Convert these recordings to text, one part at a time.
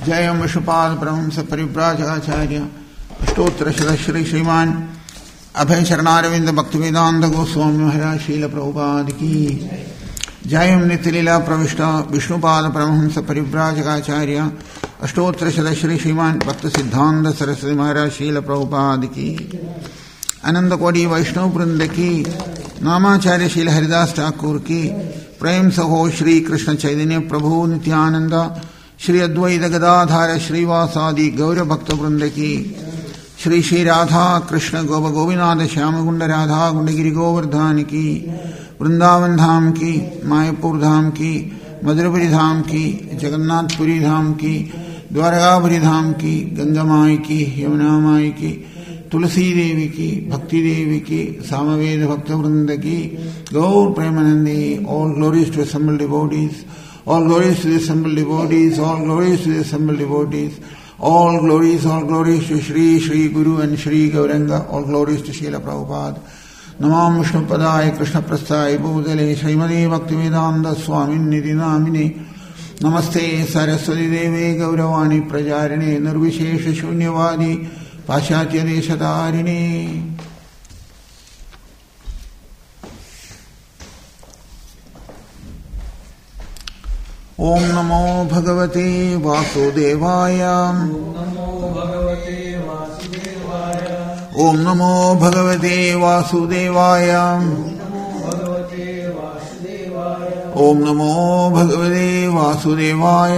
जयं विष्णुपाद परमहंस परिव्राजकाचार्य अष्टोत्तरशत श्री श्रीमान अभय शरणारविंद भक्तिवेदांत गोस्वामी महाराज शील प्रभुपाद की जयं नित्यलीला प्रविष्ट विष्णुपाद परमहंस परिव्राजकाचार्य अष्टोत्तरशत श्री श्रीमान भक्त सिद्धांत सरस्वती महाराज शील प्रभुपाद की अनंत कोटि वैष्णव वृंद की नामाचार्य शील हरिदास ठाकुर की प्रेम सहो श्री कृष्ण चैतन्य प्रभु नित्यानंद श्री अद्वैत गदाधार श्रीवासादि गौर भक्त वृंद की श्री श्री राधा कृष्ण गोप गोविनाथ श्याम कुंड राधा कुंडगिरी गोवर्धन की वृंदावन धाम की मायापुर धाम की मधुरपुरी धाम की जगन्नाथपुरी धाम की द्वारकापुरी धाम की गंगा माई की यमुना माई की तुलसी देवी की भक्ति देवी की सामवेद भक्त वृंद की Gaur Premanandi all glories to assembled devotees, all glories to the assembled devotees, all glories to the assembled devotees, all glories to Shri Shri Guru and Shri Gauranga, all glories to Srila Prabhupada. Namam Vishnu Padaya Krishna Prasthaya Bhutale Srimati Bhaktivedanta Swamin Nidhi Namine Namaste Saraswati Deve Gauravani Prajarine Nirvishesha Shunyavadi Pachatya Deshatarine. ओम नमो भगवते वासुदेवाय ओम नमो भगवते वासुदेवाय ओम नमो भगवते वासुदेवाय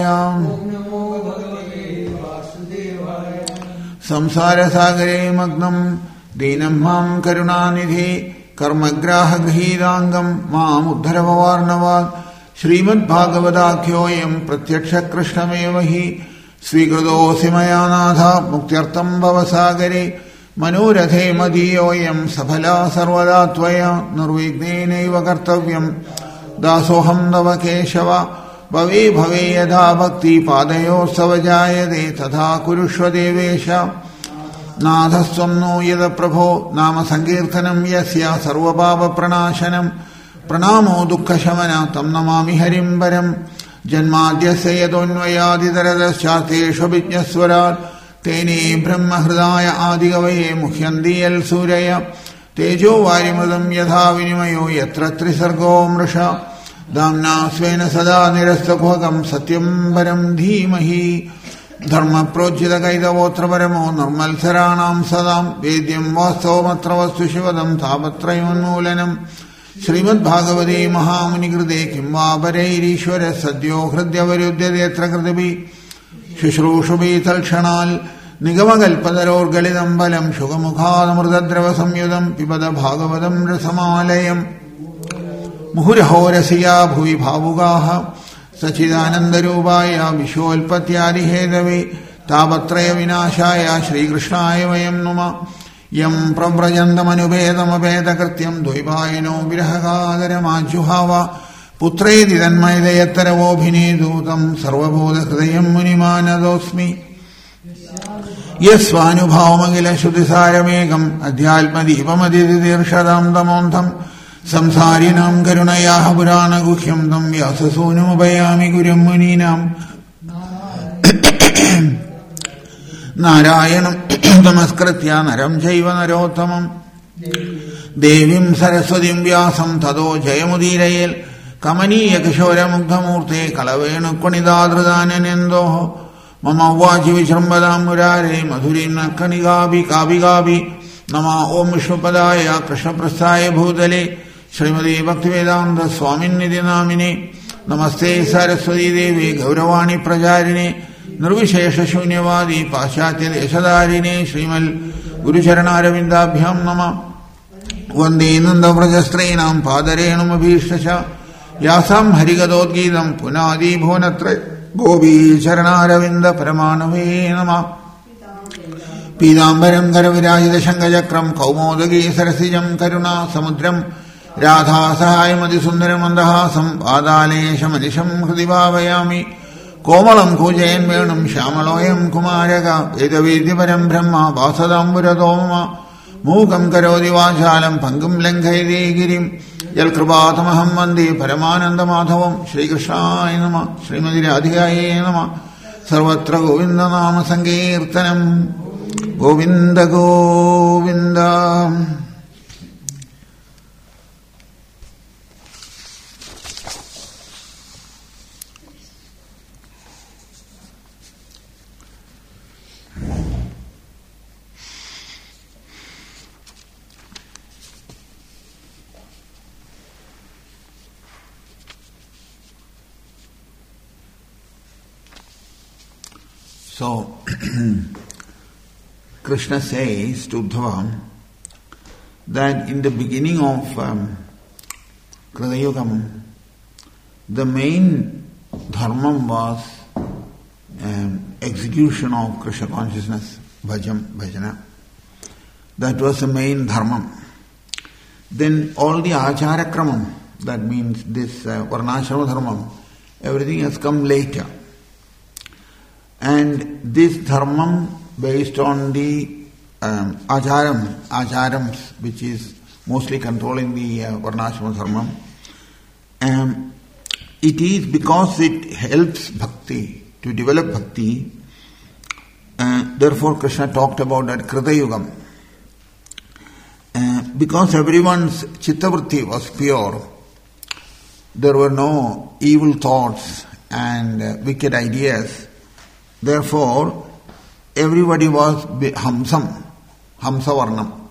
संसार सागरे मग्नं दीनं मां करुणानिधि कर्मग्राहगहीरांगं माम् उद्धर भवार्णवात् श्रीमद्भागवताख्योऽयं प्रत्यक्ष कृष्णमेव हि स्वीकृतोऽसि मया नाथ मुक्त्यर्थं भवसागरे मनोरथे मदीयोऽयं सफला सर्वदा त्वया निर्विघ्नेनैव कर्तव्यं दासोऽहं तव केशव भवे भवे यथा भक्ति पादयोस्तव जायते तथा कुरुष्व देवेश नाथस्त्वं नो यद प्रभो नाम संकीर्तनं यस्य सर्वपापप्रणाशनं प्रणामो दुःखशमन तं नमामि हरिं परं जन्माद्यस्य यतोऽन्वयादितरतश्चार्थेषु विज्ञस्वरात् तेने ब्रह्महृदाय आदिकवये मुह्यन्ति यल्सूरय तेजो वारिमृतं यथा विनिमयो यत्र त्रिसर्गो मृषा दाम्ना स्वेन सदा निरस्तकुहकं सत्यं परं धीमहि धर्मप्रोज्झितकैतवोऽत्र परमो निर्मत्सराणां सदां वेद्यं वास्तवमत्र वस्तु शिवदं तापत्रयोन्मूलनम् श्रीमद्भागवते महामुनिकृते किं वा परैरीश्वर सद्यो हृद्यवरुध्यतेऽत्र कृतिभिः शुश्रूषुभिः तत्क्षणाल् निगमकल्पतरोर्गलितं फलं शुकमुखादमृतद्रवसंयुतं पिबत भागवतं रसमालयम् मुहुरहो रसिया भुवि भावुकाः सच्चिदानन्दरूपाय विश्वोत्पत्त्यादिहेतवे तापत्रयविनाशाय श्रीकृष्णाय वयं नुमः यं प्रव्रजन्तमनुपेदमपेदकृत्यं द्वैपायनो विरहकादरमाजुहाव पुत्रेति तन्मयदयत्तरवोऽभिनेदु तं सर्वबोधहृदयं मुनिमानतोऽस्मि यस्वानुभावमखिलश्रुतिसारमेकम् अध्यात्मदीपमदितितीर्षदां तमोऽन्धं संसारिणां करुणयाः पुराणगुह्यं तं व्याससूनुमुपयामि गुरुं मुनीनाम् नारायणं नमस्कृत्य नरं चैव नरोत्तमं देवीं सरस्वतीं व्यासं ततो जयमुदीरयेत् कमनीयकिशोरमुग्धमूर्ते कलवेणुक्वणिदादृदाननेन्दोः मम वाचि विजृम्भतां मुरारे मधुरीं नक्कनिगाभि काभिगाभि नमः ॐ विष्णुपदाय कृष्णप्रस्थाय भूतले श्रीमती भक्तिवेदान्त स्वामिन्निधि नामिने नमस्ते सरस्वती देवी गौरवाणी प्रचारिणे निर्विशेष शून्यवादी पाश्चात्य देशधारिणे श्रीमल गुरुचरणारविन्दाभ्यां नमः वन्दे नन्दव्रजस्त्रीणां पादरेणुमभीष्टच यासां हरिगतोद्गीतं पुनादि भुवनत्रय गोपीचरणारविन्द परमानवे नमः पीताम्बरं करविराजितशङ्खचक्रं कौमोदगी सरसिजं करुणा समुद्रं राधासहायमतिसुन्दरमन्दहासं पादालेशमनिशं हृदि भावयामि कोमलं कूजयन् वेणुं श्यामलोऽयं कुमारक वेदवेद्यपरं ब्रह्म वासदाम्बुरतो मम मूकं करोति वाचालं पङ्गुं लङ्घयते गिरिं यत्कृपातमहं वन्दे परमानन्दमाधवं श्रीकृष्णाय नमः श्रीमती राधिकायै नमः Sarvatra Govinda Nama Sankirtanam. Govinda Govinda. So, Krishna says to Uddhava that in the beginning of Kritayugam, the main dharmam was execution of Krishna consciousness, bhajana. That was the main dharmam. Then all the achara kramam, that means this varnashrama dharmam, everything has come later. And this dharmam based on the acharams, which is mostly controlling the varnashrama dharmam, it is because it helps bhakti, to develop bhakti. Therefore Krishna talked about that Kritayugam. Because everyone's chittavritti was pure, there were no evil thoughts and wicked ideas. Therefore, everybody was Hamsa Varnam.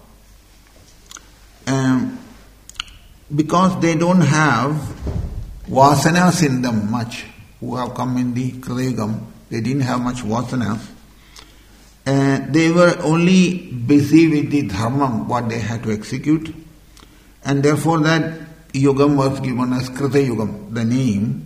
Because they don't have vasanas in them much, who have come in the Kritayugam, they didn't have much vasanas. They were only busy with the dharmam, what they had to execute, and therefore that yugam was given as Kritayugam, the name.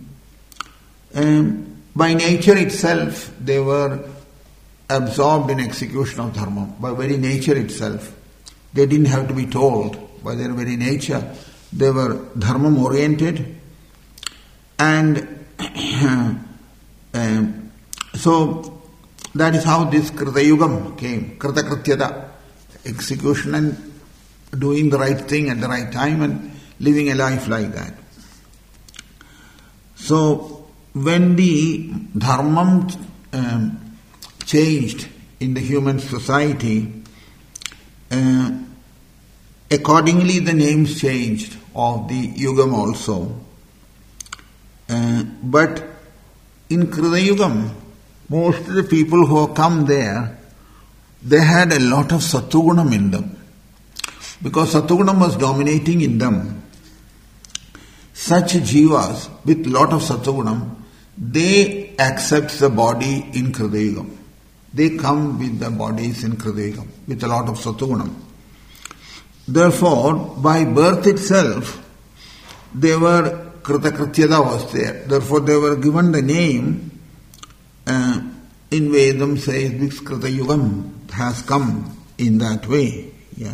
By nature itself, they were absorbed in execution of dharma. By very nature itself. They didn't have to be told. By their very nature, they were dharma oriented. And so, that is how this Kritayugam came. Kritakrityata, execution and doing the right thing at the right time and living a life like that. So, when the dharmam changed in the human society, accordingly the names changed of the yugam also. But in Kritayugam, most of the people who have come there, they had a lot of Sattvagunam in them. Because Sattvagunam was dominating in them. Such jivas with lot of Sattvagunam, they accept the body in Kritayugam. They come with the bodies in Kritayugam with a lot of Sattvagunam. Therefore, by birth itself, they were Kritakrityata was there. Therefore, they were given the name. In Vedam says this Kritayugam has come in that way. Yeah.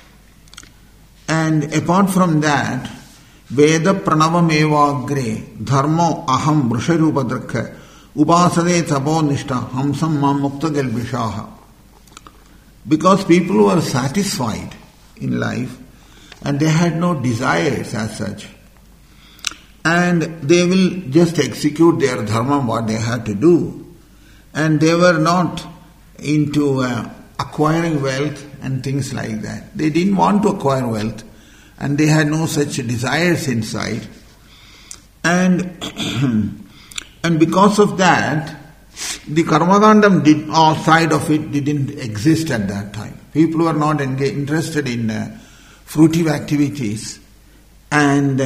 And apart from that, Veda pranavam evagre dharmo aham vrisharupadrakha upasade tapo nishta hamsam mam mukta galvishaha. Because people were satisfied in life and they had no desires as such. And they will just execute their dharma, what they had to do. And they were not into acquiring wealth and things like that. They didn't want to acquire wealth. And they had no such desires inside. And because of that, the Karmakandam side of it didn't exist at that time. People were not interested in fruitive activities. And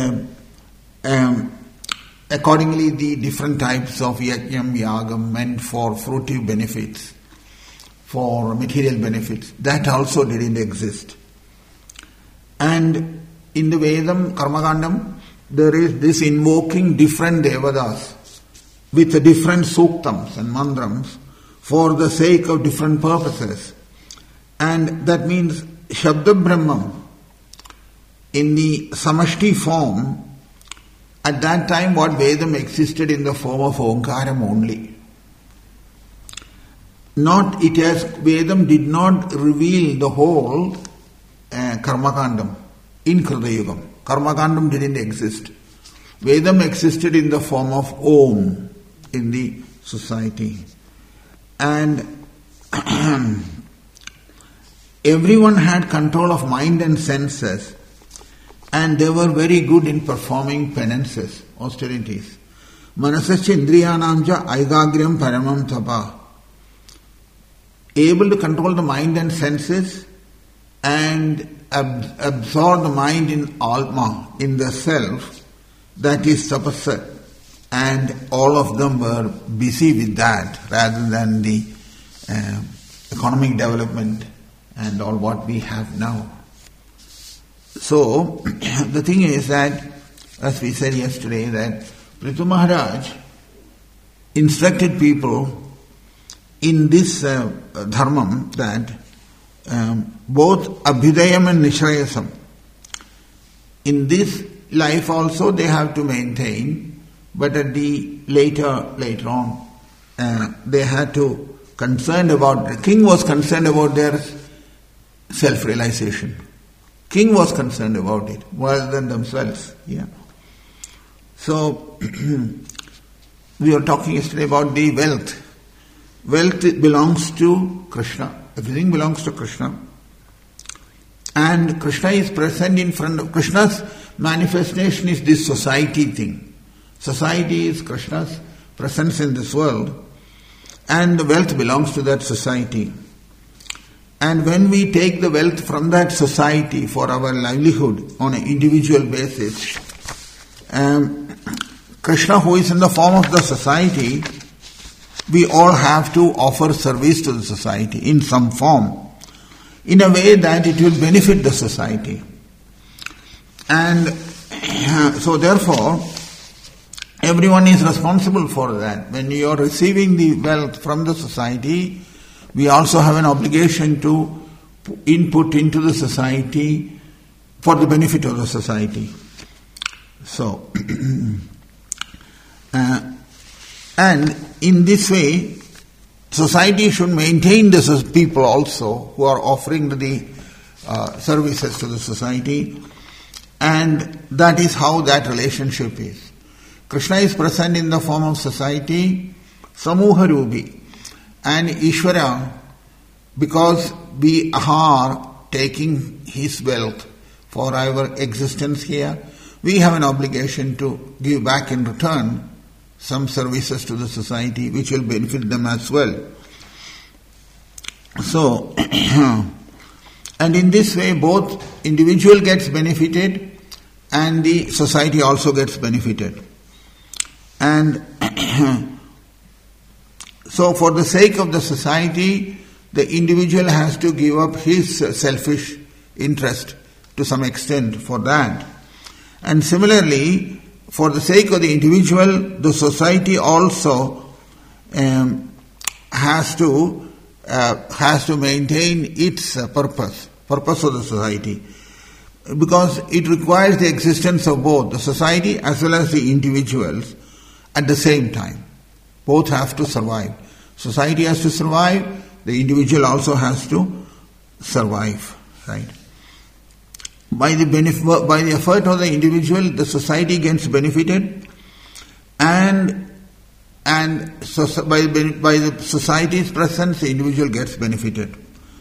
accordingly, the different types of yajnam, yagam meant for fruitive benefits, for material benefits, that also didn't exist. And in the Vedam, Karmakandam, there is this invoking different devatas with different suktams and mantrams for the sake of different purposes. And that means Shabda Brahman in the Samashti form, at that time what Vedam existed in the form of Omkaram only. Vedam did not reveal the whole Karmakandam in Kritayugam. Karmakandam didn't exist. Vedam existed in the form of Om in the society. And everyone had control of mind and senses, and they were very good in performing penances, austerities. Manasasya indriyanamja aigagriyam paramam tapa. Able to control the mind and senses and absorb the mind in Atma, in the self, that is tapasya. And all of them were busy with that rather than the economic development and all what we have now. So, the thing is that, as we said yesterday, that Prithu Maharaj instructed people in this dharmam that both abhyudayam and nishrayasam, in this life also they have to maintain, but at the later on, they had to the king was concerned about their self-realization. King was concerned about it rather than themselves. Yeah. So, we were talking yesterday about the wealth. Wealth belongs to Krishna. Everything belongs to Krishna. And Krishna is present in front of Krishna's manifestation is this society thing. Society is Krishna's presence in this world, and the wealth belongs to that society. And when we take the wealth from that society for our livelihood on an individual basis, Krishna, who is in the form of the society, we all have to offer service to the society in some form, in a way that it will benefit the society. And so therefore, everyone is responsible for that. When you are receiving the wealth from the society, we also have an obligation to input into the society for the benefit of the society. So, and in this way, society should maintain the people also who are offering the services to the society, and that is how that relationship is. Krishna is present in the form of society, Samuha Rubi, and Ishvara, because we are taking his wealth for our existence here, we have an obligation to give back in return some services to the society which will benefit them as well. So, and in this way both individual gets benefited and the society also gets benefited. And so for the sake of the society, the individual has to give up his selfish interest to some extent for that. And similarly, for the sake of the individual, the society also has to maintain its purpose of the society, because it requires the existence of both the society as well as the individuals at the same time. Both have to survive. Society has to survive, the individual also has to survive, right? By the effort of the individual, the society gets benefited, and so by the society's presence, the individual gets benefited.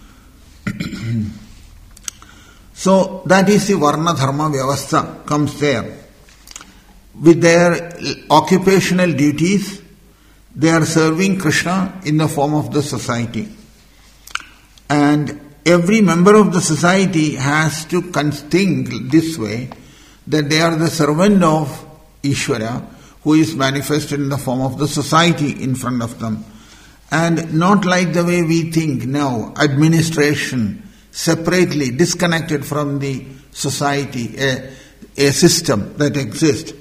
So that is the Varna Dharma Vyavastha comes there. With their occupational duties, they are serving Krishna in the form of the society. And every member of the society has to think this way, that they are the servant of Ishvara, who is manifested in the form of the society in front of them. And not like the way we think now, administration, separately, disconnected from the society, a system that exists.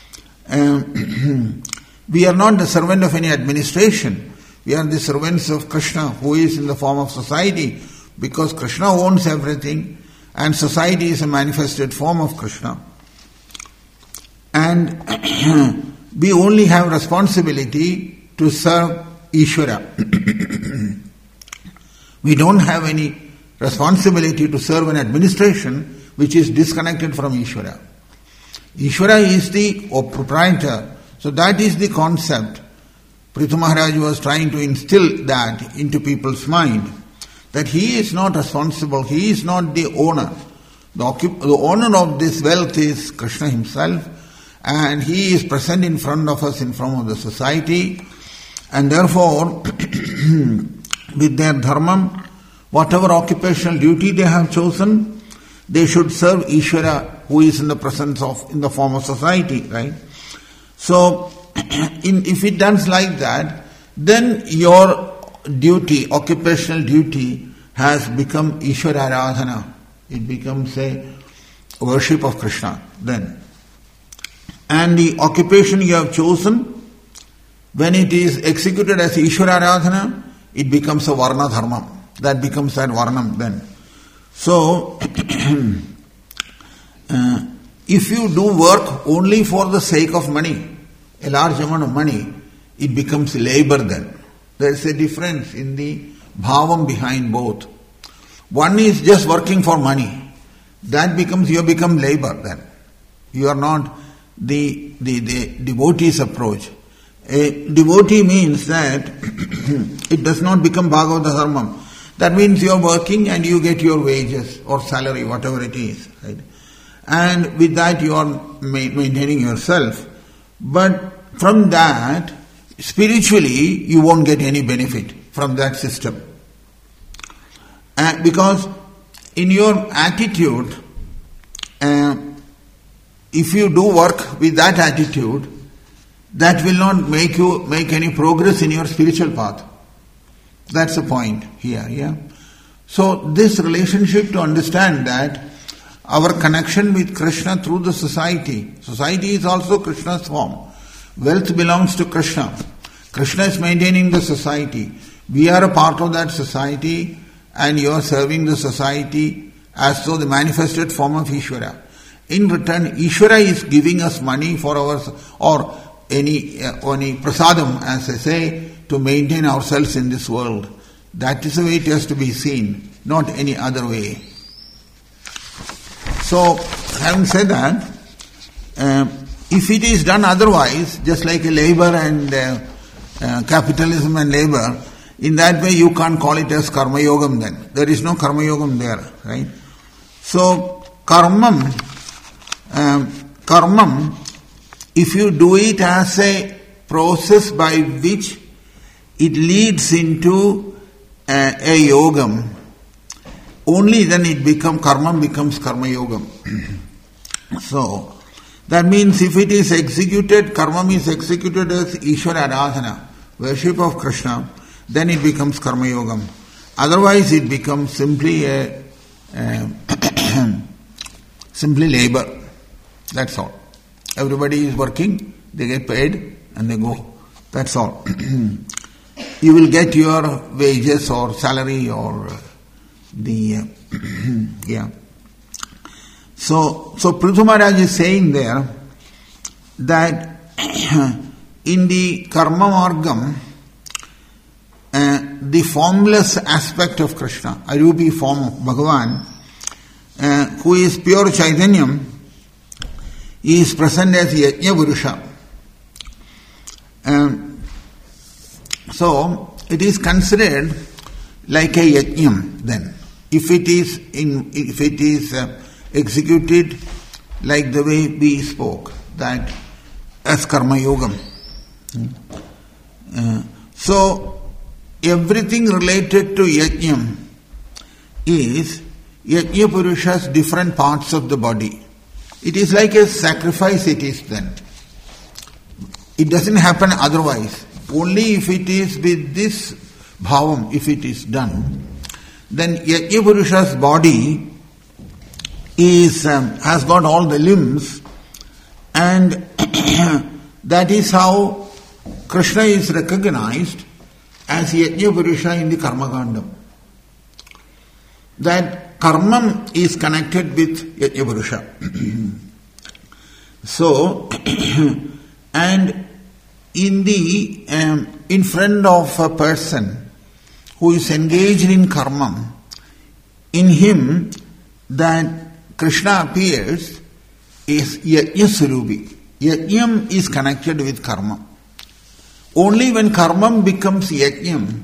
We are not the servant of any administration. We are the servants of Krishna, who is in the form of society, because Krishna owns everything and society is a manifested form of Krishna. And we only have responsibility to serve Ishvara. We don't have any responsibility to serve an administration which is disconnected from Ishvara. Ishvara is the proprietor. So that is the concept. Prithu Maharaj was trying to instill that into people's mind, that he is not responsible, he is not the owner. The owner of this wealth is Krishna himself, and he is present in front of us, in front of the society, and therefore with their dharmam, whatever occupational duty they have chosen, they should serve Ishvara, who is in the presence of, in the form of society, right? So, if it does like that, then your duty, occupational duty, has become Ishvara Aradhana. It becomes a worship of Krishna then. And the occupation you have chosen, when it is executed as Ishvara Aradhana, it becomes a Varna Dharma. That becomes that Varnam then. So, if you do work only for the sake of money, a large amount of money, it becomes labor then. There is a difference in the bhavam behind both. One is just working for money. That becomes, you become labor then. You are not the devotee's approach. A devotee means that it does not become Bhagavata Dharmam. That means you are working and you get your wages or salary, whatever it is. Right? And with that you are maintaining yourself. But from that, spiritually, you won't get any benefit from that system. Because in your attitude, if you do work with that attitude, that will not make you make any progress in your spiritual path. That's the point here, yeah. So this relationship, to understand that our connection with Krishna through the society is also Krishna's form. Wealth belongs to Krishna. Krishna is maintaining the society. We are a part of that society, and you are serving the society as though the manifested form of Ishvara. In return, Ishvara is giving us money for our, or any prasadam, as I say, to maintain ourselves in this world. That is the way it has to be seen, not any other way. So, having said that, if it is done otherwise, just like a labor and capitalism and labor, in that way you can't call it as karma yogam then. There is no karma yogam there, right? So, karmam, if you do it as a process by which it leads into a yogam, only then karma becomes karma yogam. So, that means if it is executed, karma is executed as Ishvara Aradhana, worship of Krishna, then it becomes karma yogam. Otherwise it becomes simply simply labor. That's all. Everybody is working, they get paid and they go. That's all. You will get your wages or salary or the yeah. So Prithu Maharaj is saying there that in the karma margam, the formless aspect of Krishna, Arupi form of Bhagavan, who is pure Chaitanyam, is present as Yajna Purusha. So it is considered like a yajnam then, if it is executed like the way we spoke, that as karma yogam. So everything related to yajnam is Yajna Purusha's different parts of the body. It is like a sacrifice, it is then. It doesn't happen otherwise. Only if it is with this bhavam, if it is done, then Yajna Purusha's body has got all the limbs, and that is how Krishna is recognized as Yajna Purusha in the Karma Kandam. That karmam is connected with Yajna Purusha. So, and in front of a person who is engaged in karmam, in him that Krishna appears is Yajna Surupi. Yajnam is connected with karma. Only when karmam becomes yajnam,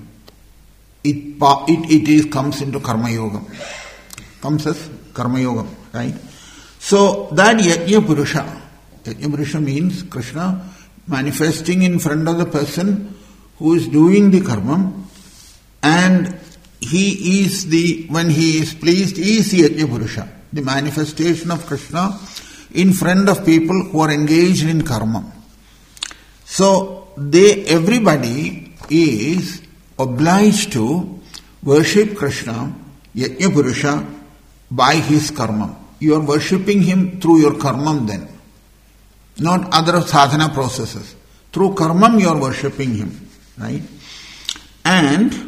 it comes into karma yoga. Comes as karma yoga, right? So that yajna purusha means Krishna manifesting in front of the person who is doing the karma, and when he is pleased, he is yajna purusha, the manifestation of Krishna in front of people who are engaged in karma. So everybody is obliged to worship Krishna, yajna purusha, by his karma. You are worshipping him through your karmam then, not other sadhana processes. Through karmam you are worshipping him, right? And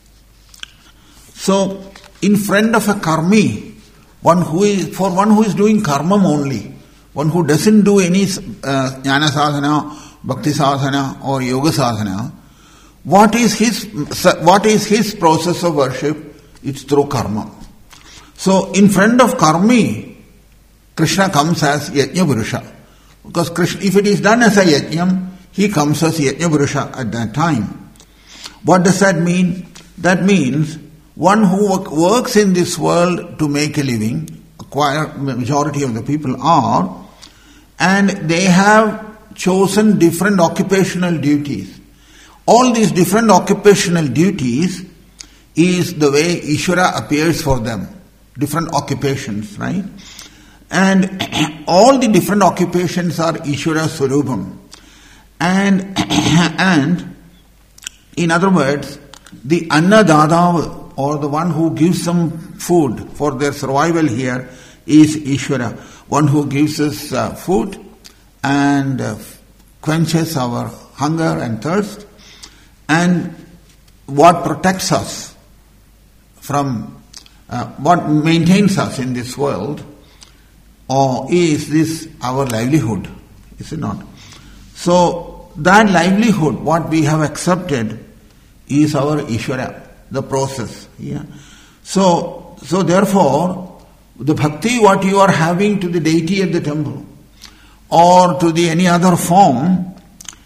so in front of a karmi, one who is doing karmam only, one who doesn't do any jnana sadhana, bhakti sadhana or yoga sadhana, what is his process of worship? It's through karma. So in front of karmi, Krishna comes as yajna purusha. Because Krishna, if it is done as a yajnam, he comes as yajna purusha at that time. What does that mean? That means one who works in this world to make a living, majority of the people are, and they have chosen different occupational duties. All these different occupational duties is the way Ishvara appears for them. Different occupations, right? And all the different occupations are Ishvara Swarupam. And in other words, the Annadadav, or the one who gives them food for their survival here, is Ishvara. One who gives us food and quenches our hunger and thirst, and what protects us from what maintains us in this world, or is this our livelihood, is it not? So that livelihood, what we have accepted, is our Ishvara, the process. Yeah. So therefore, the bhakti what you are having to the deity at the temple, or to the any other form,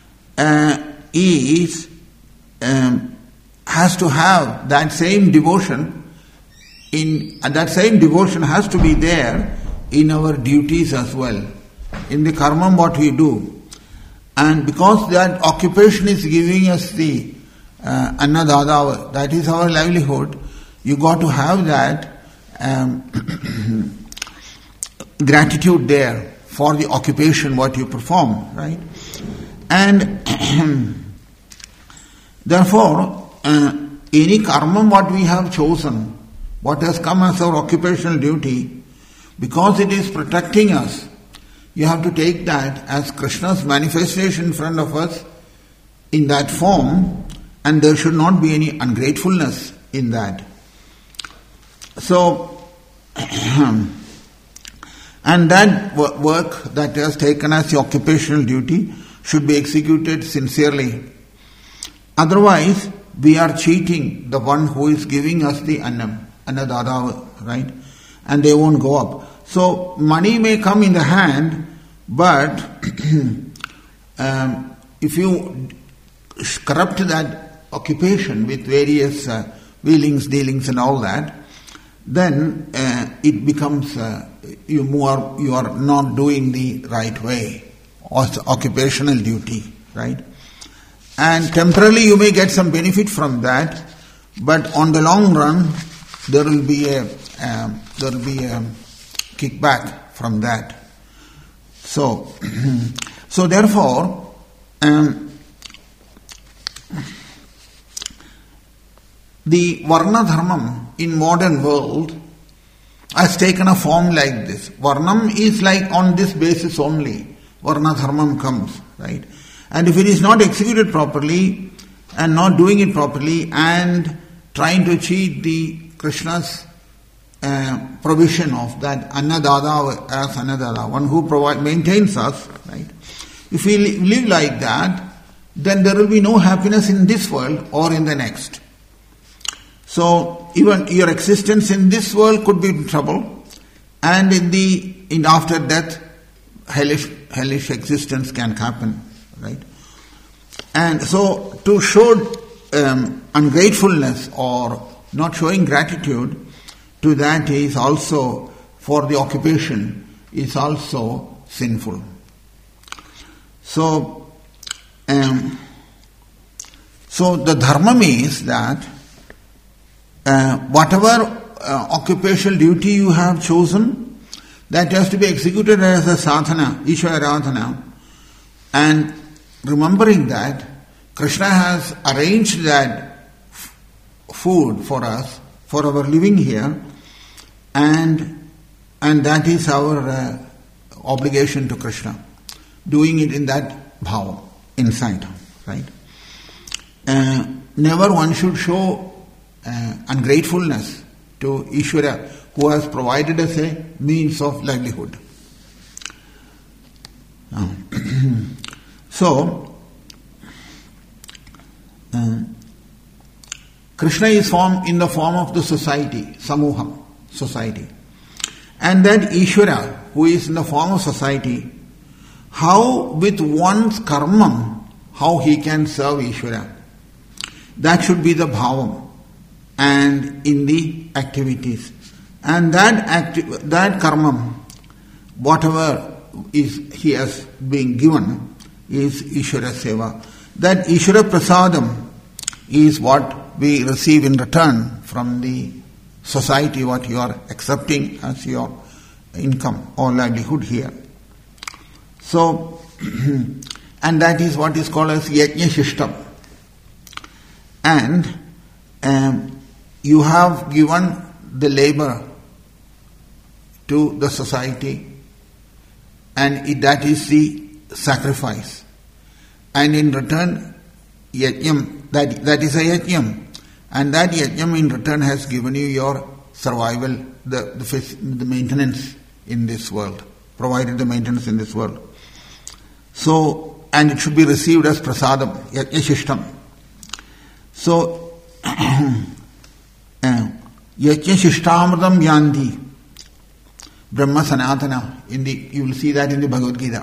has to have that same devotion. And that same devotion has to be there in our duties as well, in the karma what we do. And because that occupation is giving us the annadada, that is our livelihood, you got to have that gratitude there for the occupation what you perform, right? And therefore, any karma what we have chosen, what has come as our occupational duty, because it is protecting us, you have to take that as Krishna's manifestation in front of us in that form, and there should not be any ungratefulness in that. So, and that work that has taken as the occupational duty should be executed sincerely. Otherwise, we are cheating the one who is giving us the annadada, right? And they won't go up. So money may come in the hand, but if you corrupt that occupation with various wheelings, dealings and all that, then it becomes you are not doing the right way, or occupational duty, right? And temporarily you may get some benefit from that, but on the long run there will be a kickback from that. So therefore, the Varna Dharmam in modern world has taken a form like this. Varnam is like on this basis only. Varna Dharmam comes, right? And if it is not executed properly and not doing it properly and trying to cheat the Krishna's provision of that Annadada as Annadada, one who maintains us, right? If we live like that, then there will be no happiness in this world or in the next. So even your existence in this world could be in trouble, and in after death, hellish existence can happen, right? And so to show ungratefulness or not showing gratitude to that is also, for the occupation, is also sinful. So the dharma is that whatever occupational duty you have chosen, that has to be executed as a sadhana, Ishvara Aradhana, and remembering that Krishna has arranged that food for us, for our living here, and that is our obligation to Krishna, doing it in that bhava, inside, right? Never one should show ungratefulness to Ishvara, who has provided us a means of livelihood. So, Krishna is in the form of the society, Samuha, society. And that Ishvara, who is in the form of society, how with one's karma, how he can serve Ishvara. That should be the bhavam and in the activities. And that karma, whatever he has been given, is Ishvara Seva. That Ishvara Prasadam is what we receive in return from the society, what you are accepting as your income or livelihood here. So, and that is what is called as Yajna Shishtam. And you have given the labor to the society, and that is the sacrifice. And in return, yajnam, that is a yajnam. And that yajnam in return has given you your survival, the maintenance in this world, provided the maintenance in this world. So, and it should be received as prasadam, yajna shishtam. So, yajna shishtamradam yanti, Brahma Sanatana, you will see that in the Bhagavad Gita.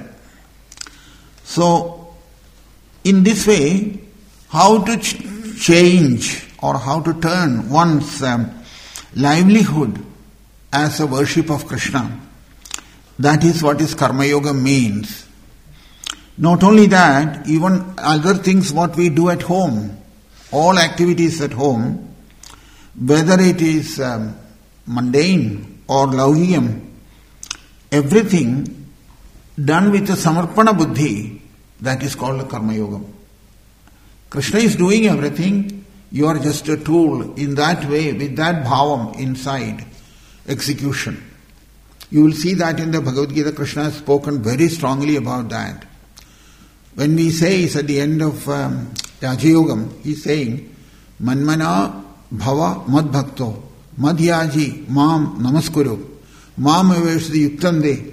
So, in this way, how to change or how to turn one's livelihood as a worship of Krishna, that is what is Karma Yoga means. Not only that, even other things what we do at home, all activities at home, whether it is mundane or laukiyam, everything done with a samarpana buddhi, that is called a karma yoga. Krishna is doing everything, you are just a tool in that way, with that bhavam inside execution. You will see that in the Bhagavad Gita, Krishna has spoken very strongly about that. When we say, it's at the end of Raja Yogam, he is saying, Manmana bhava mad bhakto, madhyaji mam namaskuru, mam aveshdi yuktande.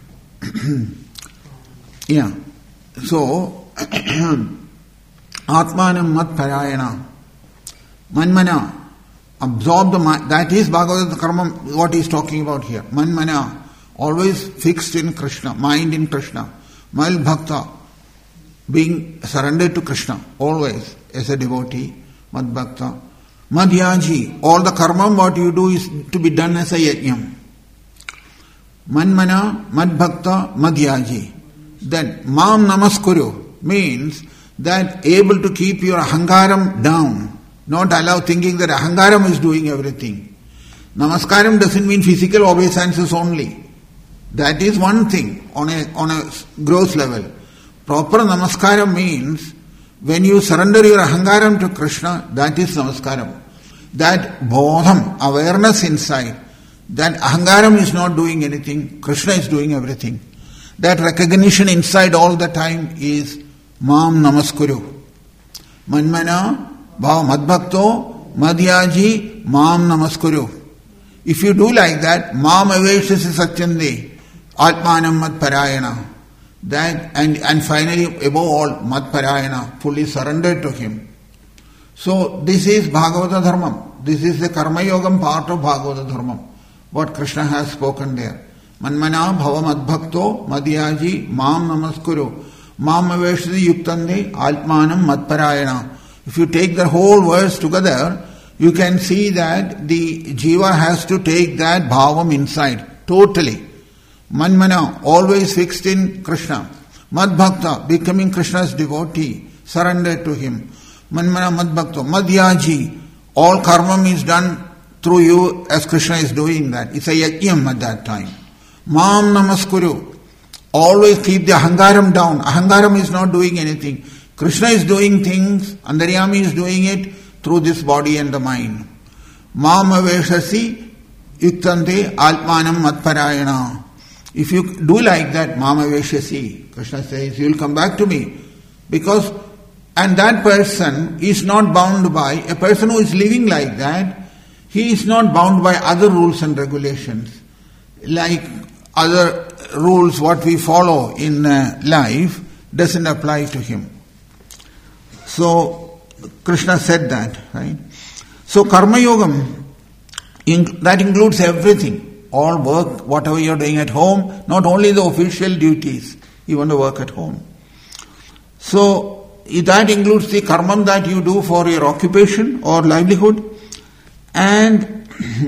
Yeah. So, Atmanam mat parayana, Manmana, absorb the mind, that is Bhagavad Karma, what he is talking about here. Manmana, always fixed in Krishna, mind in Krishna. Mal bhakta, being surrendered to Krishna, always as a devotee, mad bhakta. Madhyaji, all the karma what you do is to be done as a yajnam. Manmana, mad bhakta, madhyaji. Then, mam namaskuru means that able to keep your ahangaram down, not allow thinking that ahangaram is doing everything. Namaskaram doesn't mean physical obeisances only. That is one thing on a gross level. Proper namaskaram means when you surrender your ahangaram to Krishna, that is namaskaram. That bodham, awareness inside, that ahangaram is not doing anything, Krishna is doing everything. That recognition inside all the time is mam namaskuru. Manmana bhava madbhakto madhyaji mam namaskuru. If you do like that, mam aveshasi satyande, atmanam mad parayana. That and finally above all mad parayana, fully surrendered to him. So this is Bhagavata Dharmam. This is the Karma Yogam part of Bhagavata Dharmam. What Krishna has spoken there. Manmana bhava madbhakto madhyaji mam namaskuru. Mamaveshati yuktande atmanam madparayana. If you take the whole verse together, you can see that the jiva has to take that bhavam inside, totally. Manmana, always fixed in Krishna. Madbhakta, becoming Krishna's devotee, surrendered to him. Manmana madbhakta, madhyaji, all karma is done through you as Krishna is doing that. It's a yajnam at that time. Mam namaskuru, always keep the ahangaram down. Ahangaram is not doing anything. Krishna is doing things, Andaryami is doing it through this body and the mind. Mamaveshasi yuktante atmanam matparayana. If you do like that, Mamaveshasi, Krishna says, you will come back to me. Because, and that person is not bound by, a person who is living like that, he is not bound by other rules and regulations. Like other rules, what we follow in life, doesn't apply to him. So, Krishna said that, right? So, Karma Yogam, that includes everything. All work, whatever you are doing at home, not only the official duties, even the work at home. So, that includes the karma that you do for your occupation or livelihood. And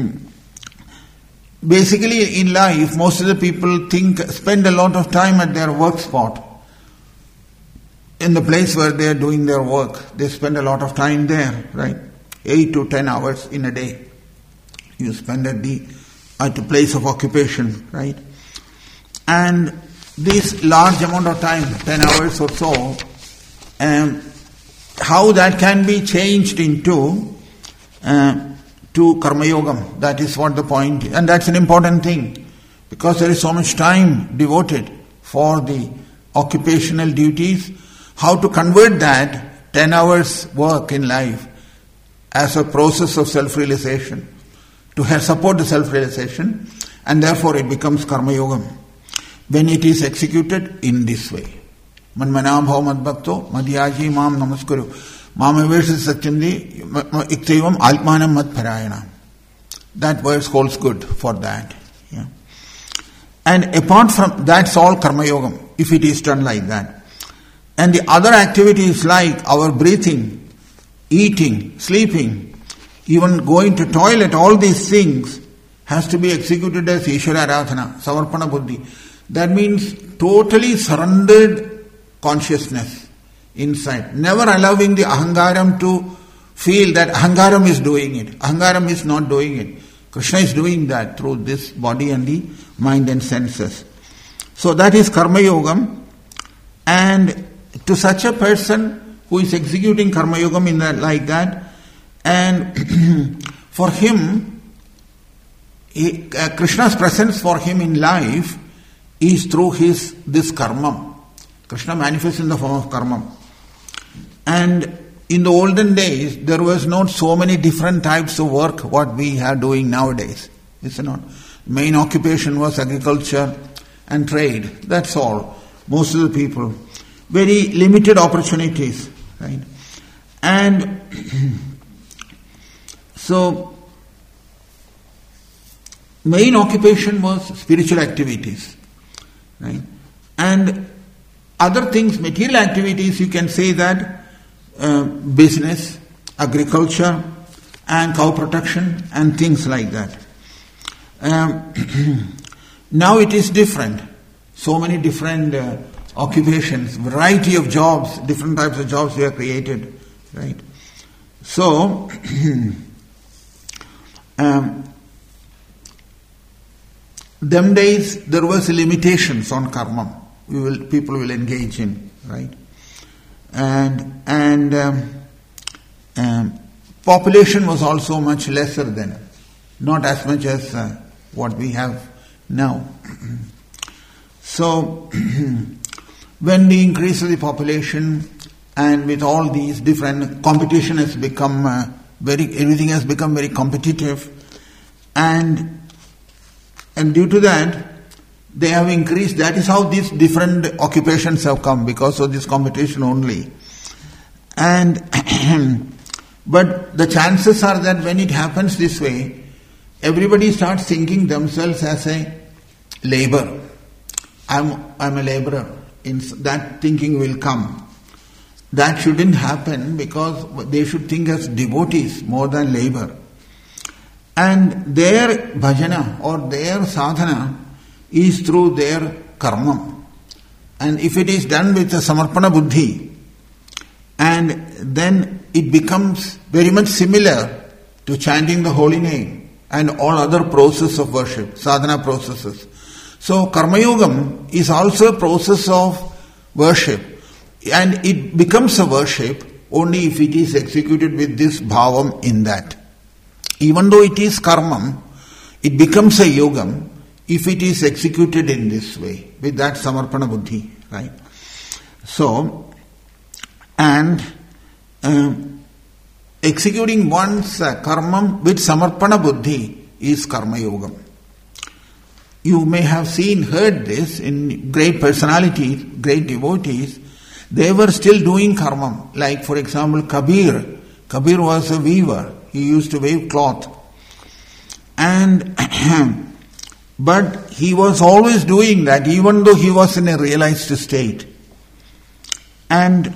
basically in life, most of the people spend a lot of time at their work spot. In the place where they are doing their work, they spend a lot of time there, right? 8 to 10 hours in a day. You spend at the place of occupation, right? And this large amount of time, 10 hours or so, how that can be changed into to Karma Yogam. That is what the point is. And that's an important thing, because there is so much time devoted for the occupational duties. How to convert that 10 hours work in life as a process of self-realization, to support the self-realization, and therefore it becomes Karma Yogam when it is executed in this way. Manmana bhav madbhakto madhyaji mam namaskuru mamavesha satyandi iktevam altmanam madparayana. That verse holds good for that. Yeah. And apart from that's all Karma Yogam, if it is done like that. And the other activities like our breathing, eating, sleeping, even going to toilet, all these things has to be executed as Ishvara Aradhana, Samarpana Buddhi. That means totally surrendered consciousness inside. Never allowing the ahangaram to feel that ahangaram is doing it. Ahangaram is not doing it. Krishna is doing that through this body and the mind and senses. So that is Karma Yogam. And to such a person who is executing Karma Yogam in that, like that, and for him, Krishna's presence for him in life is through this karma. Krishna manifests in the form of karma. And in the olden days, there was not so many different types of work what we are doing nowadays. It's not. Main occupation was agriculture and trade. That's all. Most of the people. Very limited opportunities, right? And so, main occupation was spiritual activities, right? And other things, material activities, you can say that business, agriculture, and cow protection, and things like that. Now it is different. So many different occupations, variety of jobs, different types of jobs were created, right? So, them days there was limitations on karma. People will engage in, right? And population was also much lesser then, not as much as what we have now. So, when the increase of the population and with all these different, competition has become everything has become very competitive, and due to that, they have increased. That is how these different occupations have come, because of this competition only. And but the chances are that when it happens this way, everybody starts thinking themselves as a labor. I'm a laborer. that thinking will come. That shouldn't happen, because they should think as devotees more than labor. And their bhajana or their sadhana is through their karma. And if it is done with a samarpana buddhi, and then it becomes very much similar to chanting the holy name and all other processes of worship, sadhana processes. So karma yogam is also a process of worship, and it becomes a worship only if it is executed with this bhavam in that. Even though it is karmam, it becomes a yogam if it is executed in this way, with that samarpana buddhi, right? So, and executing one's karmam with samarpana buddhi is karma yogam. You may have heard this in great personalities, great devotees. They were still doing karmam. Like, for example, Kabir. Kabir was a weaver. He used to weave cloth. And but he was always doing that, even though he was in a realized state. And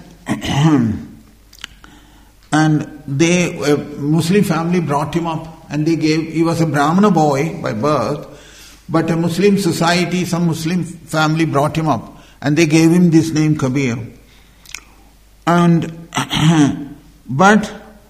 they, a Muslim family brought him up, and he was a Brahmana boy by birth, but a Muslim society, some Muslim family brought him up, and they gave him this name Kabir. And but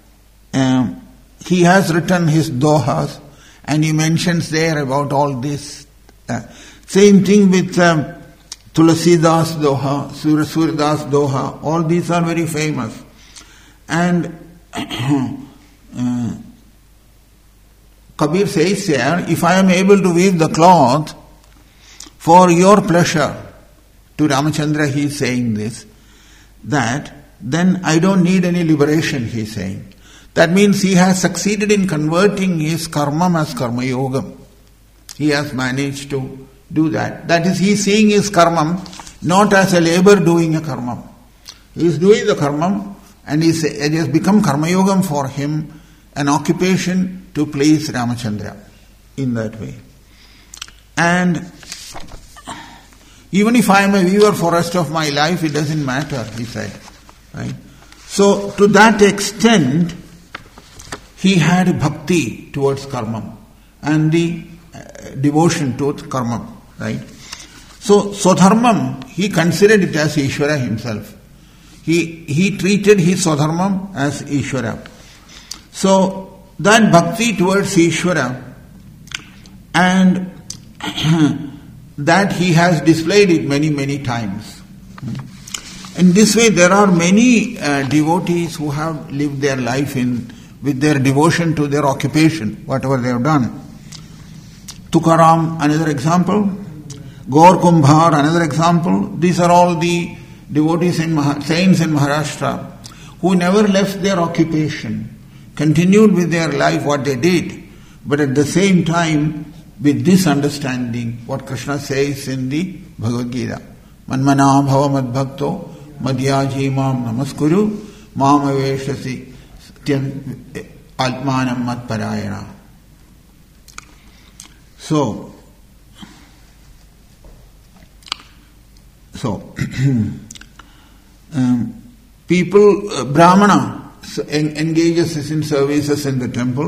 he has written his dohas, and he mentions there about all this. Same thing with Tulasidas doha, Suridas doha. All these are very famous. And Kabir says here, if I am able to weave the cloth for your pleasure, to Ramachandra he is saying this, that then I don't need any liberation, he is saying. That means he has succeeded in converting his karma as karma yogam. He has managed to do that. That is, he is seeing his karma not as a labor doing a karma. He is doing the karma, and it has become karma yogam for him, an occupation to please Ramachandra in that way. And even if I am a weaver for the rest of my life, it doesn't matter, he said. Right? So to that extent, he had bhakti towards karma and the devotion to karma. Right? So swadharmam, he considered it as Ishvara himself. He treated his swadharmam as Ishvara. So that bhakti towards Ishvara, and that he has displayed it many, many times. In this way, there are many devotees who have lived their life with their devotion to their occupation, whatever they have done. Tukaram, another example. Gaur Kumbhar, another example. These are all the devotees saints in Maharashtra who never left their occupation, continued with their life what they did, but at the same time with this understanding, what Krishna says in the Bhagavad Gita. Manmana bhava madbhakto madhyaji mam namaskuru mam aveshasi atmanam matparayana. So people, Brahmana engages in services in the temple.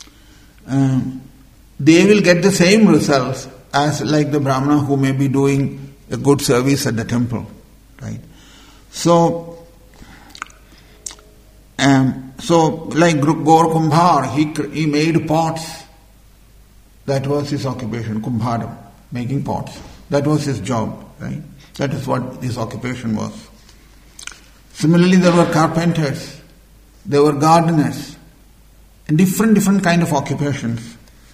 They will get the same results as like the Brahmana who may be doing a good service at the temple, right? So like Gaur Kumbhar, he made pots. That was his occupation, Kumbharam, making pots. That was his job, right? That is what his occupation was. Similarly, there were carpenters, there were gardeners, and different kind of occupations.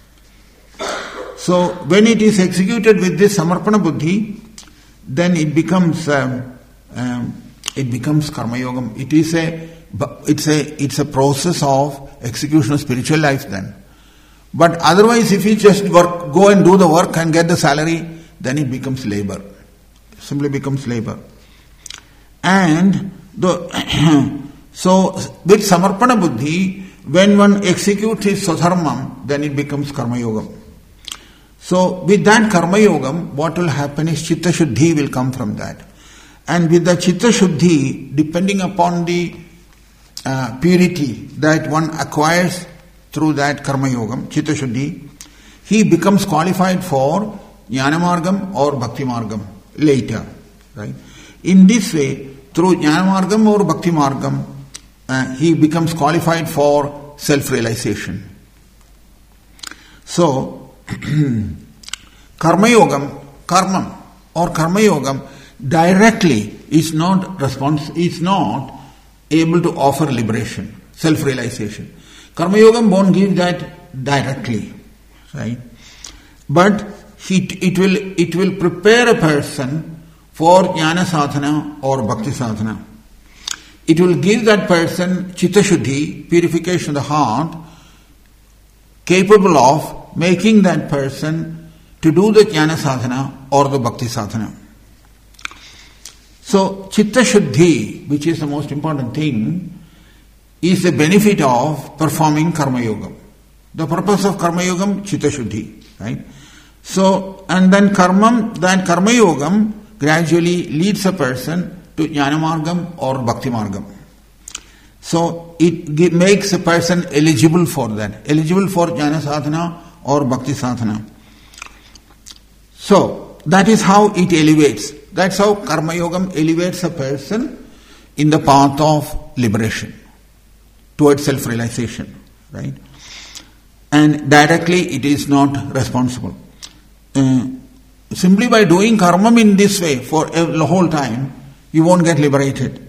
So when it is executed with this samarpana buddhi, then it becomes karma yogam. It's a process of execution of spiritual life then. But otherwise, if you just go and do the work and get the salary, then it becomes labor. Simply becomes labor. And so with samarpana buddhi, when one executes his swadharmam, then it becomes karma yogam. So with that karma yogam, what will happen is chitta shuddhi will come from that. And with the Chitta Shuddhi, depending upon the purity that one acquires through that Karma Yogam, Chitta Shuddhi, he becomes qualified for Jnana Margam or Bhakti Margam later. Right? In this way, through Jnana Margam or Bhakti Margam, he becomes qualified for self-realization. So, Karma Yogam directly is not able to offer liberation, self-realization. Karma Yogam won't give that directly, right? But it will prepare a person for Jnana Sadhana or Bhakti Sadhana. It will give that person Chitta Shuddhi, purification of the heart, capable of making that person to do the Jnana Sadhana or the Bhakti Sadhana. So, Chitta Shuddhi, which is the most important thing, is the benefit of performing Karma Yogam. The purpose of Karma Yogam, Chitta Shuddhi, right? So, and then Karma Yogam gradually leads a person to Jnana Margam or Bhakti Margam. So, it makes a person eligible for that, eligible for Jnana Sadhana or Bhakti Sadhana. So, that is how it elevates. That's how Karma Yogam elevates a person in the path of liberation, towards self-realization, right? And directly it is not responsible. Simply by doing karma in this way for the whole time, you won't get liberated.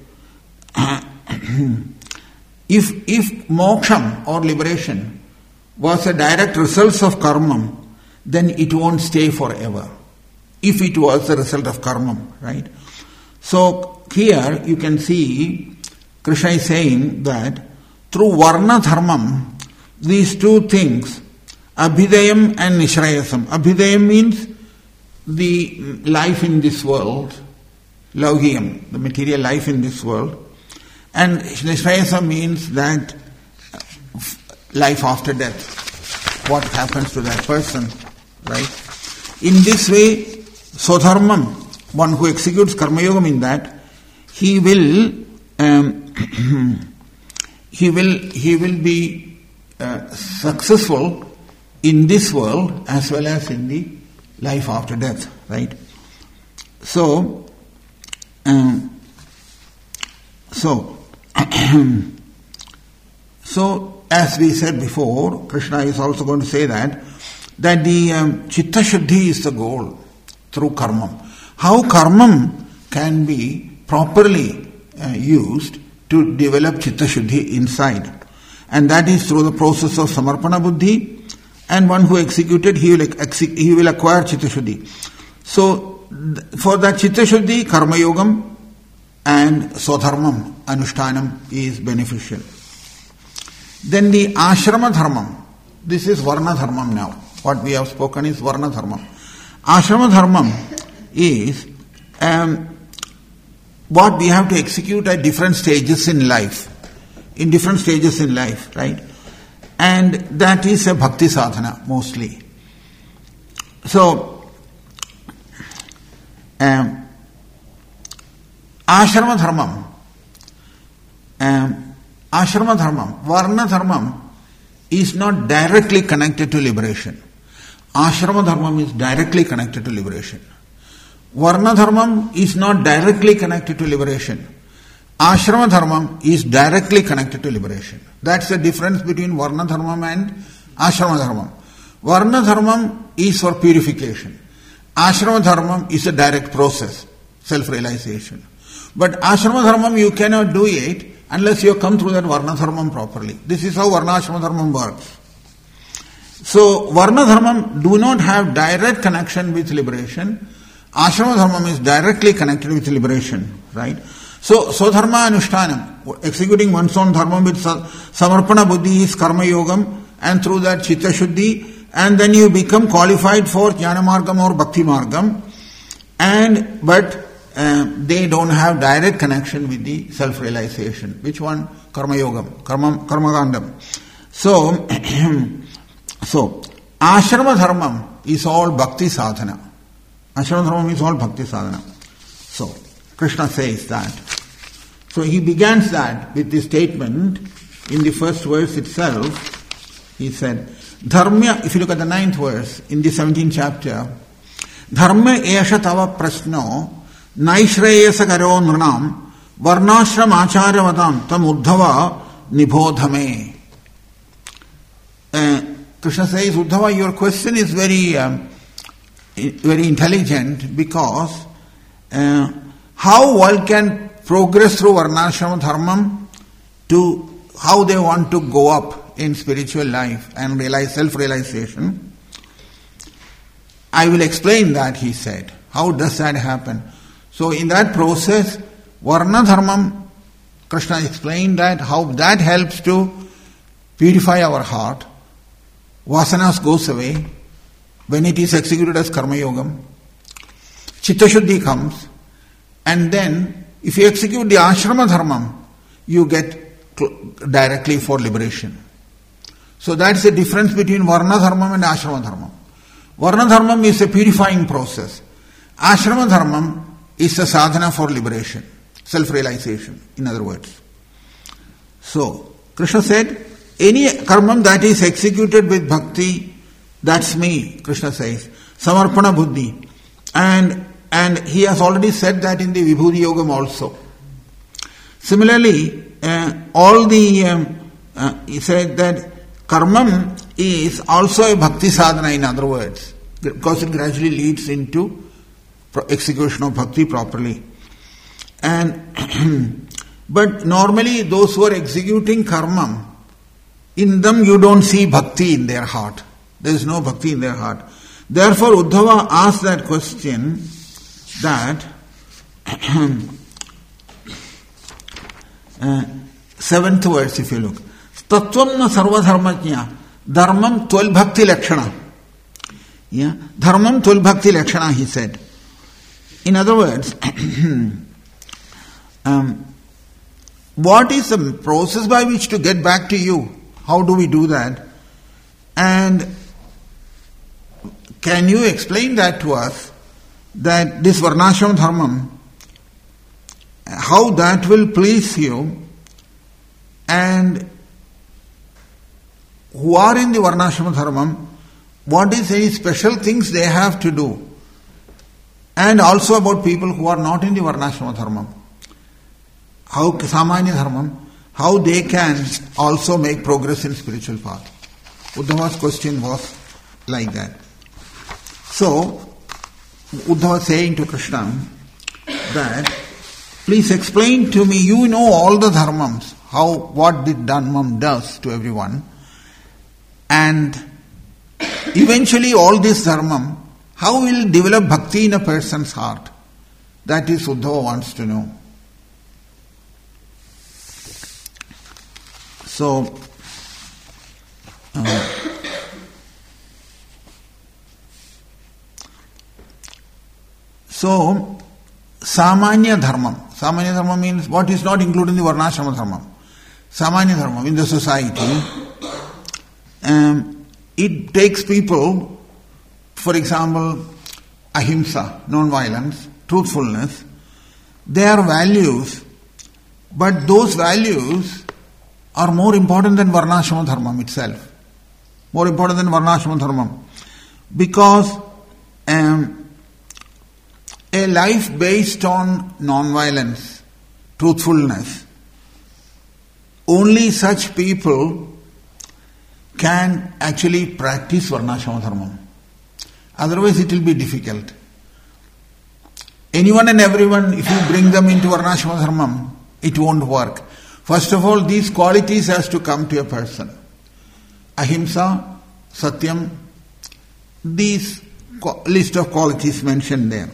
If moksham or liberation was a direct result of karma, then it won't stay forever. If it was the result of karma, right? So here you can see Krishna is saying that through varna dharmam, these two things, abhidayam and nishrayasam. Abhidayam means the life in this world, laugiyam, the material life in this world, and nishrayasam means that life after death, what happens to that person, right? In this way, sodharmam, one who executes karma yogam in that, he will be successful in this world as well as in the life after death, right? So as we said before, Krishna is also going to say that the Chitta Shuddhi is the goal through karma. How karma can be properly used to develop Chitta Shuddhi inside. And that is through the process of Samarpana Buddhi, and one who executed, he will acquire Chitta Shuddhi. So, for that Chitta Shuddhi, Karma Yogam and Sodharmam, Anushtanam is beneficial. Then the Ashrama Dharmam, this is Varna Dharmam now. What we have spoken is Varna Dharmam. Ashrama Dharmam is what we have to execute at different stages in life. In different stages in life, right? And that is a bhakti sadhana mostly. So, ashrama dharmam, varna dharmam is not directly connected to liberation. Ashrama dharmam is directly connected to liberation. Varna dharmam is not directly connected to liberation. Ashrama dharmam is directly connected to liberation. That's the difference between Varna dharmam and Ashrama dharmam. Varna dharmam is for purification. Ashrama dharmam is a direct process, self-realization. But Ashrama dharmam you cannot do it unless you have come through that Varna dharmam properly. This is how Varna Ashrama dharmam works. So Varna dharmam do not have direct connection with liberation. Ashrama dharmam is directly connected with liberation, right? So, Sodharma Anushtanam, executing one's own dharma with Samarpana Buddhi is Karma Yogam, and through that Chitta Shuddhi, and then you become qualified for Jnana Margam or Bhakti Margam, but they don't have direct connection with the self-realization. Which one? Karma Yogam, Karma Gandham. So, Ashrama Dharmam is all Bhakti Sadhana. Ashrama Dharmam is all Bhakti Sadhana. So, Krishna says that. So he begins that with the statement in the first verse itself. He said, Dharma, if you look at the 9th verse in the 17th chapter, Dharma esha tava prasno naishreyasa karo nranam varnashram acharavatam tam uddhava nibodhame. Krishna says, Uddhava, your question is very intelligent, because how one can progress through varnashrama dharmam to how they want to go up in spiritual life and realize self-realization. I will explain that, he said. How does that happen? So in that process, varna dharmam, Krishna explained that, how that helps to purify our heart. Vasanas goes away when it is executed as karma yogam. Chitta shuddhi comes, and then if you execute the ashrama dharmam, you get directly for liberation. So that's the difference between varna dharmam and ashrama dharmam. Varna dharmam is a purifying process. Ashrama dharmam is a sadhana for liberation, self-realization, in other words. So, Krishna said, any karmam that is executed with bhakti, that's me, Krishna says. Samarpana buddhi. And he has already said that in the Vibhuti Yogam also. Similarly, he said that karmam is also a bhakti sadhana, in other words, because it gradually leads into execution of bhakti properly. And but normally those who are executing karmam, in them you don't see bhakti in their heart. There is no bhakti in their heart. Therefore, Uddhava asked that question that 7th verse, if you look. Tattvam na sarva dharmajna dharmam twal bhakti lakshana. Yeah? Dharmam twal bhakti lakshana, he said. In other words, what is the process by which to get back to you? How do we do that? And can you explain that to us, that this varnashram dharmam, how that will please you, and who are in the varnashram dharmam, what is any special things they have to do? And also about people who are not in the varnashram dharmam, how samanya dharmam, how they can also make progress in spiritual path. Uddhava's question was like that. So, Uddhava saying to Krishna that, please explain to me, you know all the dharmams, what the dharmam does to everyone, and eventually all this dharmam, how will develop bhakti in a person's heart? That is Uddhava wants to know. So, Samanya dharmam. Samanya dharma means what is not included in the varnashrama dharmam. Samanya dharmam in the society, it takes people, for example, ahimsa, non-violence, truthfulness. They are values, but those values are more important than varnashrama dharmam itself. More important than varnashrama dharmam. Because a life based on non-violence, truthfulness, only such people can actually practice varnashrama dharmam. Otherwise it will be difficult. Anyone and everyone, if you bring them into varnashrama dharmam, it won't work. First of all, these qualities has to come to a person. Ahimsa, Satyam, these list of qualities mentioned there.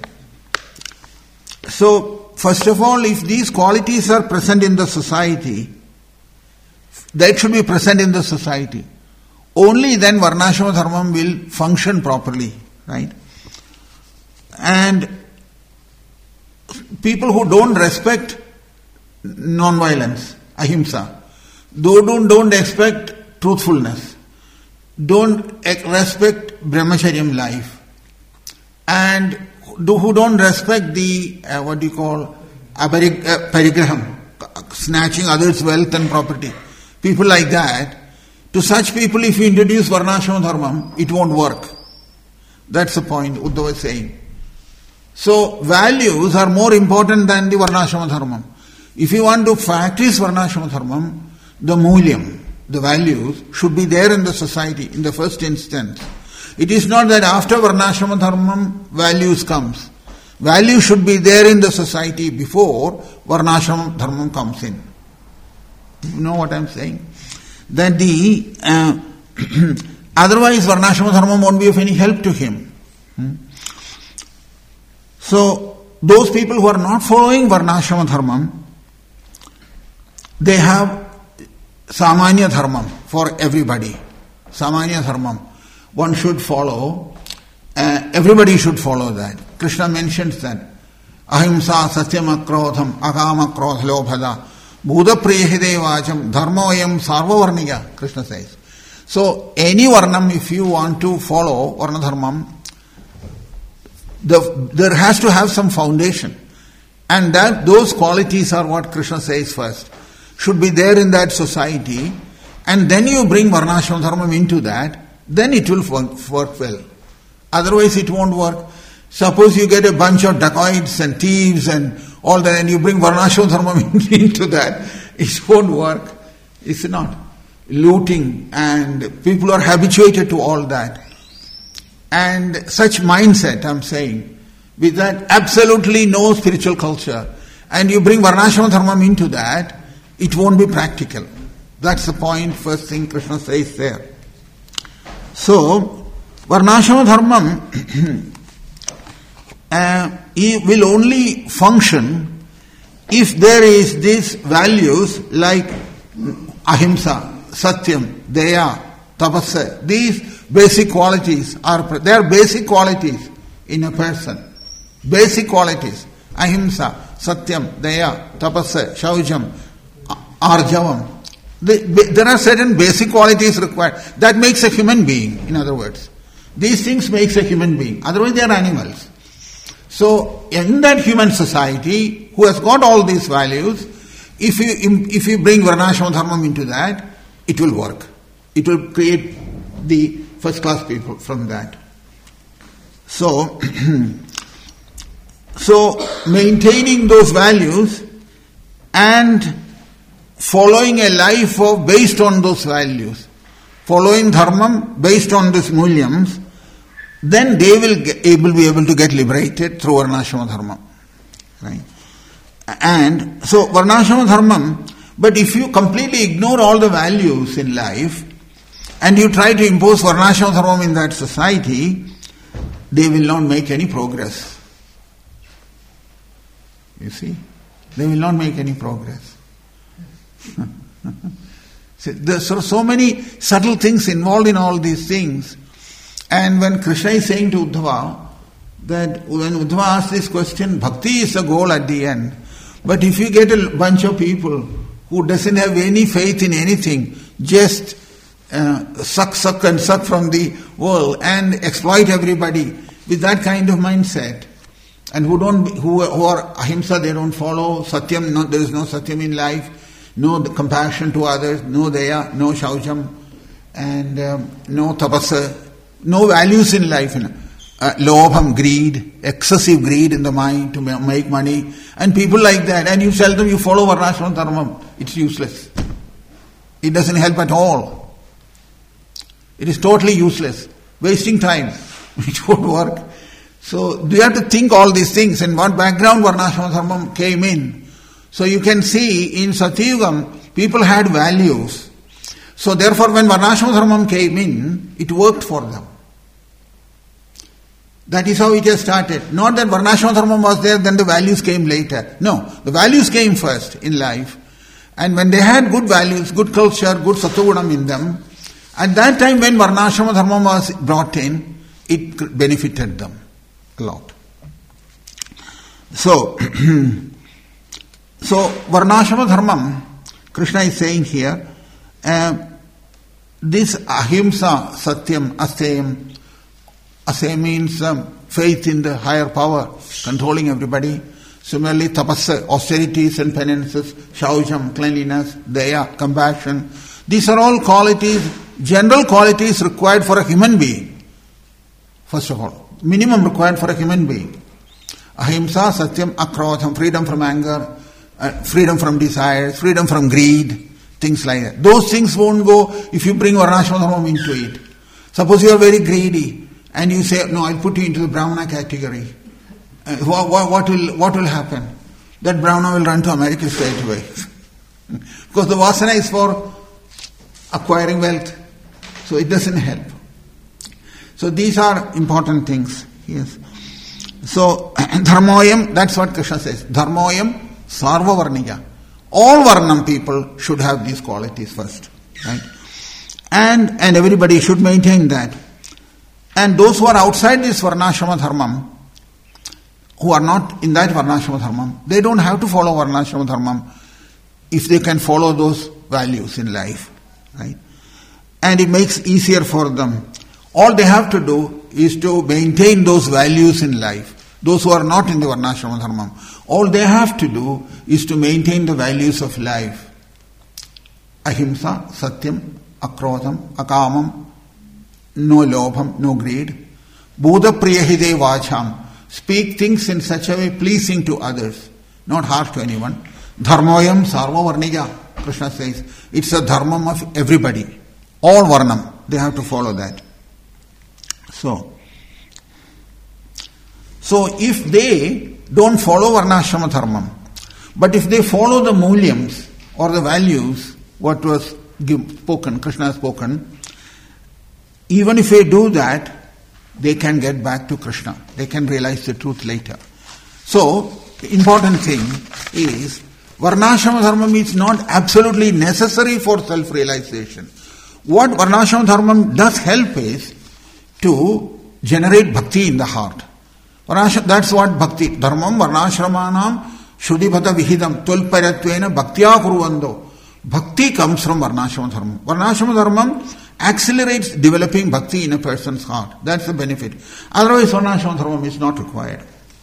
So, first of all, if these qualities are present in the society, that should be present in the society. Only then varnashrama dharmam will function properly, right? And people who don't respect non-violence, ahimsa, don't expect truthfulness, don't respect brahmacharyam life, and who don't respect the parigraham, snatching others' wealth and property. People like that, to such people if you introduce varnashrama dharma, it won't work. That's the point Uddhava is saying. So values are more important than the varnashrama dharma. If you want to practice varnashrama dharma, the mulyam, the values, should be there in the society in the first instance. It is not that after varnashrama dharma values comes. Value should be there in the society before varnashrama dharma comes in. You know what I am saying? That the otherwise varnashrama dharma won't be of any help to him. So those people who are not following varnashrama dharma, they have samanya dharma for everybody. Samanya dharma. One should follow, everybody should follow that. Krishna mentions that. Ahimsa satyam akrodham akama krodha lobhada bhuda priyahide vacham dharmoyam sarvavarniya, Krishna says. So any varnam, if you want to follow varna dharmam, there has to have some foundation. And that those qualities are what Krishna says first. Should be there in that society, and then you bring varnashrama dharma into that, then it will work well. Otherwise it won't work. Suppose you get a bunch of dacoits and thieves and all that, and you bring varnashrama dharma into that, it won't work. It's not. Looting, and people are habituated to all that. And such mindset, I'm saying, with that absolutely no spiritual culture, and you bring varnashrama dharma into that, it won't be practical. That's the point, first thing Krishna says there. So, varnashrama dharma will only function if there is these values like ahimsa, satyam, daya, tapasya. These basic qualities they are basic qualities in a person. Basic qualities. Ahimsa, satyam, daya, tapasya, shaujam, arjavam. There are certain basic qualities required. That makes a human being, in other words. These things makes a human being. Otherwise they are animals. So, in that human society, who has got all these values, if you bring varnashrama dharma into that, it will work. It will create the first class people from that. So, maintaining those values and following a life based on those values, following dharma based on these mulyams, then they will be able to get liberated through varnashrama dharma. Right? And so varnashrama dharma, but if you completely ignore all the values in life and you try to impose varnashrama dharma in that society, they will not make any progress. You see? They will not make any progress. There are so many subtle things involved in all these things. And when Krishna is saying to Uddhava, that when Uddhava asks this question, bhakti is the goal at the end. But if you get a bunch of people who doesn't have any faith in anything, just suck from the world and exploit everybody with that kind of mindset, and who are ahimsa, they don't follow satyam, there is no satyam in life, no compassion to others, no daya, no shaujam, and no tapasa, no values in life. Lobham, greed, excessive greed in the mind to make money, and people like that, and you tell them you follow varnashrama dharma, it's useless. It doesn't help at all. It is totally useless, wasting time. It won't work. So you have to think all these things, and what background varnashrama dharma came in. So you can see in Satyugam, people had values. So therefore when varnashrama dharma came in, it worked for them. That is how it has started. Not that varnashrama dharma was there, then the values came later. No, the values came first in life. And when they had good values, good culture, good sattvagunam in them, at that time when varnashrama dharma was brought in, it benefited them a lot. So, varnashrama dharma, Krishna is saying here, this ahimsa, satyam, asayam. Asayam means faith in the higher power, controlling everybody. Similarly, tapassa, austerities and penances, shaucham, cleanliness, daya, compassion. These are all qualities, general qualities required for a human being. First of all, minimum required for a human being. Ahimsa, satyam, akrodham, freedom from anger, freedom from desires, freedom from greed, things like that. Those things won't go if you bring varnashrama dharma into it. Suppose you are very greedy and you say, no, I'll put you into the Brahmana category. What will happen? That Brahmana will run to America straight away. Because the vasana is for acquiring wealth. So it doesn't help. So these are important things. Yes. So dharmoyam, that's what Krishna says. Dharmoyam sarva varniya. All varnam people should have these qualities first. Right? And everybody should maintain that. And those who are outside this varnashrama dharmam, who are not in that varnashrama dharmam, they don't have to follow varnashrama dharmam if they can follow those values in life. Right? And it makes easier for them. All they have to do is to maintain those values in life. Those who are not in the varnashrama dharmam, all they have to do is to maintain the values of life. Ahimsa, satyam, akrodham, akamam, no lobham, no greed. Bodha priyahide vacham. Speak things in such a way pleasing to others, not harsh to anyone. Dharmoyam sarva varniya. Krishna says, it's a dharmam of everybody. All varnam. They have to follow that. So if they don't follow varnashrama dharmam, but if they follow the mulyams or the values, what was spoken, Krishna has spoken, even if they do that, they can get back to Krishna. They can realize the truth later. So, the important thing is, varnashrama dharmam is not absolutely necessary for self-realization. What varnashrama dharmam does help is to generate bhakti in the heart. That's what bhakti. Dharmam varnashramanam shuddhibhata vihidam tulparatvena bhaktya kuruvando. Bhakti comes from varnashrama dharmam. Varnashrama dharmam accelerates developing bhakti in a person's heart. That's the benefit. Otherwise, varnashrama dharmam is not required.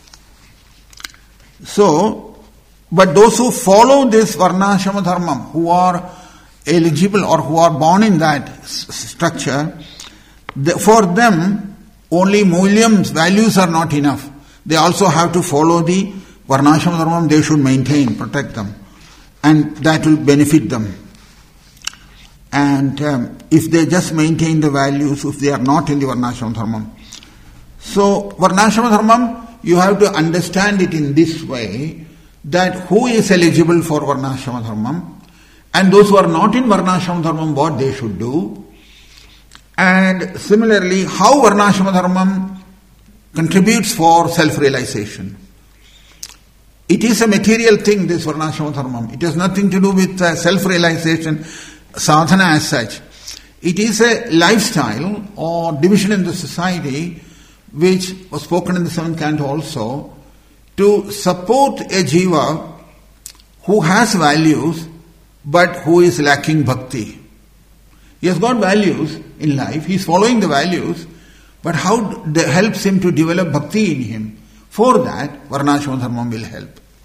So, but those who follow this varnashrama dharmam, who are eligible or who are born in that structure, for them, only mulyams, values are not enough. They also have to follow the varnashrama dharmam. They should maintain, protect them. And that will benefit them. And if they just maintain the values, if they are not in the varnashrama dharmam. So, varnashrama dharmam, you have to understand it in this way, that who is eligible for varnashrama dharmam, and those who are not in varnashrama dharmam, what they should do. And similarly, how varnashrama dharmam contributes for self-realization. It is a material thing, this varnashrama dharmam. It has nothing to do with self-realization, sadhana as such. It is a lifestyle or division in the society which was spoken in the 7th canto also, to support a jiva who has values but who is lacking bhakti. He has got values in life, he is following the values, but how helps him to develop bhakti in him? For that, varnashrama dharmam will help.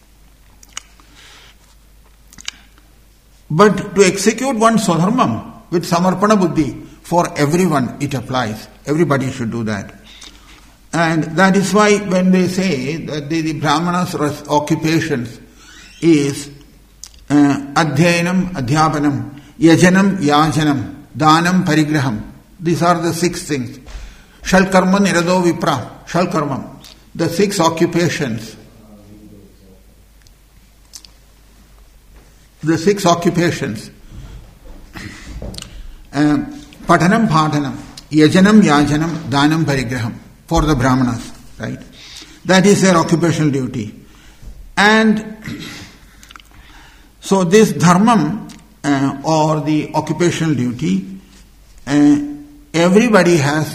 But to execute one's swadharmam with samarpana buddhi, for everyone it applies. Everybody should do that. And that is why when they say that the Brahmana's occupations is adhyayanam, adhyapanam, yajanam, yajanam, danam, parigraham. These are the 6 things. Shalkarma nirado vipra. Shalkarma. The 6 occupations. The 6 occupations. Patanam, padhanam, yajanam, yajanam, danam, parigraham. For the Brahmanas. Right? That is their occupational duty. And so this dharmam or the occupational duty, everybody has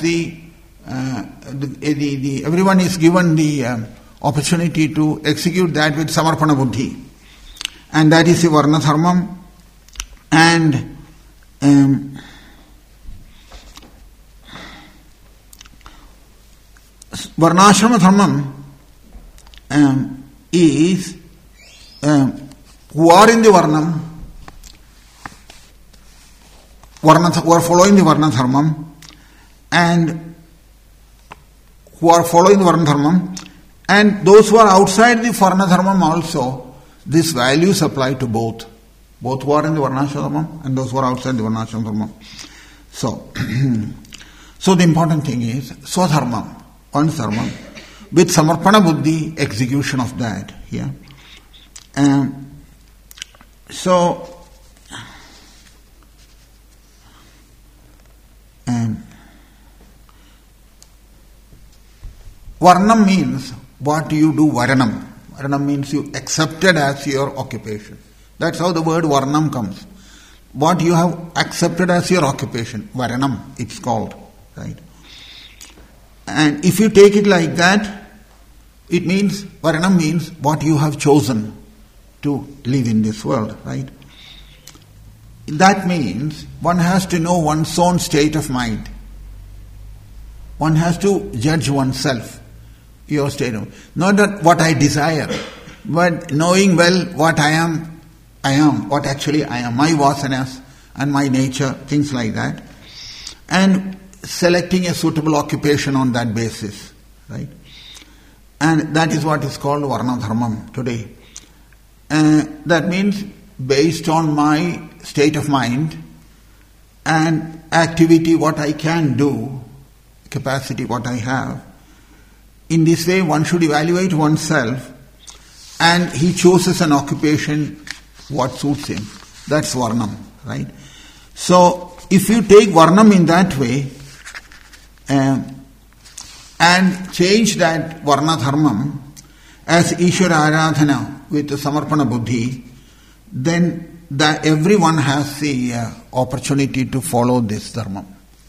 everyone is given the opportunity to execute that with samarpana buddhi, and that is the varna dharmam. And varnashrama dharmam is who are in the Varnam, who are following the Varna Dharmam, and who are following the Varna Dharmam, and those who are outside the Varna Dharmam also, these values apply to both who are in the Varnashram Dharmam and those who are outside the Varnashram Dharmam. So the important thing is Swadharmam, one's dharma, with Samarpana Buddhi, execution of that here. Varnam means what do you do, Varanam. Varanam means you accepted as your occupation. That's how the word Varnam comes. What you have accepted as your occupation, Varanam, it's called. Right? And if you take it like that, it means, Varanam means what you have chosen to live in this world, right? That means one has to know one's own state of mind. One has to judge oneself, your state of, not that what I desire, but knowing well what I am, what actually I am, my vasanas and my nature, things like that, and selecting a suitable occupation on that basis, right? And that is what is called Varna Dharmam today. That means based on my state of mind and activity, what I can do, capacity, what I have. In this way, one should evaluate oneself, and he chooses an occupation what suits him. That's Varnam, right? So, if you take Varnam in that way, and change that Varna Dharmam as Ishvara Aradhana with the Samarpana Buddhi, then that everyone has the opportunity to follow this Dharma.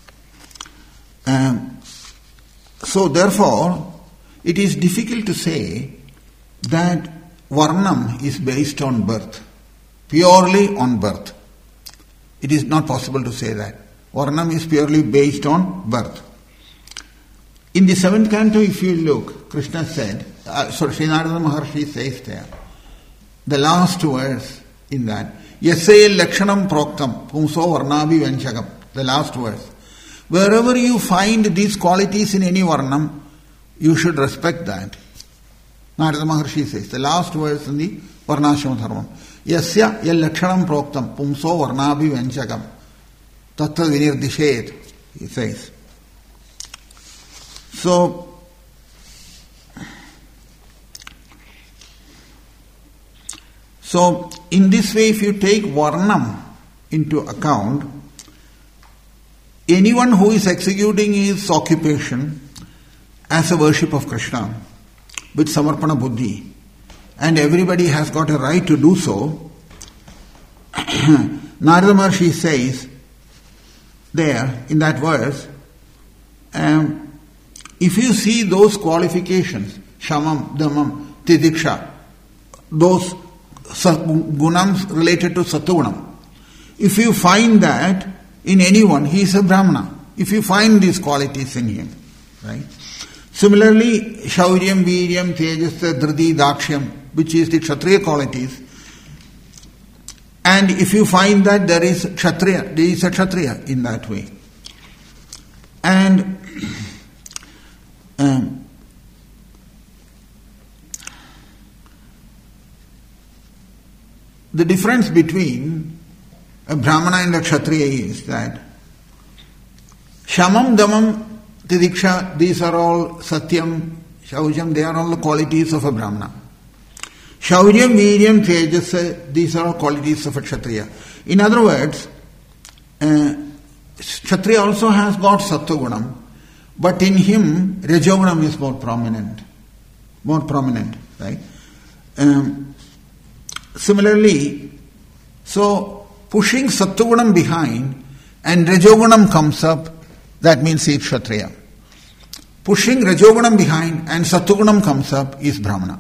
So therefore, it is difficult to say that Varnam is based on birth, purely on birth. It is not possible to say that. Varnam is purely based on birth. In the 7th canto, if you look, Krishna said, Sri Narada Maharshi says there, the last verse in that, Yasaya Lakshanam Proktam, Pumso Varnabi Vanchagam, the last verse. Wherever you find these qualities in any Varnam, you should respect that. Narada Maharshi says, the last verse in the Varnashram Dharma. Yasya Lakshanam Proktam, Pumso Varnabi Vanchagam, Tattva Vinirdishet, he says. So, in this way, if you take Varnam into account, anyone who is executing his occupation as a worship of Krishna with Samarpana Buddhi, and everybody has got a right to do so, Narada Maharshi says there in that verse, if you see those qualifications, Shamam, Dhammam, Tidiksha, those gunams related to Sattvagunam, if you find that in anyone, he is a Brahmana. If you find these qualities in him, right? Similarly, Shauryam, Viryam, Tejasa, Dhriti, Dakshyam, which is the Kshatriya qualities, and if you find that there is a Kshatriya in that way. And the difference between a Brahmana and a Kshatriya is that Shamam, Dhammam, Tidiksha, these are all Satyam, Shaujam, they are all the qualities of a Brahmana. Shauryam, Viryam, Tejasa, these are all qualities of a Kshatriya. In other words, Kshatriya also has got Sattvagunam, but in him, Rajogunam is more prominent, right? Similarly, so pushing Sattvagunam behind and Rajogunam comes up, that means he is Kshatriya. Pushing Rajogunam behind and Sattvagunam comes up is Brahmana.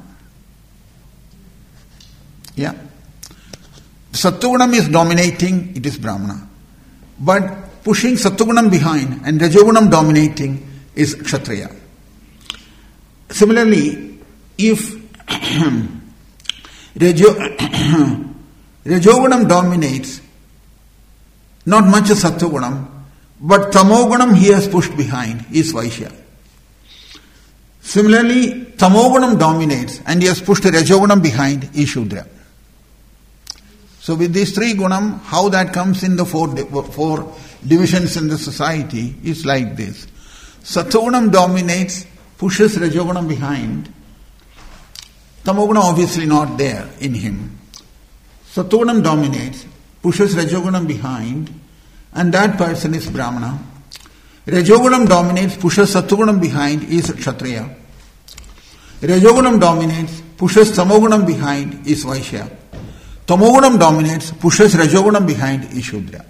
Yeah. Sattvagunam is dominating, it is Brahmana. But pushing Sattvagunam behind and Rajogunam dominating is Kshatriya. Similarly, if Rajogunam dominates, not much of Sattvagunam, but Tamogunam he has pushed behind, is Vaishya. Similarly, Tamogunam dominates and he has pushed Rajogunam behind, is Shudra. So with these three gunam, how that comes in the four divisions in the society is like this. Sattvagunam dominates, pushes Rajogunam behind. Tamogunam obviously not there in him. Sattvagunam dominates, pushes Rajogunam behind, and that person is Brahmana. Rajogunam dominates, pushes Sattvagunam behind, is Kshatriya. Rajogunam dominates, pushes Tamogunam behind, is Vaishya. Tamogunam dominates, pushes Rajogunam behind, is Shudra.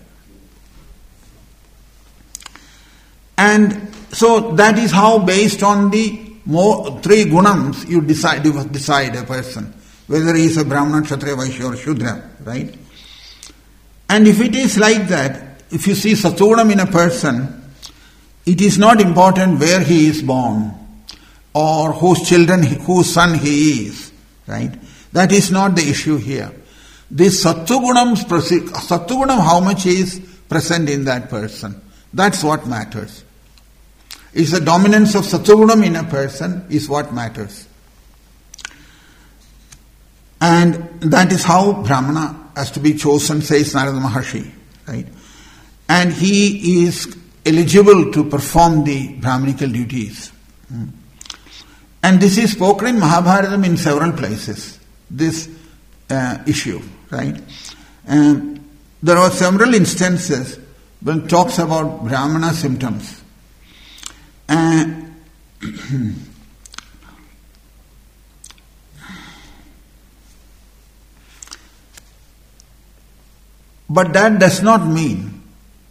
And so that is how, based on the three gunams, you decide a person, whether he is a Brahmana, Kshatriya, Vaishya or Shudra, right? And if it is like that, if you see Sattvagunam in a person, it is not important where he is born or whose son he is, right? That is not the issue here. This Sattvagunam, how much is present in that person? That's what matters. It's the dominance of Sattvagunam in a person is what matters. And that is how Brahmana has to be chosen, says Narada Maharshi, right? And he is eligible to perform the Brahminical duties. And this is spoken in Mahabharata in several places, this issue, right? And there are several instances when it talks about Brahmana symptoms. But that does not mean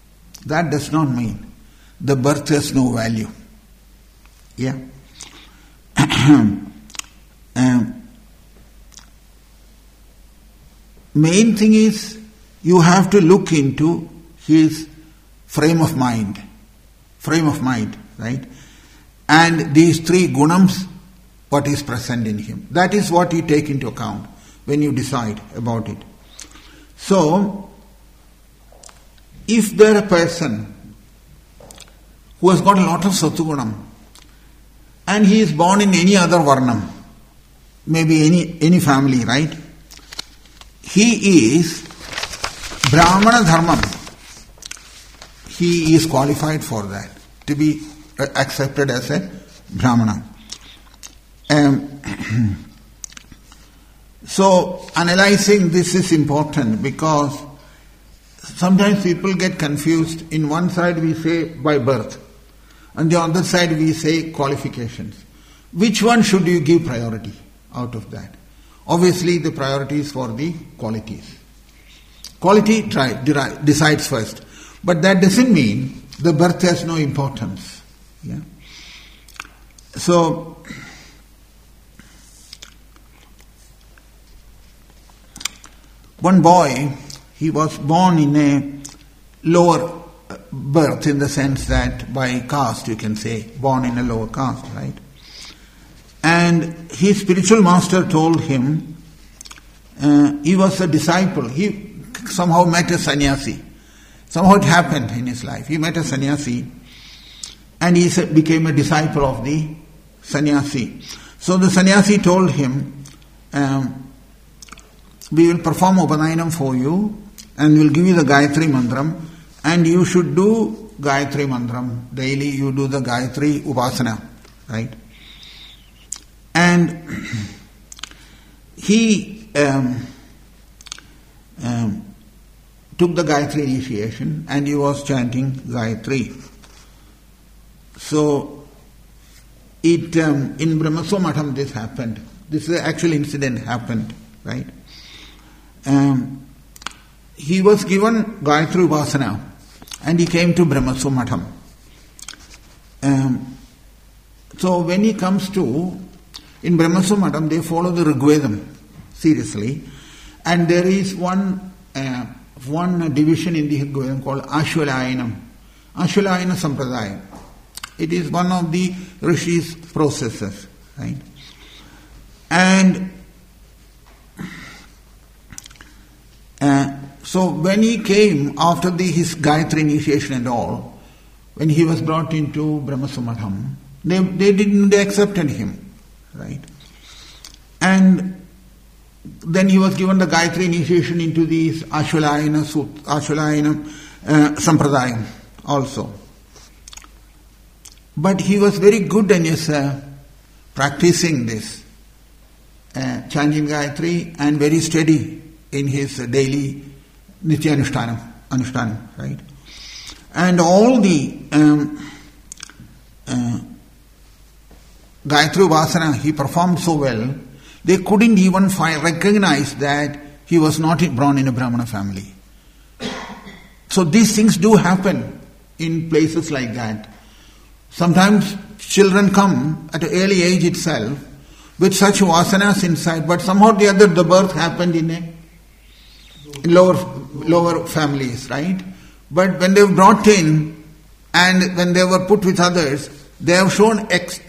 the birth has no value. Yeah. Main thing is you have to look into his frame of mind, right? And these three gunams, what is present in him. That is what you take into account when you decide about it. So, if there is a person who has got a lot of Sattvagunam and he is born in any other varnam, maybe any family, right? He is Brahmana dharmam. He is qualified for that, to be accepted as a Brahmana. So, analyzing this is important because sometimes people get confused. In one side we say by birth, and the other side we say qualifications. Which one should you give priority out of that? Obviously the priority is for the qualities. Quality decides first. But that doesn't mean the birth has no importance. Yeah. So, one boy, he was born in a lower birth, in the sense that by caste, you can say, born in a lower caste, right? And his spiritual master told him, he was a disciple, he somehow met a sannyasi. Somehow it happened in his life. He met a sannyasi and he became a disciple of the sannyasi. So the sannyasi told him, we will perform Upanayinam for you and we will give you the Gayatri Mantram, and you should do Gayatri Mantram. Daily you do the Gayatri Upasana, right? And he took the Gayatri initiation and he was chanting Gayatri. So, in Brahmaswa Matham this happened. This is the actual incident happened, right? He was given Gayatri Upasana and he came to Brahmaswa Matham. So when he comes to, in Brahmaswa Matham they follow the Rigvedam seriously, and there is one division in the Rigvedam called Ashwalayanam, Ashwalayana Sampradaya. It is one of the Rishi's processes, right? And so when he came after his Gayatri initiation and all, when he was brought into Brahma Samadham, they accepted him, right? And then he was given the Gayatri initiation into these Ashwalayana Sampradayam also. But he was very good in his practicing this, chanting Gayatri, and very steady in his daily Nitya Anushthanam, right? And all the Gayatri Upasana he performed so well, they couldn't even recognize that he was not born in a Brahmana family. So these things do happen in places like that. Sometimes children come at an early age itself with such vasanas inside, but somehow or the other the birth happened in lower families, right? But when they were brought in and when they were put with others, they have shown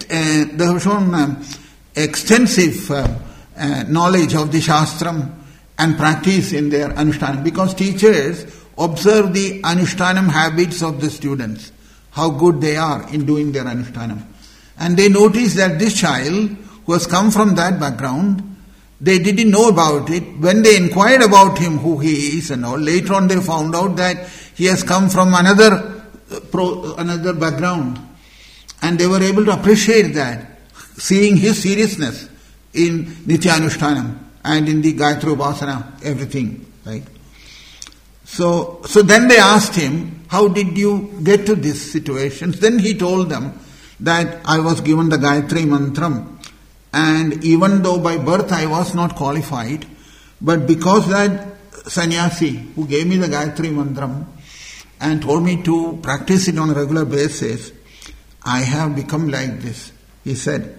extensive knowledge of the Shastram and practice in their Anushtanam, because teachers observe the Anushtanam habits of the students, how good they are in doing their Anushtanam. And they notice that this child who has come from that background, they didn't know about it. When they inquired about him, who he is and all, later on they found out that he has come from another background. And they were able to appreciate that, seeing his seriousness in Nitya Anushtanam and in the Gayatri Upasana, everything, right? So then they asked him, how did you get to this situation? Then he told them that I was given the Gayatri Mantram, and even though by birth I was not qualified, but because that sannyasi who gave me the Gayatri Mantram and told me to practice it on a regular basis, I have become like this, he said.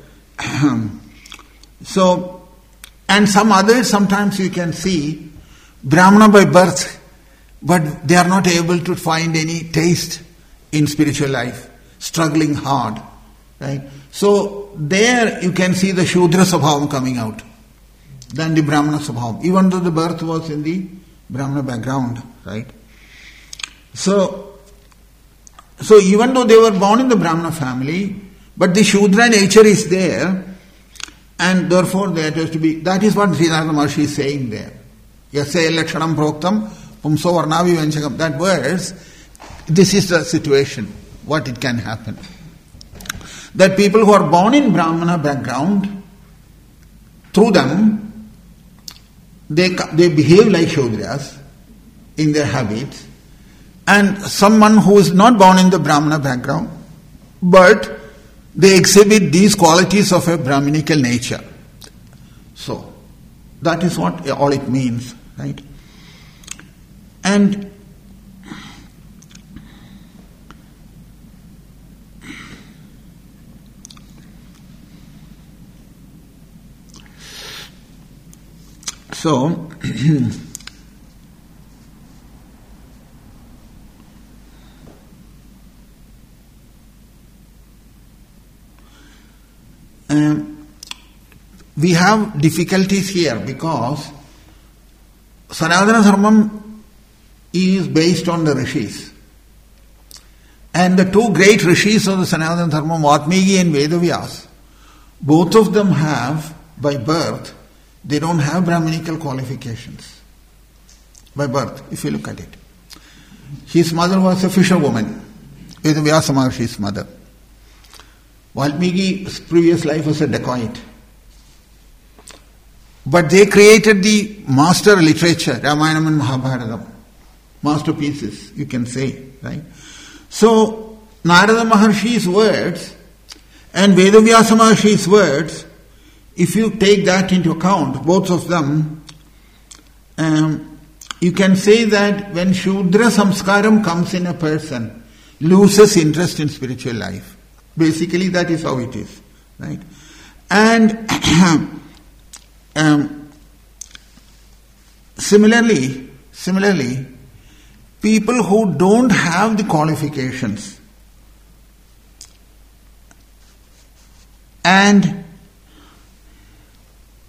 So, and some others, sometimes you can see Brahmana by birth, but they are not able to find any taste in spiritual life, struggling hard, right? So there you can see the Shudra Svabhavam coming out than the Brahmana Svabhavam, even though the birth was in the Brahmana background, right? So even though they were born in the Brahmana family, but the Shudra nature is there, and therefore that has to be, that is what Sridharana Maharshi is saying there. Yasya lakshanam proktam pumso varnavi vanchakam. That verse, this is the situation, what it can happen. That people who are born in Brahmana background, through them, they behave like Shudras in their habits, and someone who is not born in the Brahmana background, but they exhibit these qualities of a Brahminical nature. So, that is what all it means, right? And so, we have difficulties here because Sanatana Dharmam is based on the Rishis. And the two great Rishis of the Sanatana Dharmam, Vatmiki and Vedavyas, both of them have, by birth, they don't have Brahminical qualifications. By birth, if you look at it. His mother was a fisherwoman, Vedavyasa Maharshi's mother. Valmiki's previous life was a dacoit. But they created the master literature, Ramayana and Mahabharata, masterpieces, you can say, right? So, Narada Maharshi's words and Vedavyasa Maharshi's words, if you take that into account, both of them, you can say that when Shudra Samskaram comes in a person, loses interest in spiritual life. Basically, that is how it is, right? And similarly, people who don't have the qualifications and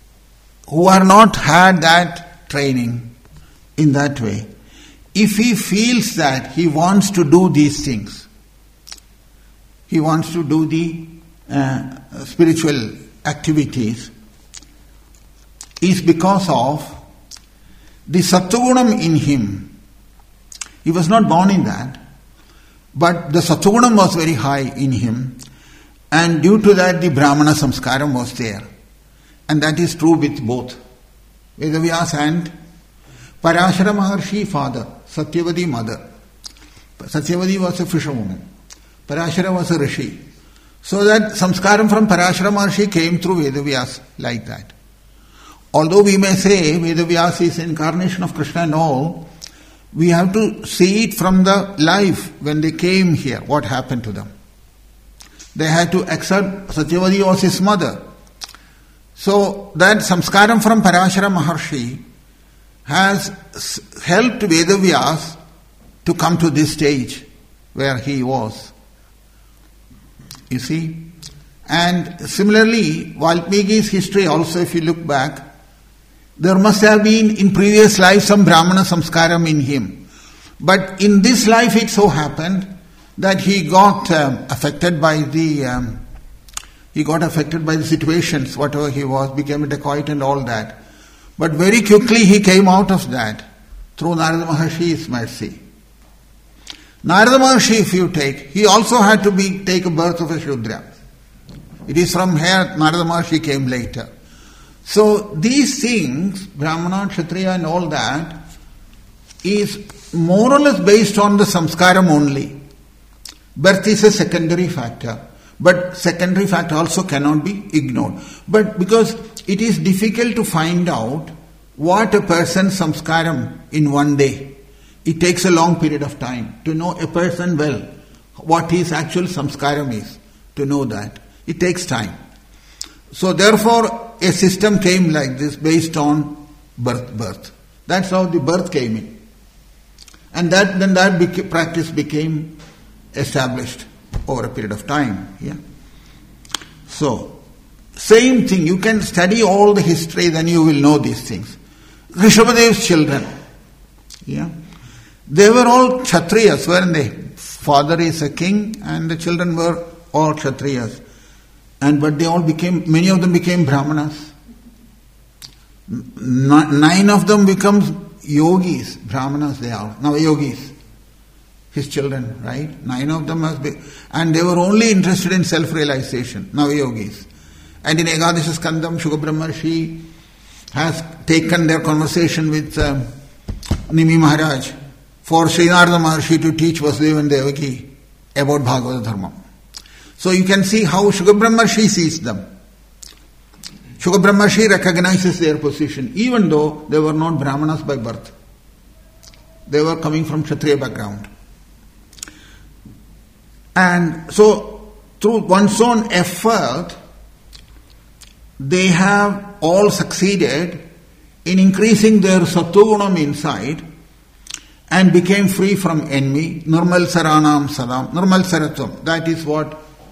who are not had that training in that way, if he feels that he wants to do these things, he wants to do the spiritual activities, is because of the sattvagunam in him. He was not born in that, but the sattvagunam was very high in him, and due to that the Brahmana samskaram was there. And that is true with both Vedavyas and Parashara Maharshi father, Satyavati mother. Satyavati was a fisherwoman, Parashara was a rishi. So that samskaram from Parashara Maharshi came through Vedavyas like that. Although we may say Vedavyas is incarnation of Krishna and all, we have to see it from the life when they came here, what happened to them. They had to accept Satyavati was his mother. So that samskaram from Parashara Maharshi has helped Vedavyas to come to this stage where he was. You see? And similarly, Valmiki's history also, if you look back, there must have been in previous life some Brahmana samskaram in him. But in this life it so happened that he got affected by the situations, whatever he was, became a dacoit and all that. But very quickly he came out of that through Narada Maharshi's mercy. Narada Maharshi, if you take, he also had to take a birth of a Shudra. It is from here Narada Maharshi came later. So these things, Brahmana, Kshatriya and all that, is more or less based on the samskaram only. Birth is a secondary factor. But secondary factor also cannot be ignored. But because it is difficult to find out what a person's samskaram in one day. It takes a long period of time to know a person well, what his actual samskaram is, to know that. It takes time. So therefore, a system came like this based on birth. That's how the birth came in. And that practice became established over a period of time. Yeah. So, same thing, you can study all the history, then you will know these things. Rishabhadev's children, yeah, they were all Kshatriyas, weren't they? Father is a king and the children were all Kshatriyas. But they all many of them became Brahmanas. 9 of them become yogis, Brahmanas they are, now yogis. His children, right? 9 of them must be, and they were only interested in self-realization, now yogis. And in Ekadasha Skandam, Shukha Brahmarshi has taken their conversation with Nimi Maharaj for Srinarada Maharshi to teach Vasudeva and Devaki about Bhagavata Dharma. So you can see how Shukha Brahmarshi sees them. Shukha Brahmarshi recognizes their position, even though they were not Brahmanas by birth. They were coming from Kshatriya background. And so, through one's own effort, they have all succeeded in increasing their sattvagunam inside and became free from envy. Nirmal saranam sadam. Nirmal saratvam. That is what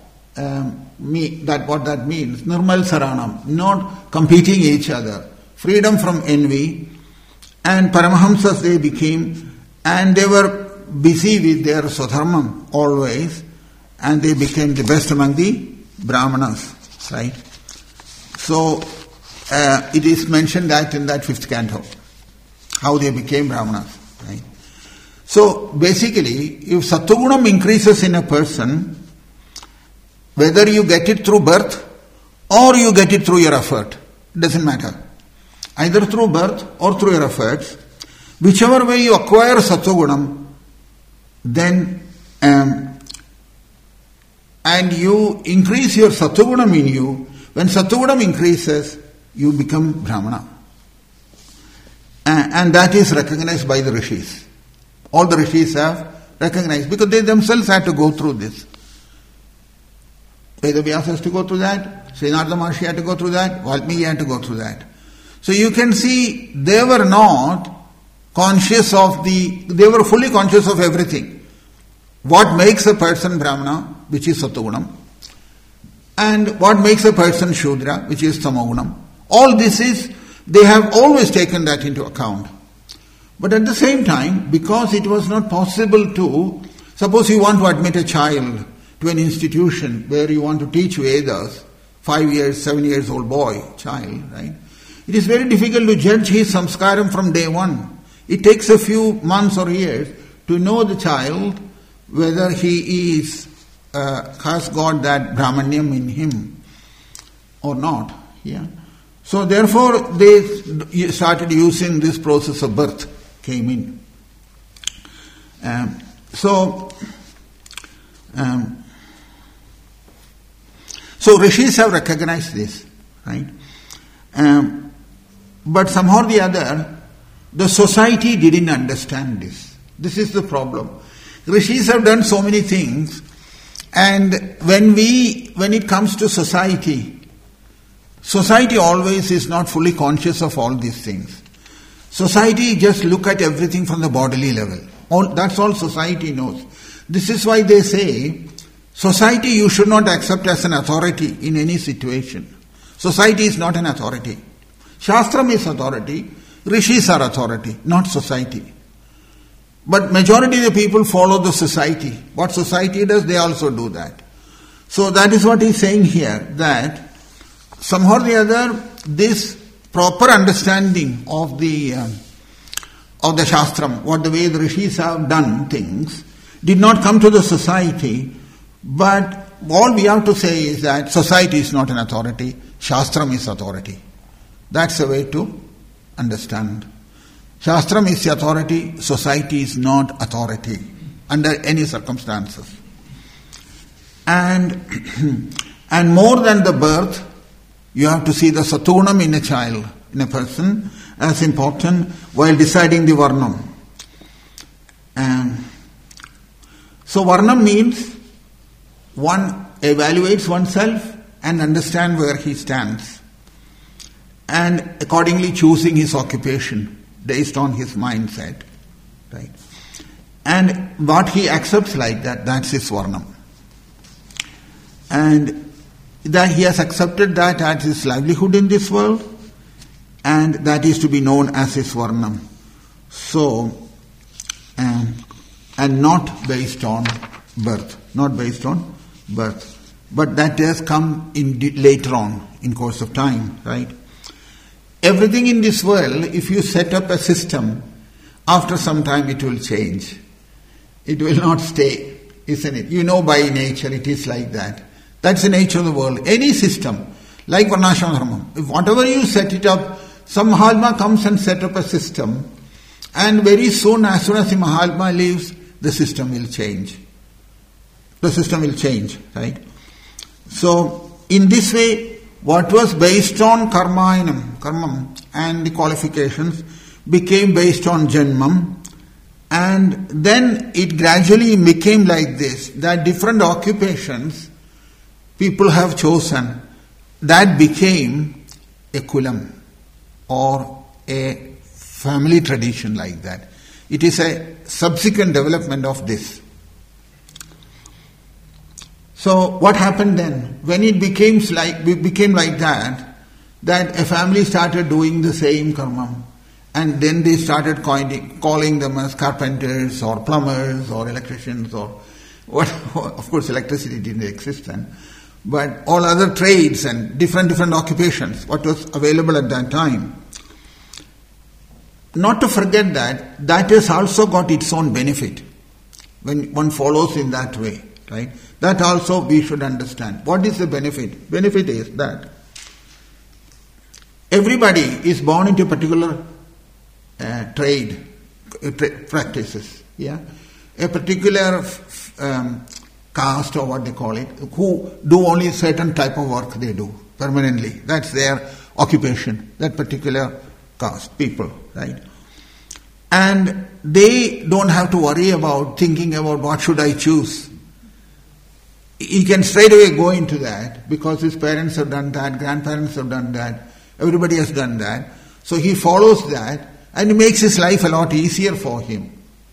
that means. Nirmal saranam. Not competing each other. Freedom from envy. And Paramahamsas they became, and they were busy with their swadharmam always, and they became the best among the Brahmanas, right? So, it is mentioned that in that 5th canto, how they became Brahmanas, right? So, basically, if sattvagunam increases in a person, whether you get it through birth or you get it through your effort, it doesn't matter. Either through birth or through your efforts, whichever way you acquire sattvagunam, then and you increase your sattvagunam in you, when sattvagunam increases, you become Brahmana. And that is recognized by the rishis. All the rishis have recognized, because they themselves had to go through this. Vedavyas has to go through that, Srinarada Maharshi had to go through that, Valmiki had to go through that. So you can see they were not conscious of they were fully conscious of everything. What makes a person Brahmana, which is Sattvagunam, and what makes a person Shudra, which is Tamagunam. All this is They have always taken that into account. But at the same time, because it was not possible to, suppose you want to admit a child to an institution where you want to teach Vedas, 5 years, 7 years old boy, child, right? It is very difficult to judge his samskaram from day one. It takes a few months or years to know the child whether he is has got that Brahmanyam in him or not. Yeah. So therefore they started using this process of birth, came in. So rishis have recognized this, right? But somehow or the other, the society didn't understand this. This is the problem. Rishis have done so many things, and when it comes to society always is not fully conscious of all these things. Society just look at everything from the bodily level. That's all society knows. This is why they say, society you should not accept as an authority in any situation. Society is not an authority. Shastram is authority, rishis are authority, not society. But majority of the people follow the society. What society does, they also do that. So that is what he is saying here, that somehow or the other, this proper understanding of the Shastram, what the way the rishis have done things, did not come to the society, but all we have to say is that society is not an authority, Shastram is authority. That's the way to understand. Shastram is the authority, society is not authority under any circumstances. And more than the birth, you have to see the saturnam in a child, in a person, as important while deciding the varnam. So varnam means one evaluates oneself and understands where he stands, and accordingly choosing his occupation based on his mindset, right? And what he accepts like that, that's his varnam. And that he has accepted that as his livelihood in this world, and that is to be known as his varnam. So, and not based on birth, but that has come in later on in course of time, right? Everything in this world, if you set up a system, after some time it will change. It will not stay, isn't it? You know by nature it is like that. That's the nature of the world. Any system, like Varnashram Dharma, if whatever you set it up, some Mahatma comes and set up a system, and very soon, as soon as the Mahatma leaves, the system will change. The system will change, right? So, in this way, what was based on karmam, and the qualifications became based on janmam, and then it gradually became like this, that different occupations people have chosen, that became a kulam or a family tradition like that. It is a subsequent development of this. So what happened then? When it became like that a family started doing the same karma, and then they started calling them as carpenters or plumbers or electricians or what. Of course, electricity didn't exist then, but all other trades and different occupations, what was available at that time. Not to forget that has also got its own benefit when one follows in that way, right? That also we should understand. What is the benefit? Benefit is that everybody is born into a particular trade practices, yeah, a particular caste or what they call it, who do only a certain type of work they do permanently. That's their occupation, that particular caste, people, right? And they don't have to worry about thinking about what should I choose. He can straight away go into that because his parents have done that, grandparents have done that, everybody has done that. So he follows that and it makes his life a lot easier for him.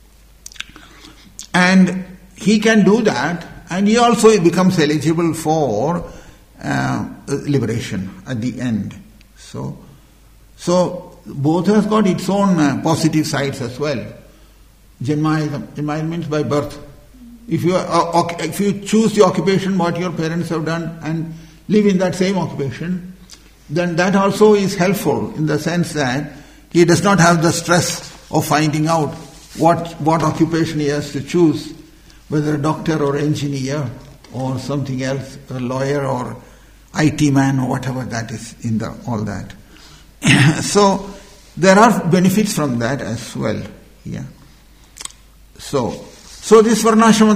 And he can do that, and he also becomes eligible for liberation at the end. So So both has got its own positive sides as well. Janmayam. Janmayam means by birth. If you choose the occupation what your parents have done and live in that same occupation, then that also is helpful in the sense that he does not have the stress of finding out what occupation he has to choose, whether a doctor or engineer or something else, a lawyer or IT man or whatever that is in all that. So there are benefits from that as well. Yeah. So this Varnashrama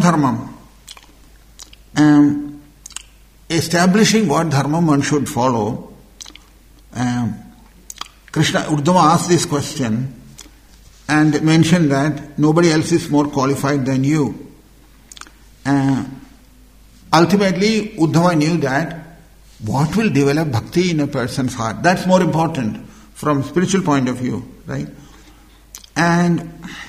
dharma, establishing what dharma one should follow, Uddhava asked this question and mentioned that nobody else is more qualified than you. Ultimately, Uddhava knew that what will develop bhakti in a person's heart, that's more important from spiritual point of view, right? And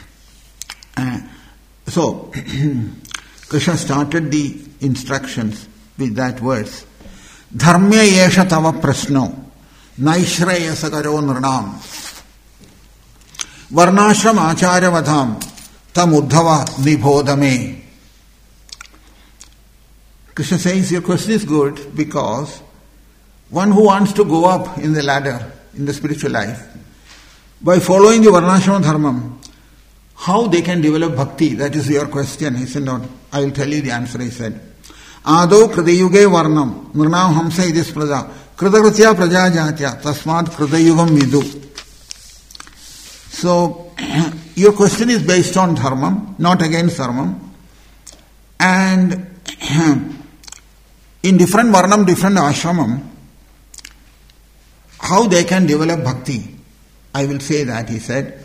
so Krishna started the instructions with that verse. Dharmya yesha tava prasno naishrayasakaro nirnam varnashram acharya vadham tam uddhava nibodhame. Krishna says your question is good because one who wants to go up in the ladder in the spiritual life, by following the Varnashrama dharma, how they can develop bhakti, that is your question. He said, no, I will tell you the answer. He said, Ado kridayuge varnam nirnam hamsa idis praja kridakritya praja jatya tasmad kridayugam vidu. So, your question is based on dharma, not against dharma. And in different varnam, different ashramam, how they can develop bhakti, I will say that, he said.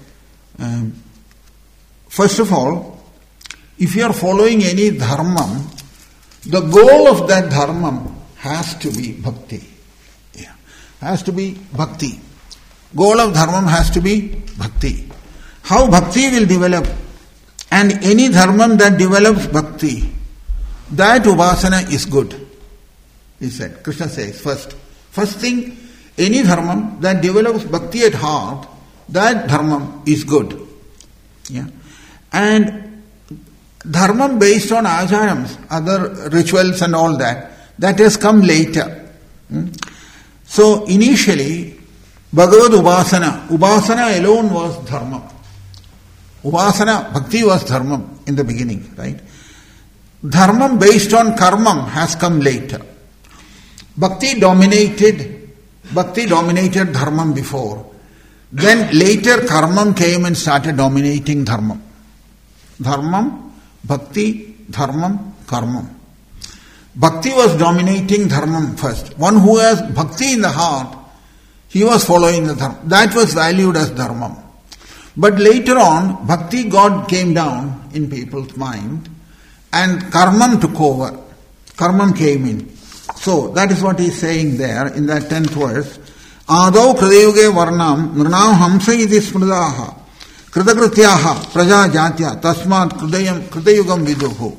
First of all, if you are following any dharma, the goal of that dharma has to be bhakti. Yeah. Has to be bhakti. Goal of dharma has to be bhakti. How bhakti will develop? And any dharma that develops bhakti, that upasana is good. He said, Krishna says, first thing, any dharma that develops bhakti at heart, that dharma is good. Yeah. And dharma based on acharams, other rituals and all that has come later. So initially, Bhagavad Upasana alone was dharma. Upasana, bhakti was dharma in the beginning, right? Dharma based on karma has come later. Bhakti dominated dharma before. Then later karma came and started dominating dharma. Dharma, bhakti, dharma, karma. Bhakti was dominating dharma first. One who has bhakti in the heart, he was following the dharma. That was valued as dharma. But later on, bhakti God came down in people's mind and karma took over. Karma came in. So that is what he is saying there in that 10th verse. Adau kridayuge varnam nirnam hamsa iti smrdaha kridakrityaha praja jatya tasmat kridayugam viduhu.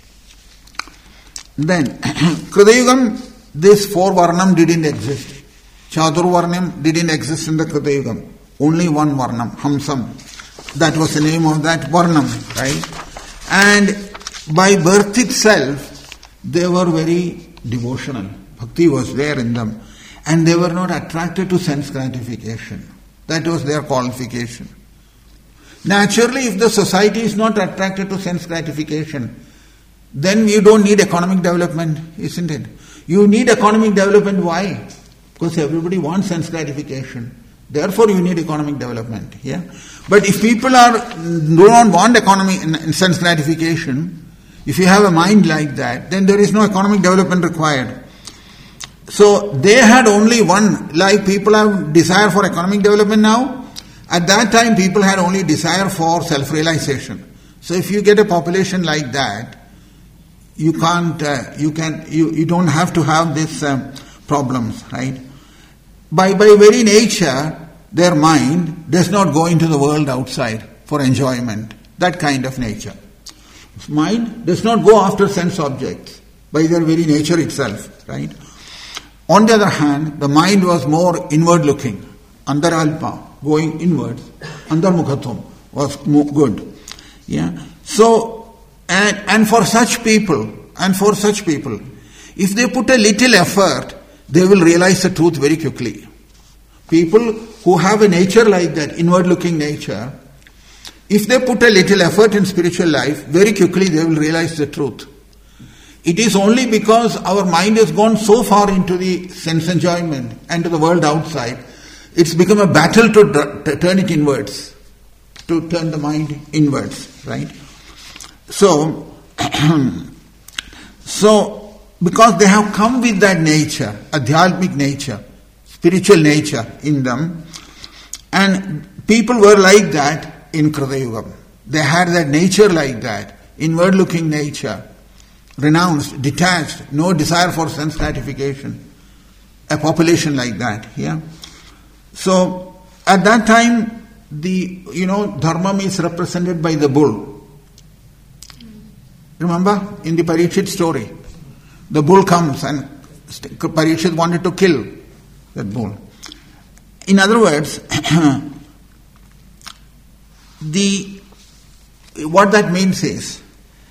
Then kridayugam, this 4 varnam didn't exist. Chatur varnam didn't exist in the kridayugam. Only one varnam, hamsam. That was the name of that varnam, right? And by birth itself, they were very devotional. Bhakti was there in them. And they were not attracted to sense gratification. That was their qualification. Naturally, if the society is not attracted to sense gratification, then you don't need economic development, isn't it? You need economic development. Why? Because everybody wants sense gratification. Therefore, you need economic development. Yeah. But if people do not want economic and sense gratification, if you have a mind like that, then there is no economic development required. So they had only one, like people have desire for economic development now. At that time, people had only desire for self-realization. So if you get a population like that, you don't have to have these problems, right? By very nature, their mind does not go into the world outside for enjoyment. That kind of nature. Mind does not go after sense objects by their very nature itself, right? On the other hand, the mind was more inward looking. Antaralpa, going inwards, Antarmukhatvam was good. Yeah. So, and for such people, if they put a little effort, they will realize the truth very quickly. People who have a nature like that, inward-looking nature, if they put a little effort in spiritual life, very quickly they will realize the truth. It is only because our mind has gone so far into the sense enjoyment and to the world outside, it's become a battle to turn it inwards, to turn the mind inwards, right? So, because they have come with that nature, adhyatmic nature, spiritual nature in them, and people were like that in Kritayuga. They had that nature like that, inward-looking nature, renounced, detached, no desire for sense gratification, a population like that, yeah. So, at that time, Dharmam is represented by the bull. Remember, in the Parikshit story, the bull comes and Parikshit wanted to kill that bull. In other words, what that means is,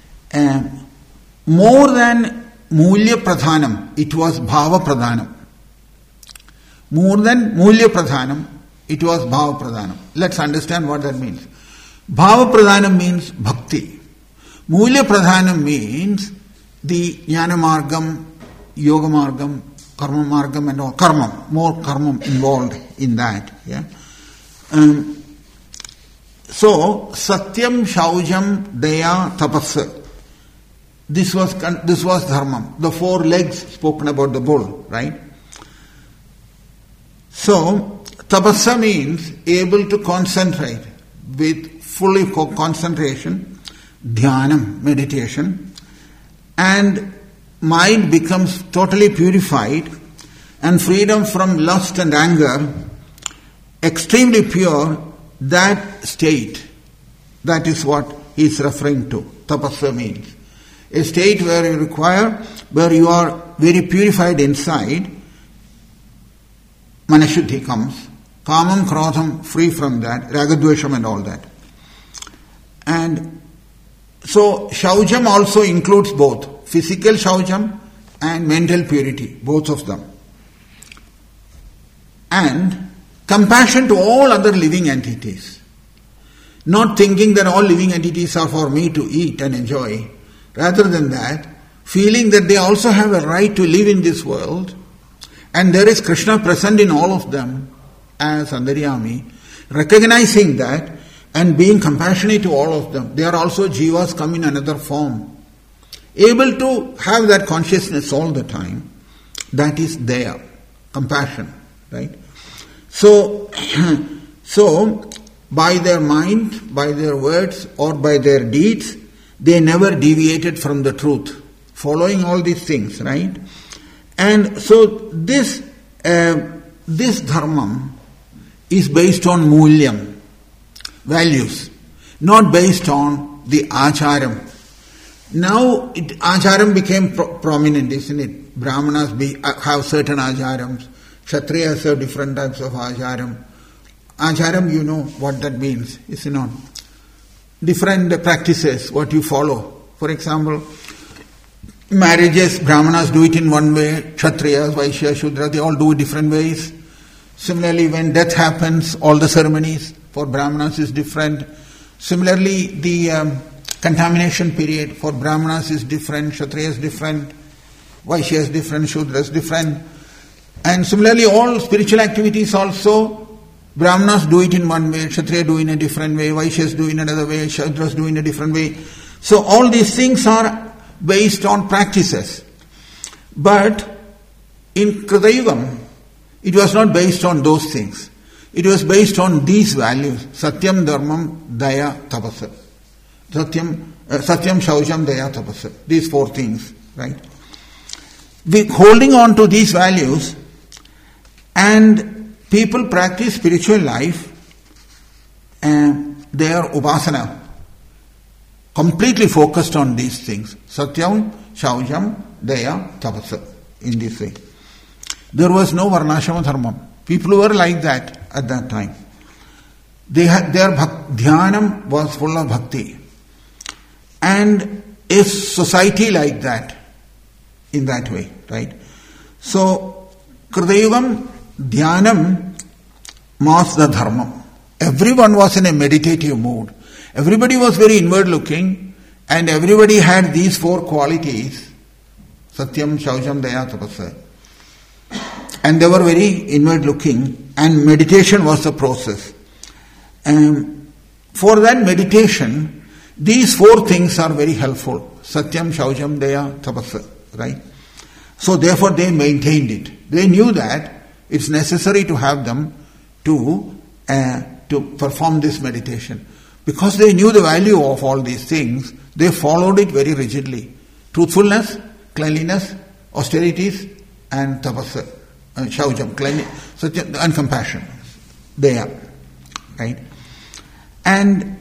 more than Mulya Pradhanam, it was Bhava Pradhanam. More than Mulya Pradhanam, it was Bhava Pradhanam. Let's understand what that means. Bhava Pradhanam means bhakti. Mulya Pradhanam means the Jnana Margam, Yoga Margam, Karma Margam and all. Karma, more karma involved in that. Yeah. So, Satyam, Shaujam, Daya, Tapassa. This was Dharmam. The 4 legs spoken about the bull, right? So, Tapassa means able to concentrate with fully concentration, Dhyanam, meditation, and mind becomes totally purified and freedom from lust and anger, extremely pure, that state, that is what he is referring to. Tapasya means a state where you are very purified inside, manashuddhi comes, kamam, krodham, free from that, ragadvesham and all that. And so shaujam also includes both, physical shaujam and mental purity, both of them. And compassion to all other living entities. Not thinking that all living entities are for me to eat and enjoy. Rather than that, feeling that they also have a right to live in this world, and there is Krishna present in all of them as Antaryami, recognizing that and being compassionate to all of them. They are also jivas come in another form. Able to have that consciousness all the time, that is there. Compassion, right? So, by their mind, by their words, or by their deeds, they never deviated from the truth, following all these things, right? And so this dharmam is based on mulyam, values, not based on the acharam. Now acharam became prominent, isn't it? Brahmanas have certain acharams, Kshatriyas have different types of acharam. Acharam, you know what that means, is it not? Different practices, what you follow. For example, marriages, Brahmanas do it in one way, Kshatriyas, Vaishyas, Shudras, they all do it different ways. Similarly, when death happens, all the ceremonies for Brahmanas is different. Similarly, the contamination period for Brahmanas is different, Kshatriyas different, Vaishyas different, Shudras different. And similarly, all spiritual activities also, Brahmanas do it in one way, Kshatriya do in a different way, Vaishyas do in another way, Shudras do in a different way. So all these things are based on practices. But in Kritayugam, it was not based on those things. It was based on these values, Satyam, Dharmam, Daya, Tapasa. Satyam, Shaujam, Daya, Tapasa. These 4 things, right? Holding on to these values, and people practice spiritual life and their upasana completely focused on these things. Satyam, Shaujam, Daya, Tapasa, in this way. There was no Varnashama Dharmam. People were like that. at that time. Their dhyanam was full of bhakti. And a society like that, in that way, right? So, Kritayugam, dhyanam was the dharma. Everyone was in a meditative mood. Everybody was very inward looking, and everybody had these four qualities: Satyam, Shaujam, Daya, Tapasya. And they were very inward looking, and meditation was the process. For that meditation, these four things are very helpful: Satyam, Shaujam, Daya, Tapasya, right? So therefore they maintained it. They knew that it's necessary to have them to perform this meditation. Because they knew the value of all these things, they followed it very rigidly. Truthfulness, cleanliness, austerities, and tapasya, shaujam, cleanliness, and compassion. They are. Right? And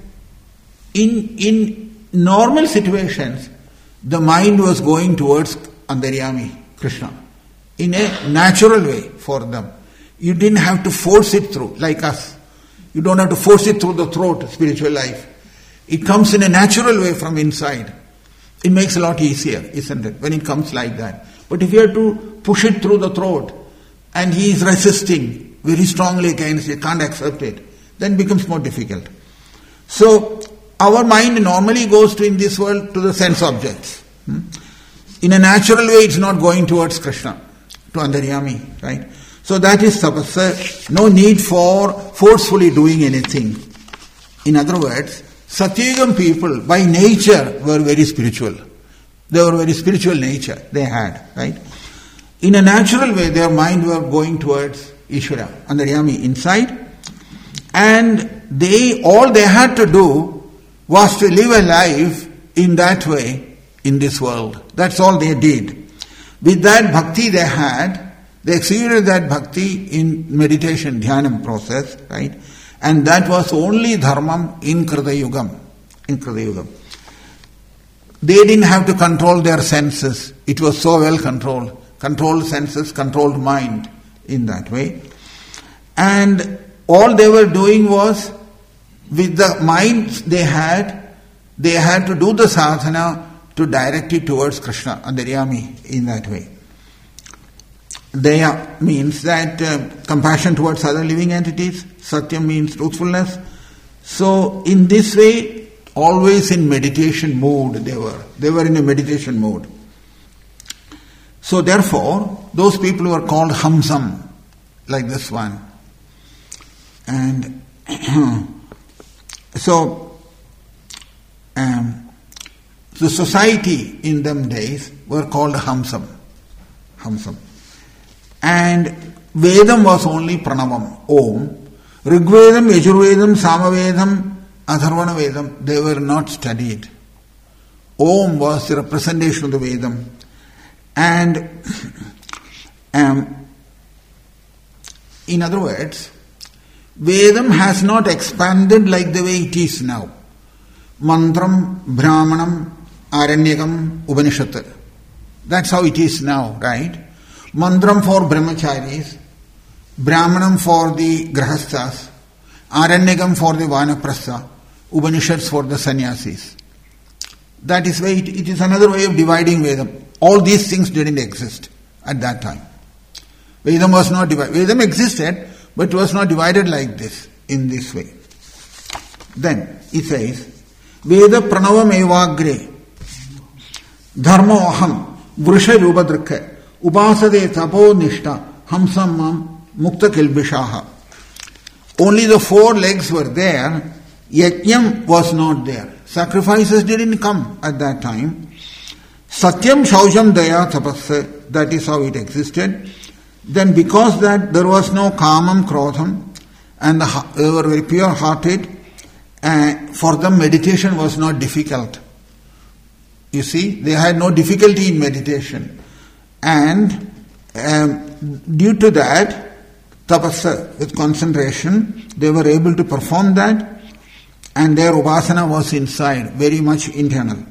in normal situations, the mind was going towards Antaryami, Krishna, in a natural way for them. You didn't have to force it through, like us. You don't have to force it through the throat, spiritual life. It comes in a natural way from inside. It makes a lot easier, isn't it, when it comes like that. But if you have to push it through the throat, and he is resisting very strongly against it, can't accept it, then it becomes more difficult. So, our mind normally goes to, in this world, to the sense objects. In a natural way, it's not going towards Krishna, to Antaryami, right? So that is tapasya, no need for forcefully doing anything. In other words, Satyayugam people by nature were very spiritual. They were very spiritual nature they had, right? In a natural way, their mind were going towards Ishvara, Antaryami, inside, and all they had to do was to live a life in that way in this world. That's all they did. With that bhakti they had, they executed that bhakti in meditation, dhyanam process, right? And that was only dharmam in Kritayugam. They didn't have to control their senses. It was so well controlled. Controlled senses, controlled mind in that way. And all they were doing was, with the minds they had to do the sadhana to direct it towards Krishna, Antaryami, in that way. Daya means that compassion towards other living entities. Satyam means truthfulness. So, in this way, always in meditation mood they were. They were in a meditation mode. So, therefore, those people were called Hamsam, like this one. And so, the society in them days were called Hamsam. And Vedam was only Pranavam, Om. Rigvedam, Yajurvedam, Samavedam, Atharvana Vedam, they were not studied. Om was the representation of the Vedam. And in other words, Vedam has not expanded like the way it is now. Mantram, Brahmanam, Aranyakam, Upanishad. That's how it is now, right? Mantram for brahmacharis, Brahmanam for the grahasthas, Aranyakam for the vanaprastha, Upanishads for the sannyasis. That is why it is another way of dividing Vedam. All these things didn't exist at that time. Vedam was not divided. Vedam existed, but it was not divided like this, in this way. Then, it says, Veda pranavam evagre, dharma aham, vrusha rubadrikha, upasade tapo nishta, hamsamam, mukta kilbishaha. Only the four legs were there, yajnam was not there. Sacrifices didn't come at that time. Satyam, Shaujam, Daya, Tapasya, that is how it existed. Then because that there was no kamam, krodham, and they were very pure-hearted, for them meditation was not difficult. You see, they had no difficulty in meditation. And due to that, tapasya, with concentration, they were able to perform that, and their upasana was inside, very much internal.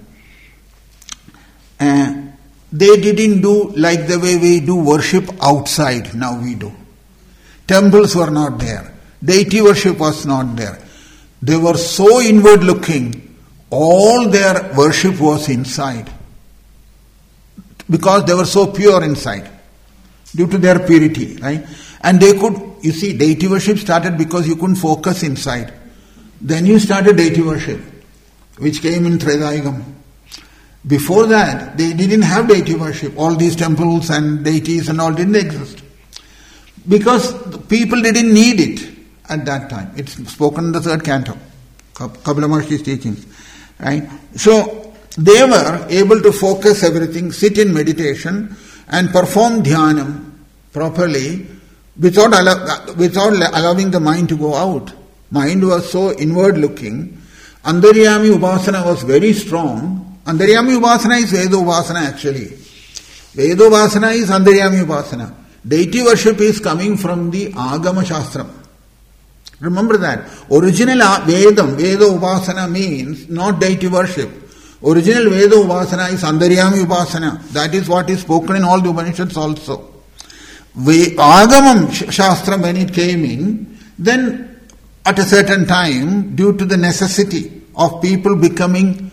They didn't do like the way we do worship outside, now we do. Temples were not there. Deity worship was not there. They were so inward looking, all their worship was inside. Because they were so pure inside, due to their purity, right? And they could, you see, deity worship started because you couldn't focus inside. Then you started deity worship, which came in Tredayugam. Before that, they didn't have deity worship. All these temples and deities and all didn't exist. Because people didn't need it at that time. It's spoken in the third canto, Kapila Maharshi's teachings. Right? So, they were able to focus everything, sit in meditation and perform dhyanam properly without allowing the mind to go out. Mind was so inward looking. Antaryami Upasana was very strong. Antaryami Upasana is Veda Upasana actually. Veda Upasana is Antaryami Upasana. Deity worship is coming from the Agama Shastram. Remember that. Original Veda Upasana means not deity worship. Original Veda Upasana is Antaryami Upasana. That is what is spoken in all the Upanishads also. Agamam Shastra, when it came in, then at a certain time, due to the necessity of people becoming,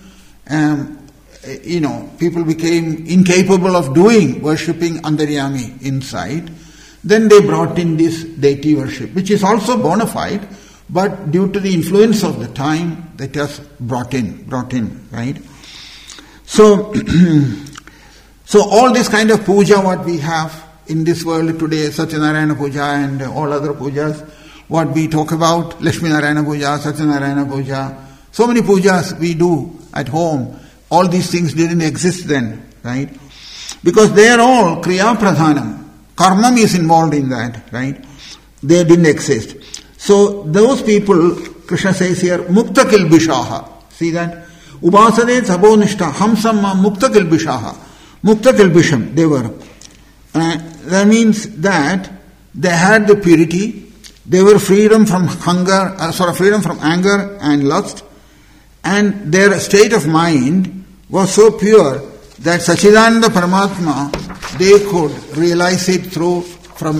people became incapable of worshipping Antaryami inside, then they brought in this deity worship, which is also bona fide, but due to the influence of the time, that has brought in, right? So, all this kind of puja what we have in this world today, Satyanarayana Puja and all other pujas, what we talk about, Lakshmi Narayana Puja, Satyanarayana Puja, so many pujas we do at home, all these things didn't exist then, right? Because they are all Kriya Pradhanam. Karmam is involved in that, right? They didn't exist. So those people, Krishna says here, Mukta Kilbishaha. See that? Upasade Sabonishta Hamsamma Mukta Kilbishaha. Mukta Kilbisham, they were. That means that they had the purity, they were freedom from freedom from anger and lust, and their state of mind was so pure that Sachidananda Paramatma, they could realize it from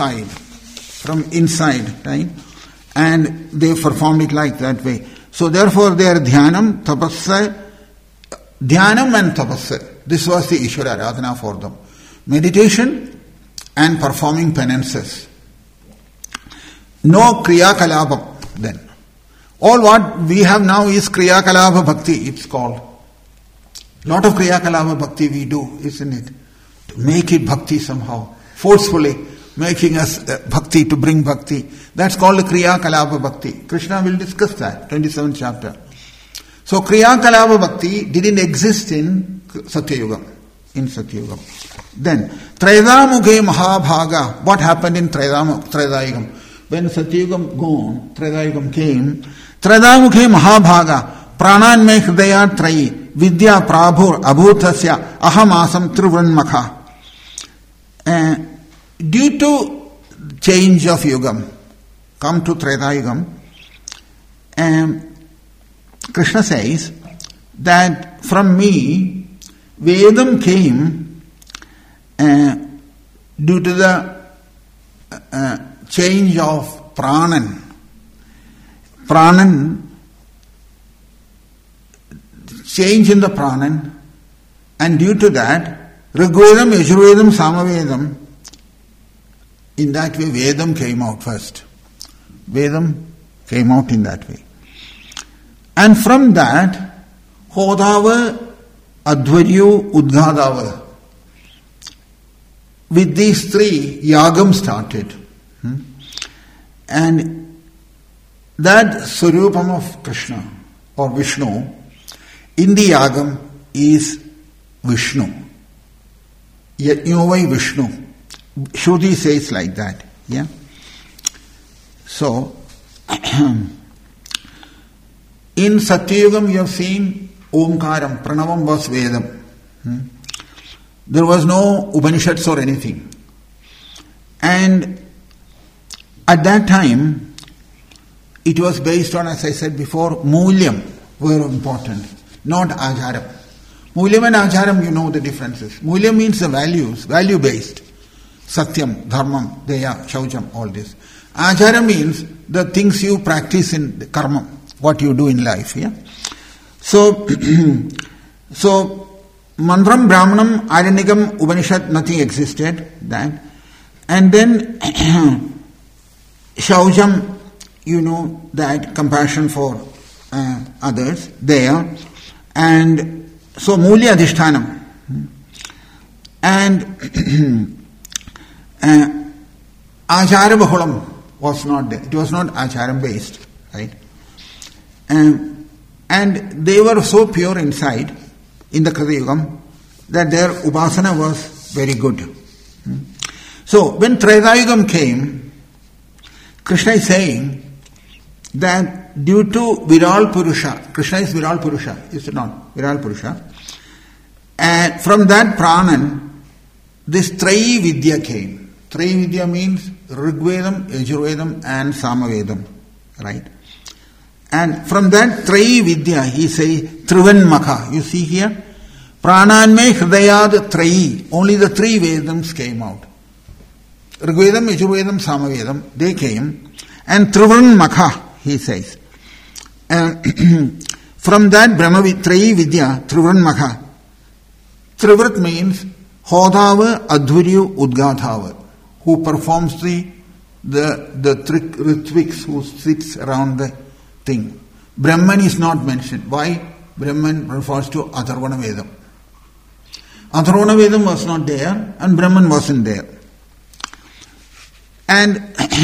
inside, right? And they performed it like that way. So therefore their dhyanam and tapasya, this was the Ishvara Aradhana for them. Meditation and performing penances. No Kriya Kalabha then. All what we have now is Kriya Kalabha Bhakti, it's called. Lot of Kriya Kalabha Bhakti we do, isn't it? To make it Bhakti somehow, forcefully making us Bhakti, to bring Bhakti. That's called Kriya Kalabha Bhakti. Krishna will discuss that, 27th chapter. So Kriya Kalabha Bhakti didn't exist in Satyayuga. Then, Tredamukhe Mahabhaga, what happened in Tredayugam? When Satyayugam gone, Tredayugam came, Tredamukhe Mahabhaga, Prananme Hridaya Trayi, Vidya Prabhur Abhutasya, Ahamasam Trivranmakha. Due to change of Yugam, come to Tredayugam, Krishna says that from me, Vedam came due to the change of Pranan. Change in the Pranan, and due to that, Rigvedam, Yajurvedam, Samavedam, in that way Vedam came out first. Vedam came out in that way. And from that, Hodava, Advaryu, Udgadava. With these three, Yagam started. And that Surupam of Krishna or Vishnu in the Yagam is Vishnu. Yajnavai Vishnu. Shruti says like that. Yeah. So, in Satyayugam you have seen Omkaram, Pranavam was Vedam. There was no Upanishads or anything. And at that time, it was based on, as I said before, Mulyam were important, not Acharam. Mulyam and Acharam, you know the differences. Mulyam means the values, value-based. Satyam, Dharmam, Deya, Shaucham, all this. Acharam means the things you practice in the karma, what you do in life. Yeah. So, Mantram, Brahmanam, Aranyakam, Upanishad, nothing existed then. And then Shaujam, you know that compassion for others there. And so Mulya Adhishtanam. And Achara Bahulam was not there. It was not Acharam based, right? And they were so pure inside in the Krita Yugam that their upasana was very good. So when Treta Yugam came, Krishna is saying that due to Viral Purusha, Krishna is Viral Purusha, is it not? Viral Purusha. And from that Pranan, this Trayi Vidya came. Trayi Vidya means Rigvedam, Yajurvedam and Samavedam. Right? And from that Trayi Vidya, he says Trivanmaka. You see here? Prananme Hridayad Trayi. Only the three Vedams came out. Rigvedam, Yajurvedam, Samavedam, they came. And Trivanmaka, he says. And from that Trayi Vidya, Trivanmaka. Trivrat means Hodava Adhuryu Udgathava, who performs the Ritviks, who sits around the thing. Brahman is not mentioned. Why? Brahman refers to Atharvana Vedam. Atharvana Vedam was not there and Brahman wasn't there. And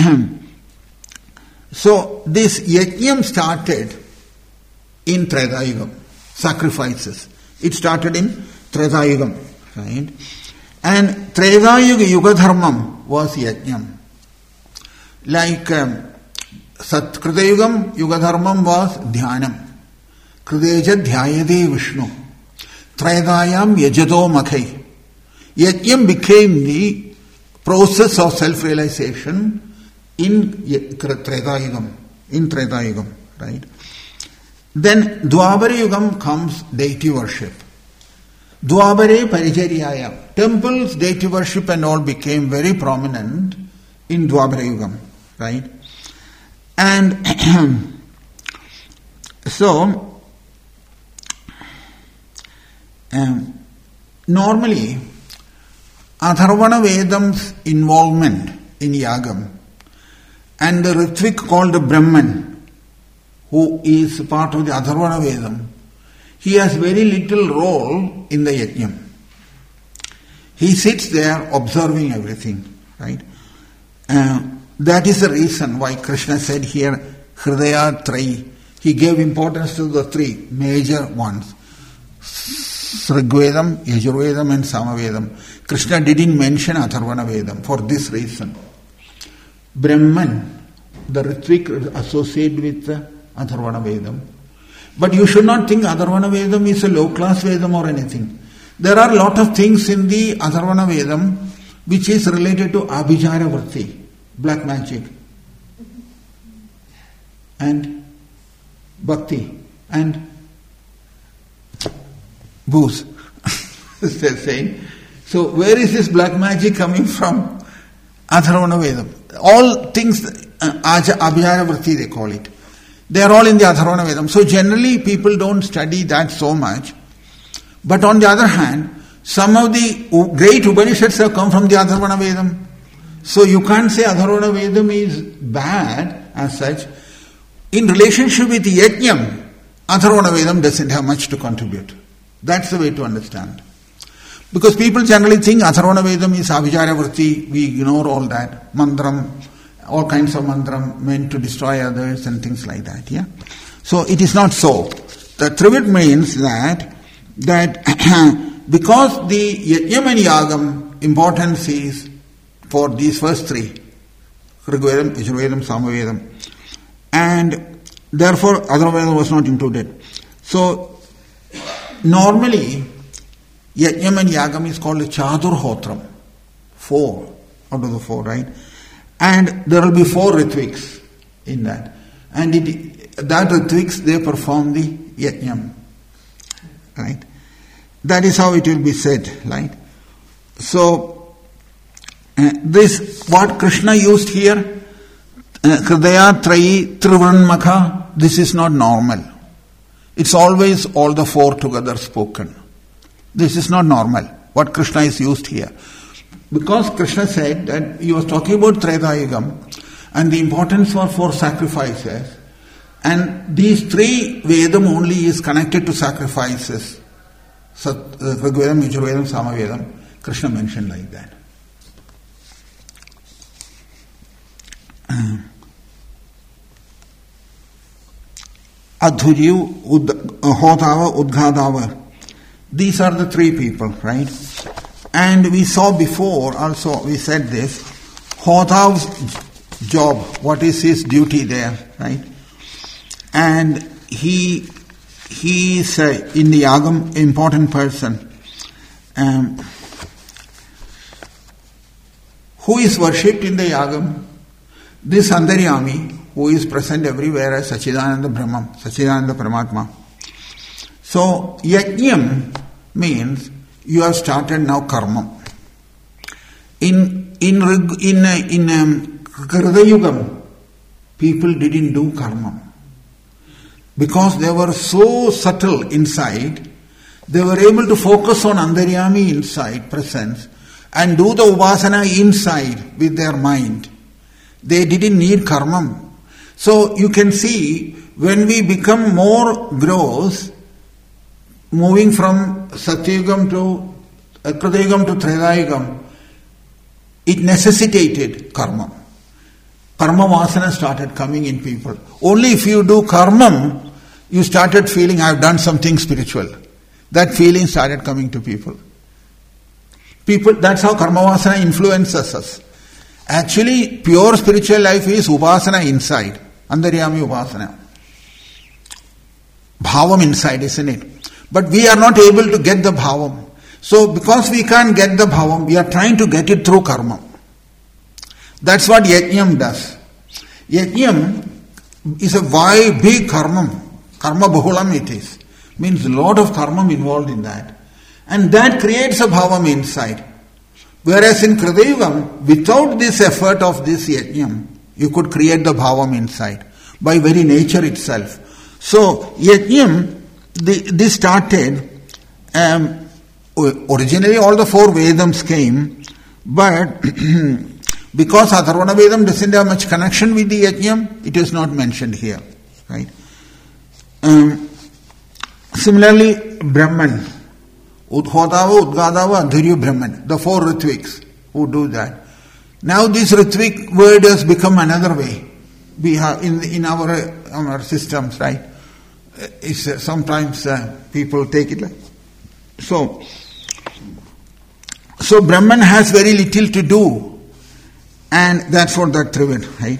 so this Yajnam started in Treta Yugam, sacrifices. It started in Treta Yugam, right? And Treta Yuga Yuga Dharmam was Yajnam. Like Krita Yugam Yuga Dharmam was Dhyanam. Kriteja Dhyayade Vishnu. Tretayam Yajado Makhai. Yajnam became the process of self-realization in Treta Yugam, right? Then Dwapara Yugam comes deity worship. Dwapare Paricharyaya. Temples, deity worship and all became very prominent in Dwapara Yugam, right? And so, normally, Atharvana Vedam's involvement in Yagam and the Ritvik called Brahman, who is part of the Atharvana Vedam, he has very little role in the Yajnam. He sits there observing everything, right? That is the reason why Krishna said here, Hridaya Trayi. He gave importance to the three major ones. Rigvedam, Yajurvedam and Samavedam. Krishna didn't mention Atharvana Vedam for this reason. Brahman, the Ritvik associated with Atharvana Vedam. But you should not think Atharvana Vedam is a low-class Vedam or anything. There are a lot of things in the Atharvana Vedam which is related to Abhijara Vritti, black magic, and Bhakti, and booze. They're saying. So where is this black magic coming from? Atharvana Vedam. All things, Abhijara Vritti they call it. They are all in the Atharvana Vedam. So generally people don't study that so much. But on the other hand, some of the great Upanishads have come from the Atharvana Vedam. So you can't say Atharvana Vedam is bad as such. In relationship with Yajnam, Atharvana Vedam doesn't have much to contribute. That's the way to understand. Because people generally think Atharvana Vedam is Abhijara Vritti, we ignore all that. Mantram, all kinds of mantram meant to destroy others and things like that, yeah? So it is not so. The Trivit means that because the Yajnam and Yagam importance is for these first three, Rigvedam, Yajurvedam, Samavedam, and therefore Atharvana was not included. So normally Yajnam and Yagam is called a Chaturhotram, 4 out of the 4, right? And there will be 4 Ritviks in that. And that Ritviks, they perform the Yajnam. Right? That is how it will be said, right? So, this, what Krishna used here, Hridaya Trayi Trivranmakha, this is not normal. It's always all the four together spoken. This is not normal. What Krishna is used here. Because Krishna said that he was talking about Tretayugam and the importance for four sacrifices, and these three Vedam only is connected to sacrifices. Rigvedam, Yajurvedam, Samavedam, Krishna mentioned like that. Adhuryu, Hodava, Udghadava. These are the three people, right? And we saw before also, we said this, Hodav's job, what is his duty there, right? And he is in the Yagam important person. Who is worshipped in the Yagam? This Antaryami, who is present everywhere as Sachidananda Brahman, Sachidananda Paramatma. So, Yajnam means you have started now karma. In Hridayugam, people didn't do karma. Because they were so subtle inside, they were able to focus on Antaryami inside, presence, and do the upasana inside with their mind. They didn't need karma. So you can see, when we become more gross, moving from Satyugam to Kritayugam to Tretayugam, it necessitated karma. Karma vasana started coming in people. Only if you do karma, you started feeling, I have done something spiritual. That feeling started coming to people. That's how karma vasana influences us. Actually, pure spiritual life is upasana inside. Antaryami upasana. Bhavam inside, isn't it? But we are not able to get the bhavam. So, because we can't get the bhavam, we are trying to get it through karma. That's what Yajnam does. Yajnam is a big karma. Karma bahulam it is. Means a lot of karma involved in that. And that creates a bhavam inside. Whereas in Kritayugam, without this effort of this Yajnam, you could create the bhavam inside by very nature itself. So, Yajnam, this started, originally all the four Vedams came, but because Atharvana Vedam doesn't have much connection with the Yajnam, it is not mentioned here. Right? Similarly, Brahman, Udhodava, Udgadava, Adhiryu Brahman, the four Ritviks who do that. Now this Ritvik word has become another way. We have in our systems, right? It's sometimes people take it like so. So Brahman has very little to do, and that's what that Trivid, right?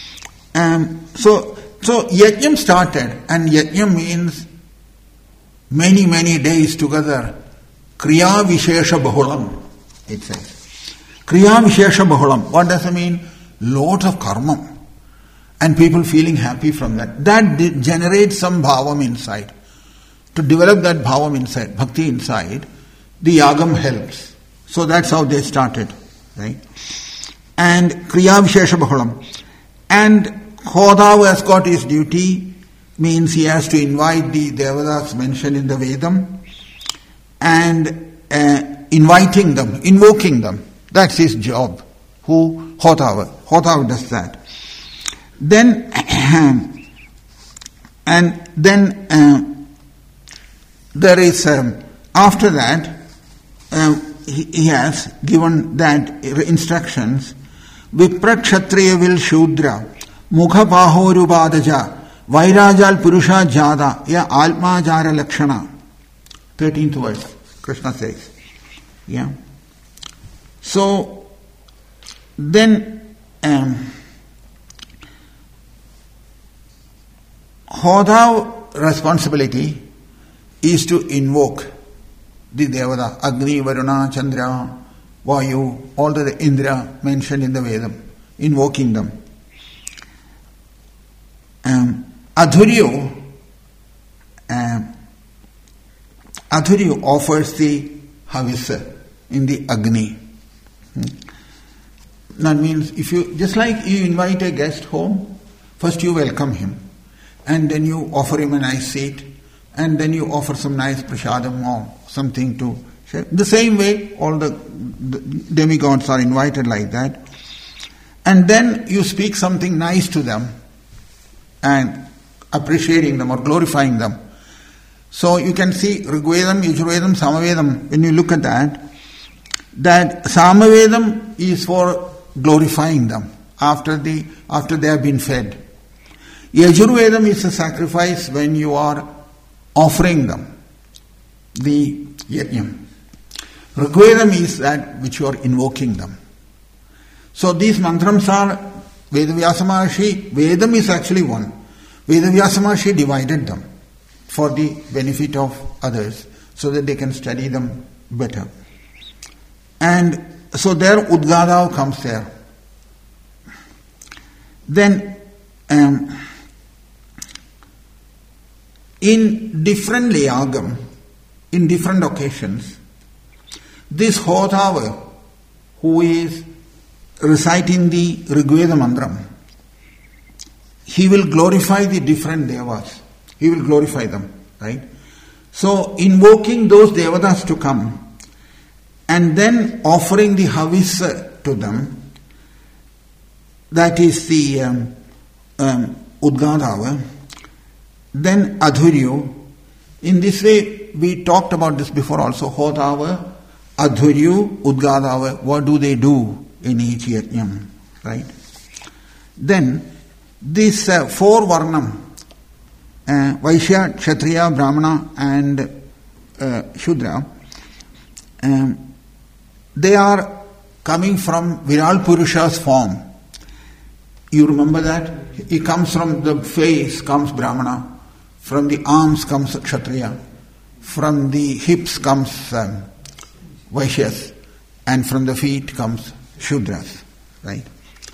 So Yajnam started, and Yajnam means many days together. Kriya Vishesha Bahulam, it says. Kriya Vishesha Bahulam. What does it mean? Lot of karma. And people feeling happy from that. That generates some bhavam inside. To develop that bhavam inside, bhakti inside, the yagam helps. So that's how they started. Right? And Kriya Vishesha Bahulam. And Hodava has got his duty, means he has to invite the Devatas mentioned in the Vedam, and inviting them, invoking them. That's his job. Who? Hodava. Hodava does that. Then, there is, after that, he has given that instructions, Vipra Kshatriya vil Shudra, Mukha Pahorubadaja, Vairajal Purusha Jada, Ya Alma Jara Lakshana. 13th verse, Krishna says. Yeah. So, then, Hodhav responsibility is to invoke the Devata, Agni, Varuna, Chandra, Vayu, all the Indra mentioned in the Vedam, invoking them. Adhuryu offers the Havisa in the Agni. That means just like you invite a guest home, first you welcome him, and then you offer him a nice seat, and then you offer some nice prasadam or something to share. The same way, all the demigods are invited like that. And then you speak something nice to them and appreciating them or glorifying them. So you can see Rigvedam, Yajurvedam, Samavedam, when you look at that Samavedam is for glorifying them after they have been fed. Yajurvedam is a sacrifice when you are offering them the yajnam. Rigvedam is that which you are invoking them. So these mantrams are Vedavyasa Maharshi. Vedam is actually one. Vedavyasa Maharshi divided them for the benefit of others so that they can study them better. And so there Udgadav comes there. Then in different Liyagam, in different occasions, this Hotava, who is reciting the Rigveda Mantram, he will glorify the different Devas. He will glorify them, right? So invoking those Devatas to come and then offering the Havis to them, that is the Udgadava, then Adhuryu. In this way, we talked about this before also, Hotava, Adhuryu, Udgadava, what do they do in each yajnam, right? Then, this four Varnam, Vaishya, Kshatriya, Brahmana and Shudra, they are coming from Viral Purusha's form. You remember that? He comes from the face, comes Brahmana, from the arms comes Kshatriya, from the hips comes Vaishyas, and from the feet comes Shudras, right?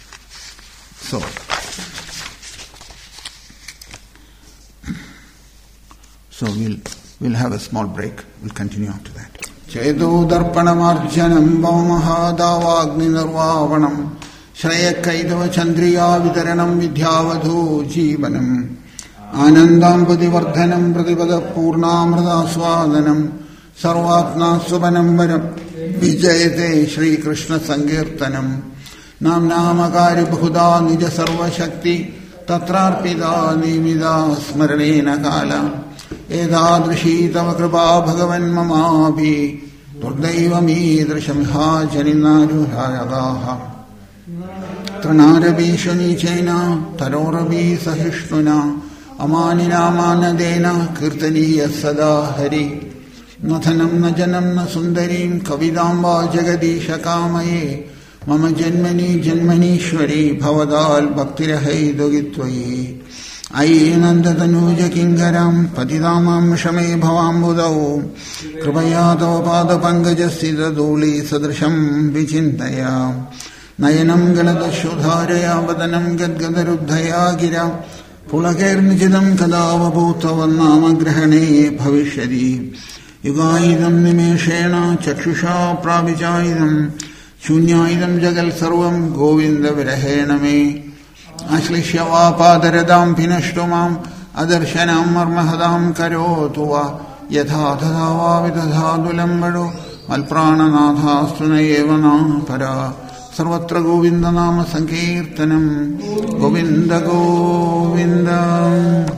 So we'll have a small break. We'll continue after that. Chedo darpanamarjanam bhavamahadavagni nirvavanam shrayakaidava chandriya vidaranam vidyavadhu jivanam anandam padivardhanam pratipada purnamrita swadanam sarvatna subanam varam vijayate Shri Krishna Sankirtanam namnamakari bahuda nija sarva shakti tatrarpida nimida smaranena kala edadrishi tava kripa bhagavan mamapi durdaivamirashamha janinarurayagaha tranaravisha chena taroravi sahishnuna amanina manadena kirtaniya sada hari nathanam na janam na sundarim kavidamba jagadisha kamaye mama janmani janmanishwari bhavadal bhaktirahai dogitvaye ayi nandatanuja kingaram patidamam shame bhavambudau kripaya tava pada pangajasthita dhuli sadrasham vichintaya nayanam galadashodharaya vadanam gadgadaruddhaya gira pulakernijidam kadavabhutavannama grahane bhavishyati yugaidam nimeshena chakshusha pravichaidam shunyaidam jagal sarvam govinda virahena me ashlishyava padaradam pinashtumam adarshanam marmahadam karotuva yatha thadava vidadhadulambadu malprananatha sunayevana para sarvatra govinda nama sankirtanam govinda govinda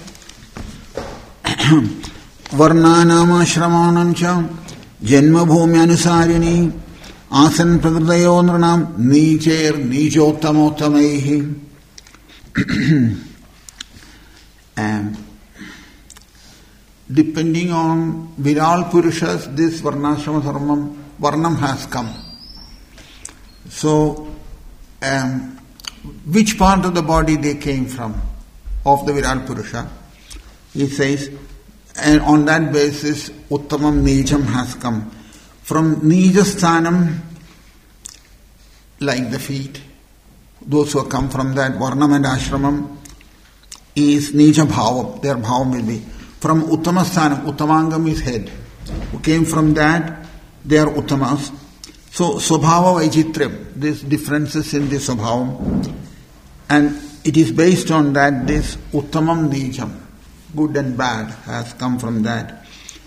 varnanama shramanancha janmabhumi anusarini asan prakritayo nranam nicher nichottamottamayhi. Depending on Viral Purushas, this Varnashrama Varnam has come. So, which part of the body they came from, of the Viral Purusha? He says, and on that basis, Uttamam Nijam has come. From Nijasthanam, like the feet, those who come from that Varnam and Ashramam, is Nija Bhavam, their Bhavam will be. From Uttamasthana, Uttamangam is head. Who came from that, they are Uttamas. So, Swabhava Vaichitrya, these differences in the Swabhavam, and it is based on that this Uttamam Nijam, good and bad, has come from that.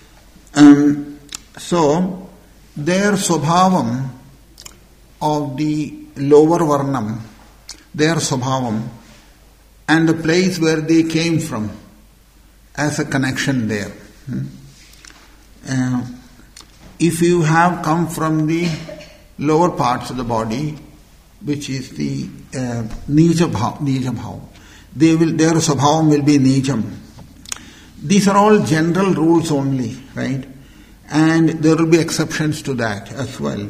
So, their Swabhavam of the lower Varnam, their Swabhavam, and the place where they came from, as a connection there. If you have come from the lower parts of the body, which is the Nija Bhav, their Swabhavam will be Nijam. These are all general rules only, right? And there will be exceptions to that as well.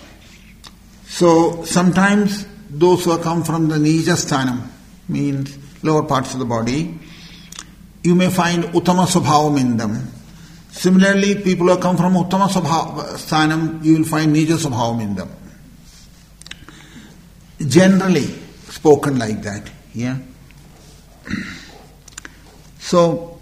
So sometimes those who have come from the Nija Sthanam, means lower parts of the body, you may find Uttama Swabhavam in them. Similarly, people who have come from Uttama Sthanam, you will find Nija Swabhavam in them. Generally spoken like that, yeah. So,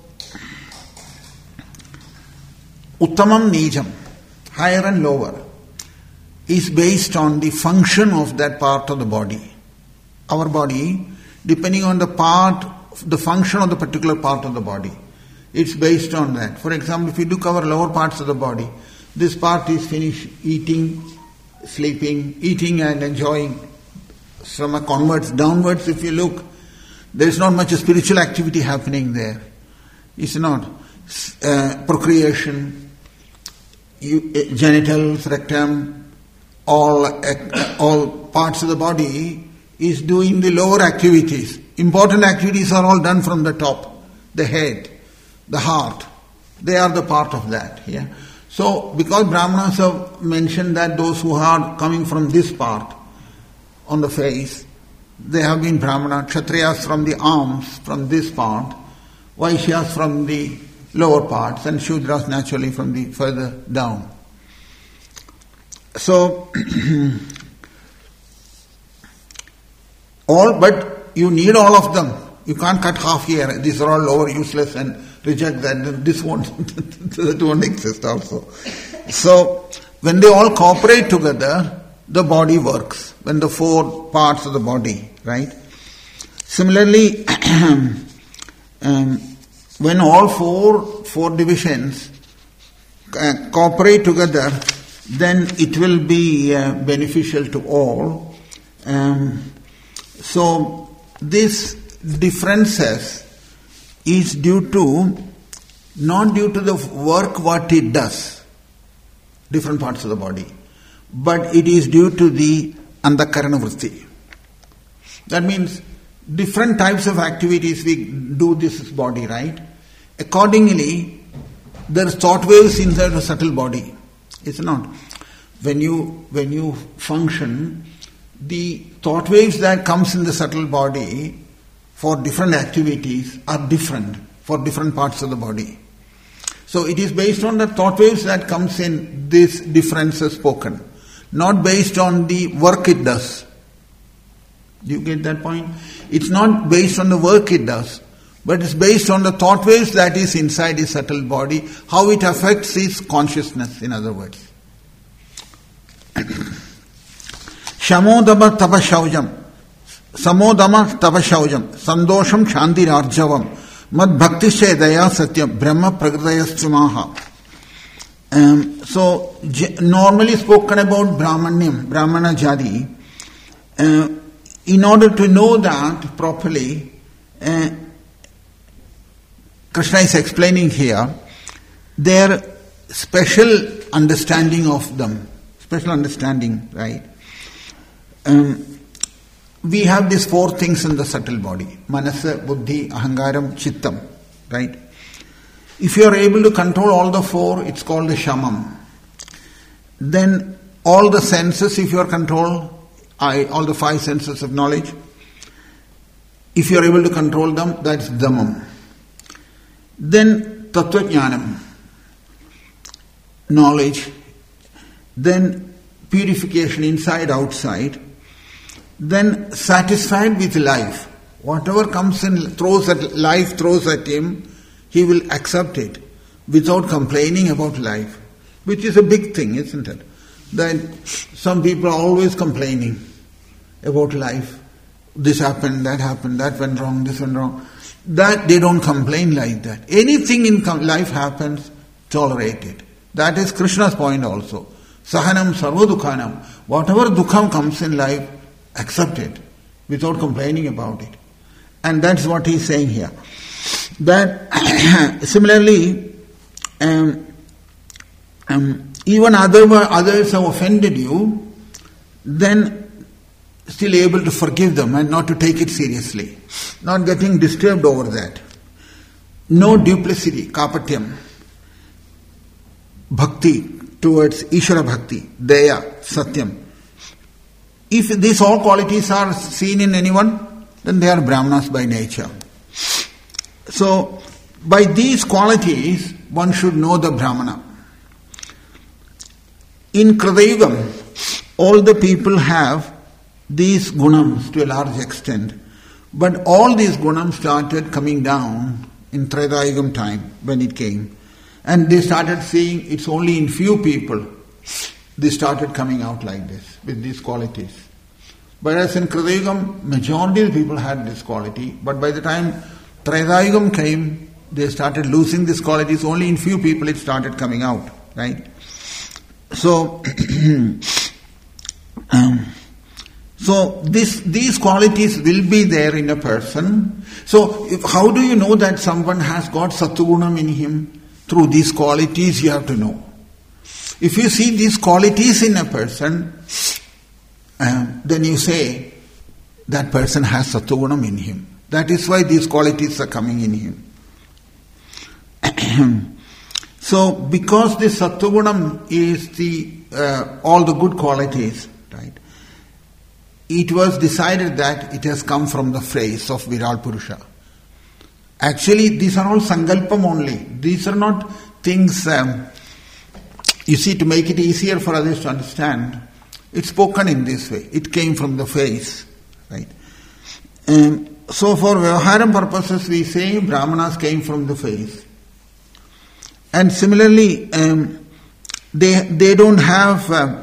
Uttamam Nijam, higher and lower, is based on the function of that part of the body. Our body, depending on the function of the particular part of the body, it's based on that. For example, if you look at our lower parts of the body, this part is finished eating, sleeping, eating and enjoying. From a converts downwards, if you look, there is not much spiritual activity happening there. It's not. Procreation, genitals, rectum, all parts of the body is doing the lower activities. Important activities are all done from the top, the head, the heart. They are the part of that. Yeah. So, because Brahmanas have mentioned that those who are coming from this part, on the face, they have been Brahmana, Kshatriyas from the arms, from this part, Vaishyas from the lower parts, and Shudras naturally from the further down. So, but you need all of them. You can't cut half here. These are all lower, useless, and reject that. This won't, that won't exist also. So, when they all cooperate together, the body works, when the four parts of the body, right? Similarly, when all four divisions cooperate together, then it will be beneficial to all. So, this differences is not due to the work what it does, different parts of the body, but it is due to the antakarana vritti. That means different types of activities we do this body, right? Accordingly, there are thought waves inside the subtle body. It's not. When you function, the thought waves that comes in the subtle body for different activities are different for different parts of the body. So it is based on the thought waves that comes in, these differences spoken, not based on the work it does. Do you get that point? It's not based on the work it does, but it's based on the thought waves that is inside his subtle body, how it affects his consciousness, in other words. Shamodama tapashaujam, samodama tapashaujam, sandosham shantirarjavam, mad bhaktisya daya satyam, brahma pragritayasthumaha. So, normally spoken about Brahmanyam, Brahmana Jadi, in order to know that properly, Krishna is explaining here their special understanding of them. Special understanding, right? We have these four things in the subtle body. Manasa, Buddhi, Ahangaram, Chittam, right? If you are able to control all the four, it's called the Shamam. Then all the senses, if you are controlled, all the five senses of knowledge, if you are able to control them, that's Dhammam. Then Tattva Jnanam, knowledge. Then purification inside, outside. Then satisfied with life. Whatever comes in, life throws at him, he will accept it without complaining about life, which is a big thing, isn't it? that some people are always complaining about life. This happened, that went wrong, this went wrong. That they don't complain like that. Anything in life happens, tolerate it. That is Krishna's point also. Sahanam sarva dukhanam. Whatever dukham comes in life, accept it without complaining about it. And that's what he's saying here. That similarly, even others have offended you, then still able to forgive them and not to take it seriously. Not getting disturbed over that. No duplicity, kapatyam. Bhakti towards Ishvara bhakti, daya, satyam. If these all qualities are seen in anyone, then they are Brahmanas by nature. So, by these qualities, one should know the Brahmana. In Kritayugam, all the people have these gunams to a large extent. But all these gunams started coming down in Tretayugam time when it came. And they started seeing it's only in few people they started coming out like this, with these qualities. Whereas in Kritayugam, majority of the people had this quality. But by the time Tretayugam came, they started losing these qualities. Only in few people it started coming out. Right? So, these qualities will be there in a person. So, how do you know that someone has got Sattvagunam in him? Through these qualities you have to know. If you see these qualities in a person, then you say that person has Sattvagunam in him. That is why these qualities are coming in him. So, because this Sattvagunam is all the good qualities, right? It was decided that it has come from the phrase of Virat Purusha. Actually, these are all sankalpam only. These are not things, you see, to make it easier for others to understand. It's spoken in this way. It came from the face, right? So for Vyavaharam purposes, we say Brahmanas came from the face. And similarly, they don't have,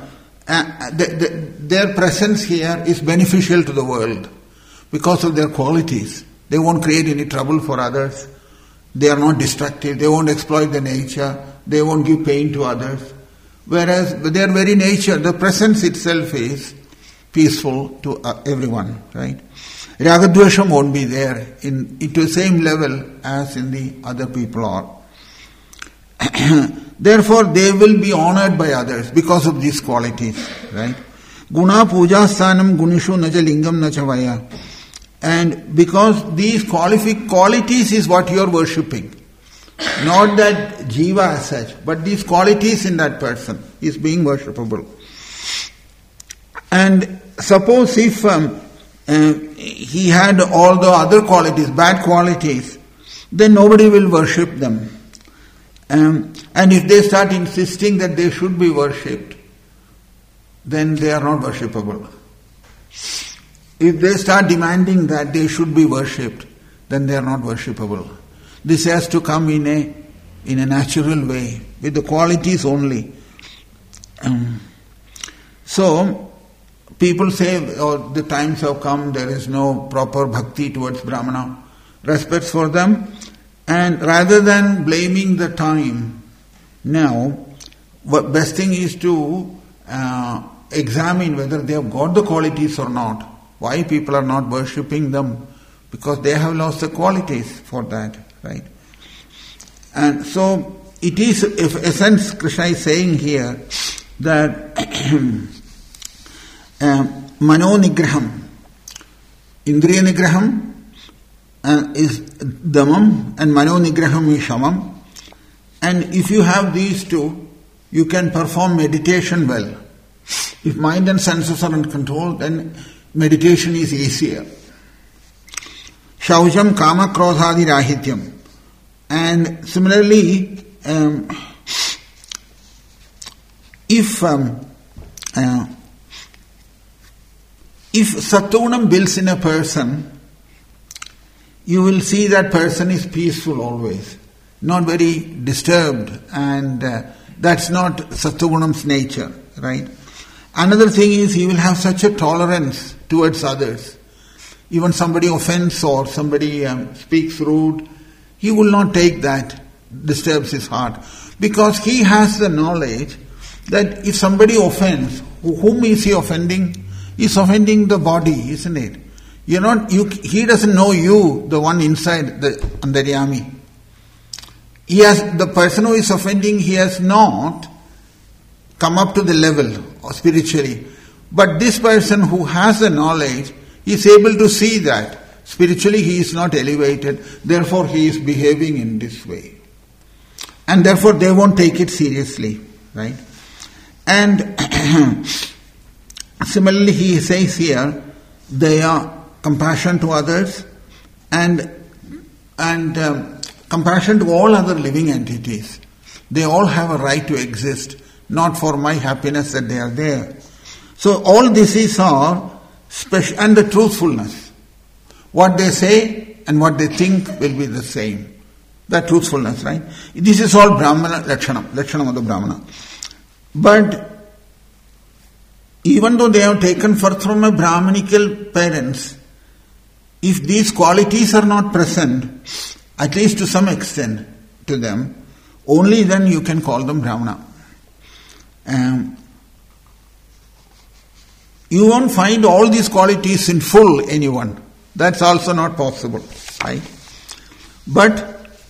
their presence here is beneficial to the world because of their qualities. They won't create any trouble for others. They are not destructive. They won't exploit the nature. They won't give pain to others. Whereas their very nature, the presence itself is peaceful to everyone, right? Ragadvesham won't be there to the same level as in the other people are. Therefore, they will be honored by others because of these qualities, right? Guna puja sthanam gunishu naja lingam nacha vaya. And because these qualities is what you are worshipping. Not that jiva as such, but these qualities in that person is being worshipable. And suppose if he had all the other qualities, bad qualities, then nobody will worship them. And if they start insisting that they should be worshipped, then they are not worshipable. If they start demanding that they should be worshipped, then they are not worshipable. This has to come in a natural way, with the qualities only. So, people say, the times have come, there is no proper bhakti towards Brahmana, respects for them, and rather than blaming the time, now, what best thing is to examine whether they have got the qualities or not. Why people are not worshipping them? Because they have lost the qualities for that, right? And so, it is, in essence, Krishna is saying here that Mano Nigraham, Indriya Nigraham is Damam and Mano Nigraham is Shamam. And if you have these two, you can perform meditation well. If mind and senses are in control, then meditation is easier. Shaujam Kama Krodhadi Rahityam. And similarly, if Sattvagunam builds in a person, you will see that person is peaceful always, not very disturbed, and that's not Sattvagunam's nature, right? Another thing is he will have such a tolerance towards others. Even somebody offends or somebody speaks rude, he will not take that, disturbs his heart. Because he has the knowledge that if somebody offends, whom is he offending? He's offending the body, isn't it? He doesn't know you, the one inside the Antaryami. The person who is offending, he has not come up to the level spiritually. But this person who has the knowledge is able to see that spiritually he is not elevated, therefore he is behaving in this way. And therefore they won't take it seriously, right? And similarly he says here, they are compassion to others and compassion to all other living entities. They all have a right to exist, not for my happiness that they are there. So all this are special, and the truthfulness. What they say and what they think will be the same. That truthfulness, right? This is all Brahmana Lakshanam of the Brahmana. But even though they have taken birth from a Brahmanical parents, if these qualities are not present, at least to some extent to them, only then you can call them Brahmana. You won't find all these qualities in full anyone. That's also not possible, right? But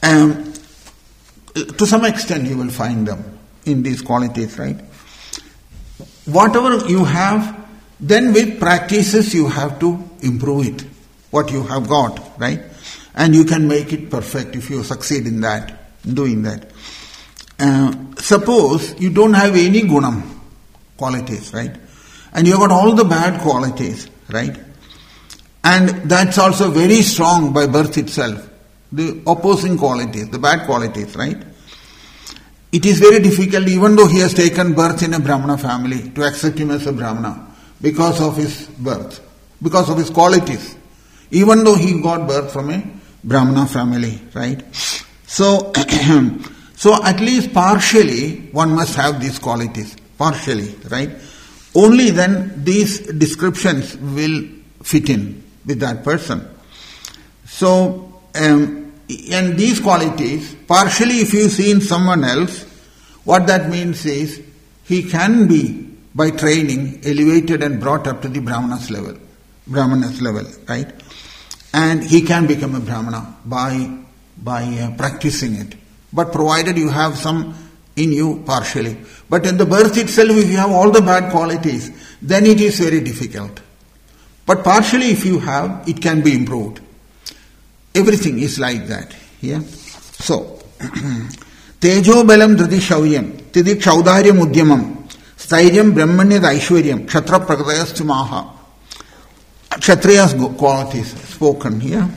to some extent you will find them in these qualities, right? Whatever you have, then with practices you have to improve it, what you have got, right? And you can make it perfect if you succeed in that, doing that. Suppose you don't have any gunam qualities, right? And you got all the bad qualities, right? And that's also very strong by birth itself. The opposing qualities, the bad qualities, right? It is very difficult, even though he has taken birth in a Brahmana family, to accept him as a Brahmana because of his birth, because of his qualities. Even though he got birth from a Brahmana family, right? So at least partially one must have these qualities, partially, right? Only then these descriptions will fit in with that person. So, and these qualities, partially if you see in someone else, what that means is he can be, by training, elevated and brought up to the Brahmana's level, right? And he can become a Brahmana by practicing it. But provided you have some in you partially. But in the birth itself, if you have all the bad qualities, then it is very difficult. But partially if you have, it can be improved. Everything is like that. Yeah? So, Tejo Balam Driti Shauyam, Tidi Kshaudharyam Udyamam, Stairyam Brahmanyad Aishwaryam, Kshatra Prakatayas Maha. Kshatriya's qualities spoken here.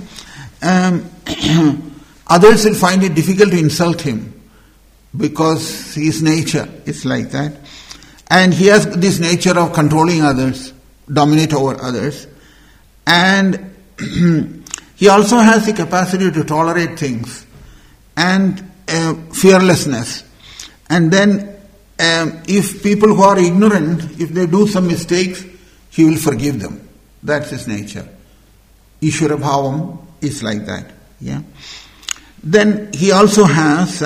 Others will find it difficult to insult him because his nature is like that. And he has this nature of controlling others, dominate over others. And he also has the capacity to tolerate things and fearlessness. And then if people who are ignorant, if they do some mistakes, he will forgive them. That's his nature. Ishvara Bhavam is like that. Yeah. Then he also has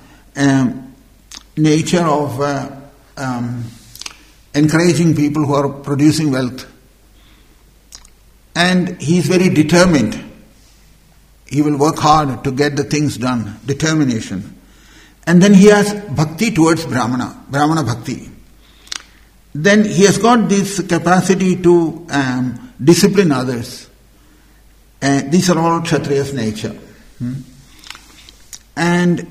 nature of encouraging people who are producing wealth. And he is very determined. He will work hard to get the things done. Determination. And then he has bhakti towards Brahmana bhakti. Then he has got this capacity to discipline others. These are all Kshatriya's nature. And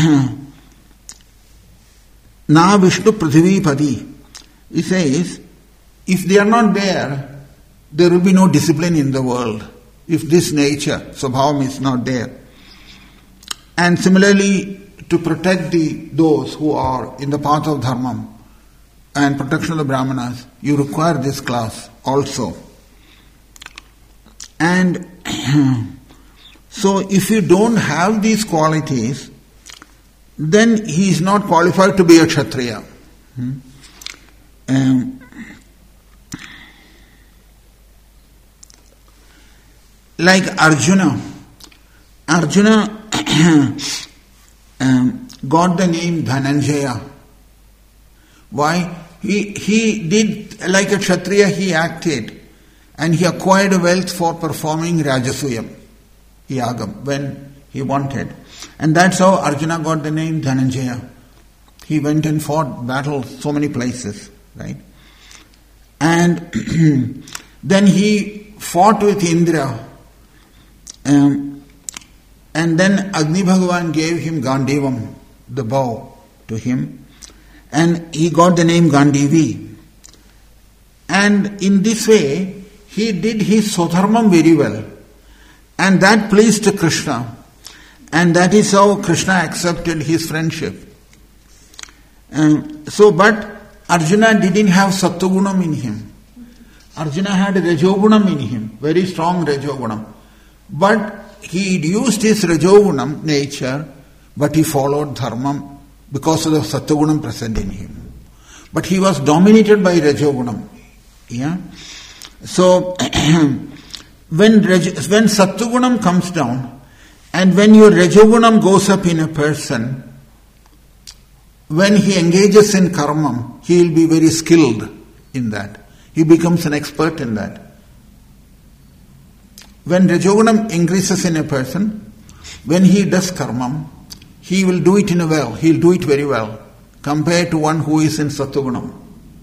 Na Vishnu Prithivi Padi, he says, if they are not there, there will be no discipline in the world. If this nature, Swabhavam, is not there. And similarly, to protect those who are in the path of Dharmam and protection of the Brahmanas, you require this class also. And so if you don't have these qualities, then he is not qualified to be a Kshatriya. like Arjuna got the name Dhananjaya. Why? He did like a Kshatriya, he acted, and he acquired wealth for performing Rajasuyam, Yagam, when he wanted. And that's how Arjuna got the name Dhananjaya. He went and fought battles so many places, right? And then he fought with Indra. And then Agni Bhagavan gave him Gandivam, the bow, to him. And he got the name Gandivi. And in this way, he did his Swadharmam very well. And that pleased Krishna. And that is how Krishna accepted his friendship. But Arjuna didn't have Sattvagunam in him. Arjuna had Rajogunam in him, very strong Rajogunam. But he used his Rajogunam nature, but he followed Dharmam because of the Sattvagunam present in him. But he was dominated by Rajogunam. Yeah? So, when Sattvagunam comes down, and when your Rajogunam goes up in a person, when he engages in karmam, he will be very skilled in that. He becomes an expert in that. When Rajogunam increases in a person, when he does karmam, he will do it in a well. He will do it very well compared to one who is in Sattvagunam.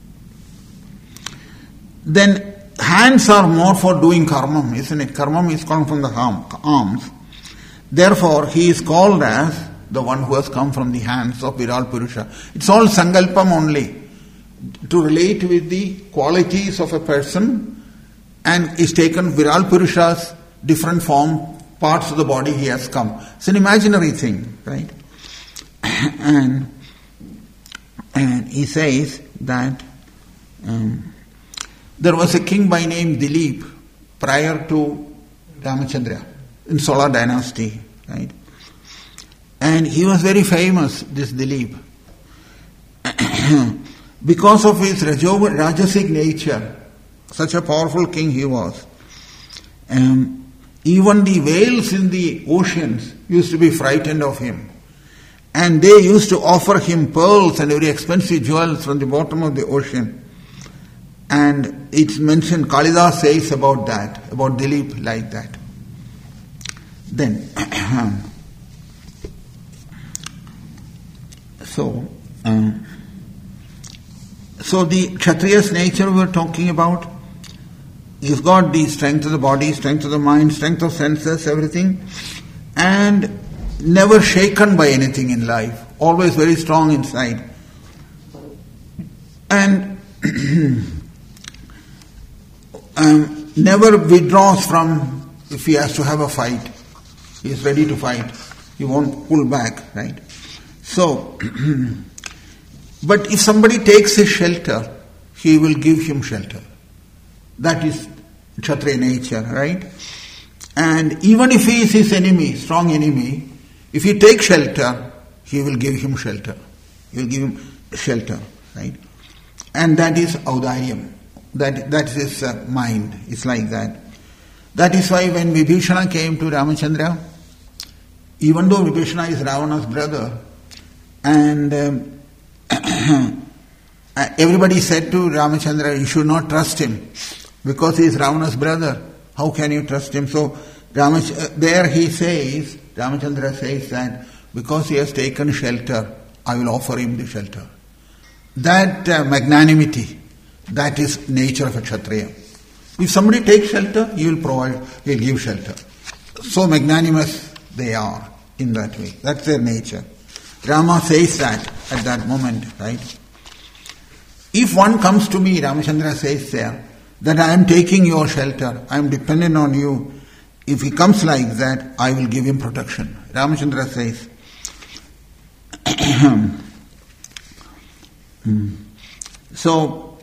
Then hands are more for doing karmam, isn't it? Karmam is come from the arms. Therefore, he is called as the one who has come from the hands of Viral Purusha. It's all Sankalpam only, to relate with the qualities of a person, and is taken Viral Purusha's different form, parts of the body he has come. It's an imaginary thing, right? And he says that there was a king by name Dilip prior to Ramachandra in Solar dynasty, right? And he was very famous, this Dilip, because of his Rajasic nature. Such a powerful king he was. Even the whales in the oceans used to be frightened of him. And they used to offer him pearls and very expensive jewels from the bottom of the ocean. And it's mentioned, Kalidas says about that, about Dilip like that. Then, so the Kshatriya's nature we were talking about, he's got the strength of the body, strength of the mind, strength of senses, everything, and never shaken by anything in life, always very strong inside. And never withdraws from, if he has to have a fight, he is ready to fight, he won't pull back, right? So, but if somebody takes his shelter, he will give him shelter. That is Kshatriya nature, right? And even if he is his enemy, strong enemy, if he takes shelter, he will give him shelter. He will give him shelter, right? And that is Audaryam. That is his mind. It's like that. That is why when Vibhishana came to Ramachandra, even though Vibhishana is Ravana's brother, and everybody said to Ramachandra, you should not trust him because he is Ravana's brother. How can you trust him? So there he says, Ramachandra says that because he has taken shelter, I will offer him the shelter. That magnanimity, that is nature of a Kshatriya. If somebody takes shelter, he will provide, he will give shelter. So magnanimous they are in that way. That's their nature. Rama says that at that moment, right? If one comes to me, Ramachandra says there, that I am taking your shelter, I am dependent on you. If he comes like that, I will give him protection. Ramachandra says, So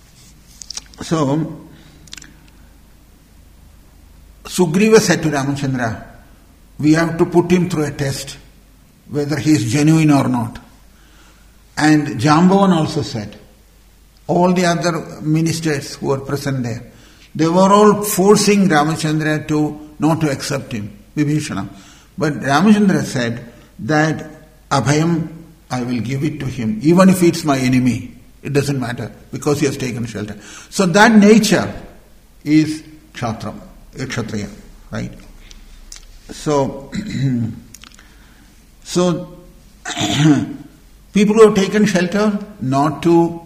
Sugriva said to Ramachandra, we have to put him through a test, whether he is genuine or not. And Jambavan also said, all the other ministers who were present there, they were all forcing Ramachandra not to accept him, Vibhishana. But Ramachandra said that Abhayam, I will give it to him, even if it's my enemy. It doesn't matter, because he has taken shelter. So that nature is Kshatriya, right? So, people who have taken shelter, not to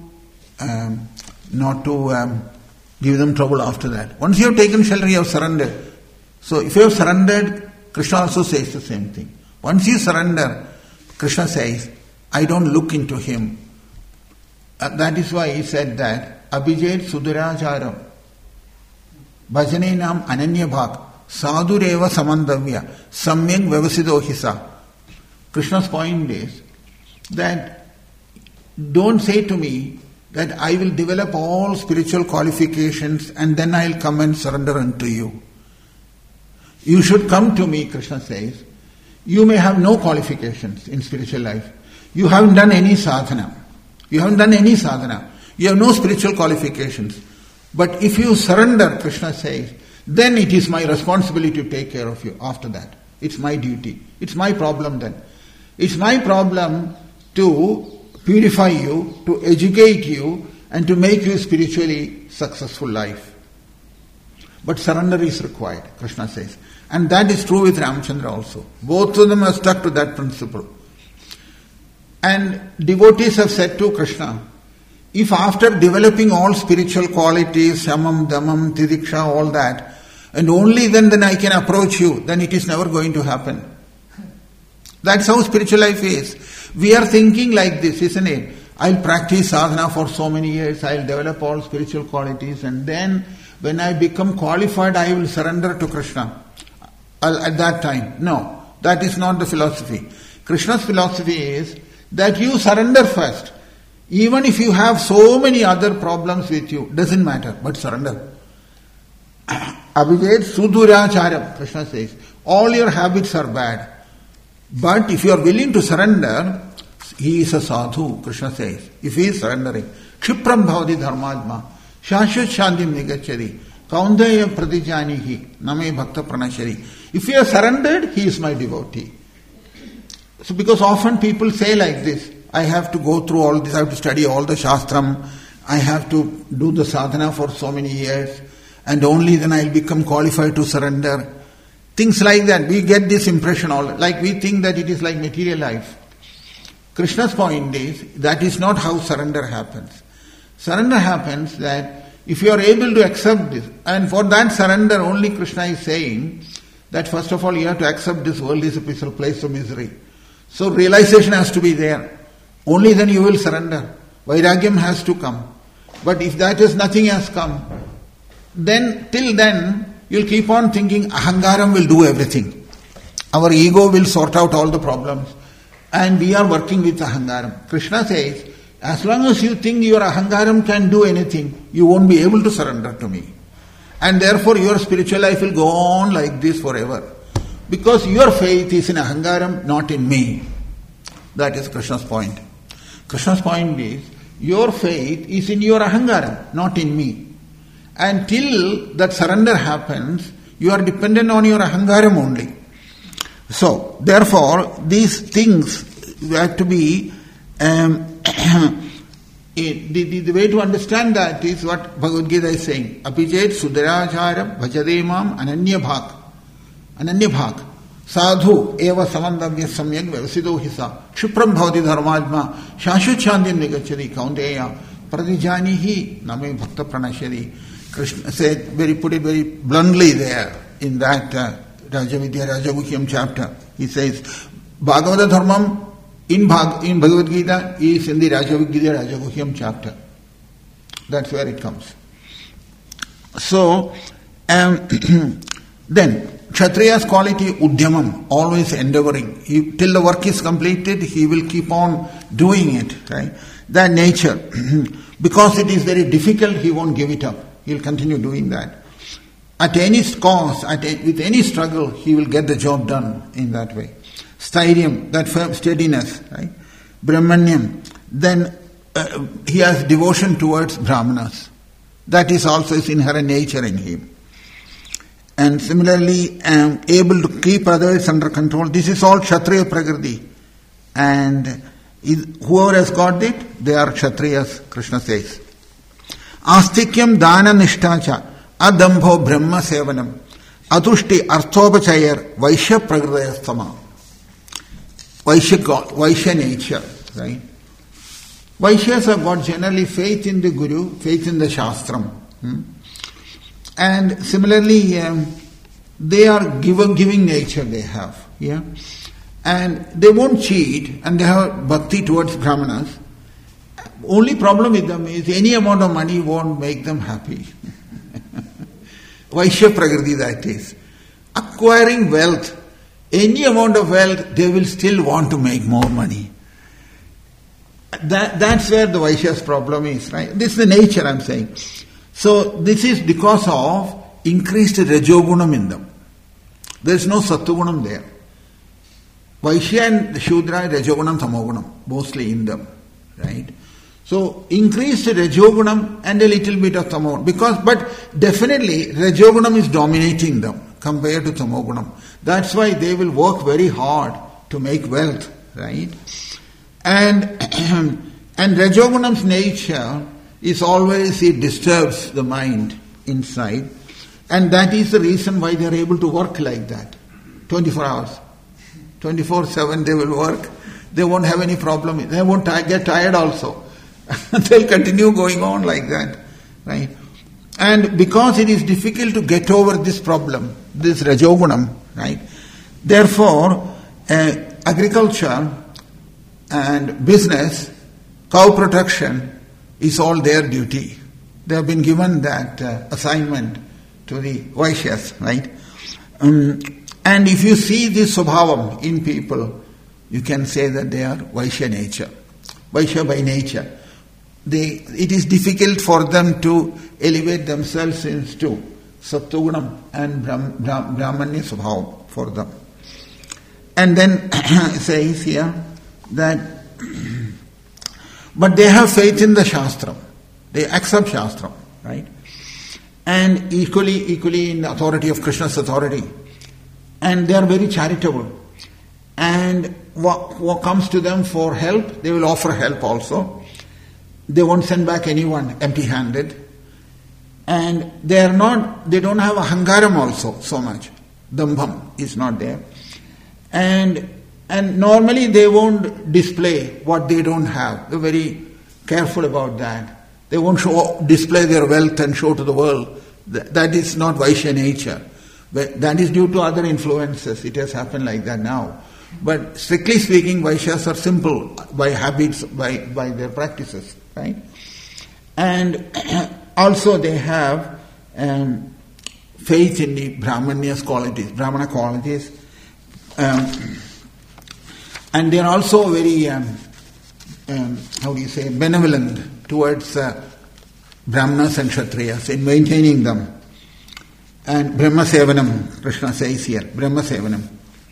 give them trouble after that. Once you have taken shelter, you have surrendered. So if you have surrendered, Krishna also says the same thing. Once you surrender, Krishna says, I don't look into him. That is why he said that Abhijet Suduracharam Bhajanenam Ananya Bhak Sadhureva Samandavya Samyang Vyavasido Hisa. Krishna's point is that don't say to me that I will develop all spiritual qualifications and then I will come and surrender unto you. You should come to me, Krishna says. You may have no qualifications in spiritual life. You haven't done any sadhana. You have no spiritual qualifications. But if you surrender, Krishna says, then it is my responsibility to take care of you after that. It's my duty. It's my problem then. It's my problem to purify you, to educate you, and to make you spiritually successful life. But surrender is required, Krishna says. And that is true with Ramachandra also. Both of them are stuck to that principle. And devotees have said to Krishna, if after developing all spiritual qualities, samam, damam, tidiksha, all that, and only then I can approach you, then it is never going to happen. That's how spiritual life is. We are thinking like this, isn't it? I'll practice sadhana for so many years, I'll develop all spiritual qualities, and then when I become qualified, I will surrender to Krishna. At that time. No, that is not the philosophy. Krishna's philosophy is that you surrender first. Even if you have so many other problems with you, doesn't matter, but surrender. Abhijet Suduracharam, Krishna says, all your habits are bad. But if you are willing to surrender, he is a sadhu, Krishna says. If he is surrendering, Kshipram bhavati dharmadma, shashvat shantim nigacchari, kaundeya pratijanihi, name bhakta pranashari. If he has surrendered, he is my devotee. So because often people say like this, I have to go through all this, I have to study all the Shastram, I have to do the sadhana for so many years, and only then I will become qualified to surrender. Things like that. We get this impression, like we think that it is like material life. Krishna's point is, that is not how surrender happens. Surrender happens that if you are able to accept this, and for that surrender only Krishna is saying, that first of all you have to accept this world is a place of misery. So realization has to be there. Only then you will surrender. Vairagyam has to come. But if that is nothing has come, then till then you'll keep on thinking ahangaram will do everything. Our ego will sort out all the problems. And we are working with ahangaram. Krishna says, as long as you think your ahangaram can do anything, you won't be able to surrender to me. And therefore your spiritual life will go on like this forever. Because your faith is in ahangaram, not in me. That is Krishna's point. Krishna's point is, your faith is in your ahangaram, not in me. And till that surrender happens, you are dependent on your ahangaram only. So, therefore, these things have to be... The way to understand that is what Bhagavad Gita is saying. Apijet Sudaracharam Bhajademam Ananya Bhak Sadhu Eva Samandavya Samyak Vyavasido Hisa Kshipram Bhavati Dharmadma Shashvat Shantim Nigacchari Kaunteya Pratijanihi Name Bhakta Pranashari. Krishna said, put it very bluntly there in that Rajavidya Rajaguhyam chapter. He says, Bhagavata Dharmam in Bhagavad Gita is in the Rajavidya Rajaguhyam chapter. That's where it comes. So, then, Kshatriya's quality, Udyamam, always endeavoring. Till the work is completed, he will keep on doing it, right? That nature. Because it is very difficult, he won't give it up. He'll continue doing that. At any cost, with any struggle, he will get the job done in that way. Stairyam, that firm steadiness, right? Brahmanyam. Then he has devotion towards Brahmanas. That is also his inherent nature in him. And similarly, able to keep others under control. This is all Kshatriya Prakriti. And whoever has got it, they are Kshatriyas, Krishna says. Astikyam dana nishtacha adambho brahma sevanam atushti arthopachayar vaishya prakrtayastama. Vaishya nature, right? Vaishyas have got generally faith in the Guru, faith in the Shastram. And similarly, they are giving nature they have. Yeah? And they won't cheat, and they have bhakti towards Brahmanas. Only problem with them is any amount of money won't make them happy. Vaishya Prakriti, that is. Acquiring wealth, any amount of wealth, they will still want to make more money. That's where the Vaishya's problem is, right? This is the nature I'm saying. So this is because of increased Rajogunam in them. There is no Sattvagunam there. Vaishya and Shudra, Rajogunam, Tamogunam, mostly in them, right? So increased Rajogunam and a little bit of Tamogunam. But definitely Rajogunam is dominating them compared to Tamogunam. That's why they will work very hard to make wealth, right? And Rajogunam's nature is always, it disturbs the mind inside, and that is the reason why they are able to work like that. 24 hours. 24/7 they will work. They won't have any problem. They won't get tired also. They'll continue going on like that. Right? And because it is difficult to get over this problem, this Rajogunam, right? Therefore, agriculture and business, cow protection is all their duty. They have been given that assignment to the Vaishyas, right? And if you see this Subhavam in people, you can say that they are Vaishya nature. Vaishya by nature. It is difficult for them to elevate themselves into Sattvagunam and Brahmanya Subhavam for them. And then says here that, but they have faith in the Shastram. They accept Shastram, right? And equally in the authority of Krishna's authority. And they are very charitable. And what comes to them for help, they will offer help also. They won't send back anyone empty-handed. And they don't have a hangaram also so much. Dambham is not there. And normally they won't display what they don't have. They're very careful about that. They won't display their wealth and show to the world. That is not Vaishya nature. But that is due to other influences. It has happened like that now. But strictly speaking, Vaishyas are simple by habits, by their practices, right? And also they have faith in the Brahmana qualities. And they are also very, benevolent towards Brahmanas and Kshatriyas in maintaining them. And Brahma Sevanam, Krishna says here, Brahma Sevanam.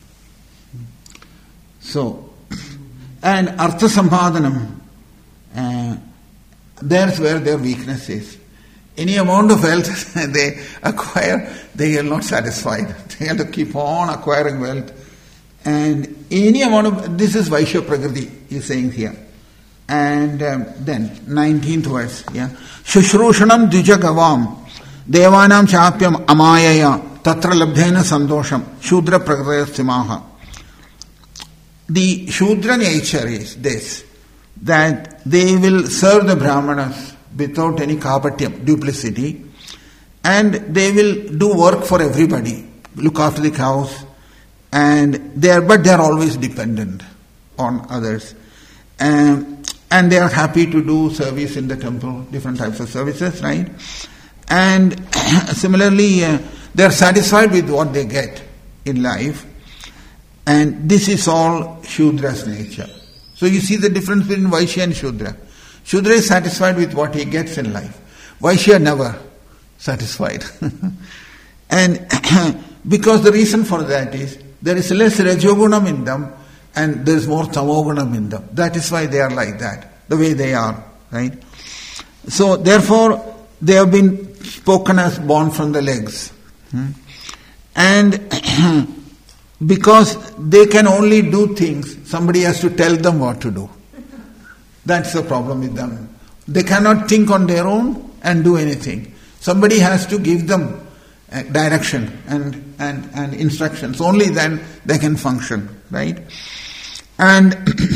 So, and Artha Sampadhanam, there's where their weakness is. Any amount of wealth they acquire, they are not satisfied. They have to keep on acquiring wealth. And any amount of, this is Vaishya Prakriti, he's saying here. And then, 19th verse, yeah. Shushrushanam Dvijagavam Devanam Chapyam Amayaya Tatra Labdhena Sandosham Shudra Prakritayastimaha. The Shudra nature is this, that they will serve the Brahmanas without any kapatyam, duplicity, and they will do work for everybody, look after the cows, but they are always dependent on others. And they are happy to do service in the temple, different types of services, right? And similarly, they are satisfied with what they get in life. And this is all Shudra's nature. So you see the difference between Vaishya and Shudra. Shudra is satisfied with what he gets in life. Vaishya never satisfied. And because the reason for that is, there is less Rajogunam in them and there is more Tamogunam in them. That is why they are like that, the way they are. right? So therefore, they have been spoken as born from the legs. And because they can only do things, somebody has to tell them what to do. That's the problem with them. They cannot think on their own and do anything. Somebody has to give them direction and instructions. Only then they can function, right? And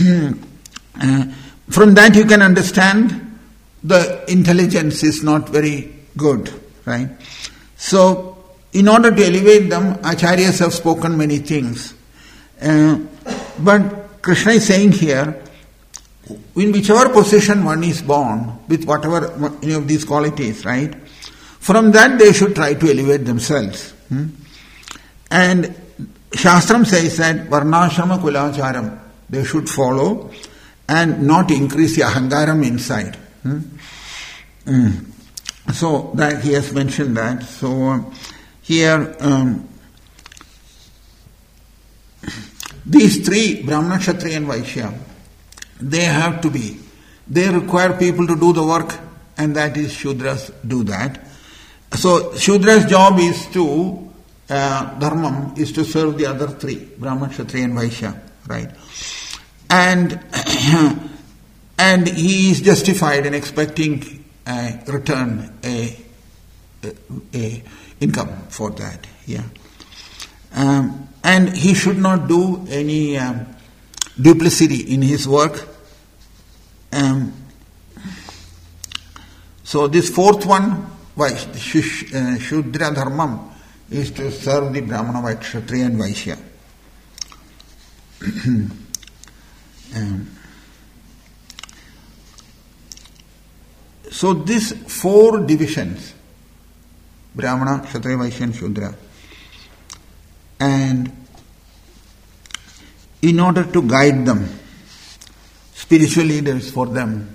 from that you can understand the intelligence is not very good, right? So, in order to elevate them, acharyas have spoken many things. But Krishna is saying here, in whichever position one is born, with whatever any of these qualities, right? From that they should try to elevate themselves. And Shastram says that Varnashrama Kulacharam, they should follow and not increase the ahangaram inside. So that he has mentioned that. So here these three, Brahmana, Kshatriya and Vaishya, they require people to do the work, and that is Shudras do that. So Shudra's job is to, dharmam is to serve the other three, Brahmana, Kshatriya and Vaishya, right? And he is justified in expecting a return, a income for that, yeah. And he should not do any duplicity in his work. So this fourth one, Shudra Dharmam, is to serve the Brahmana, Kshatriya and Vaishya. So these four divisions, Brahmana, Kshatriya, Vaishya and Shudra, and in order to guide them, spiritual leaders for them,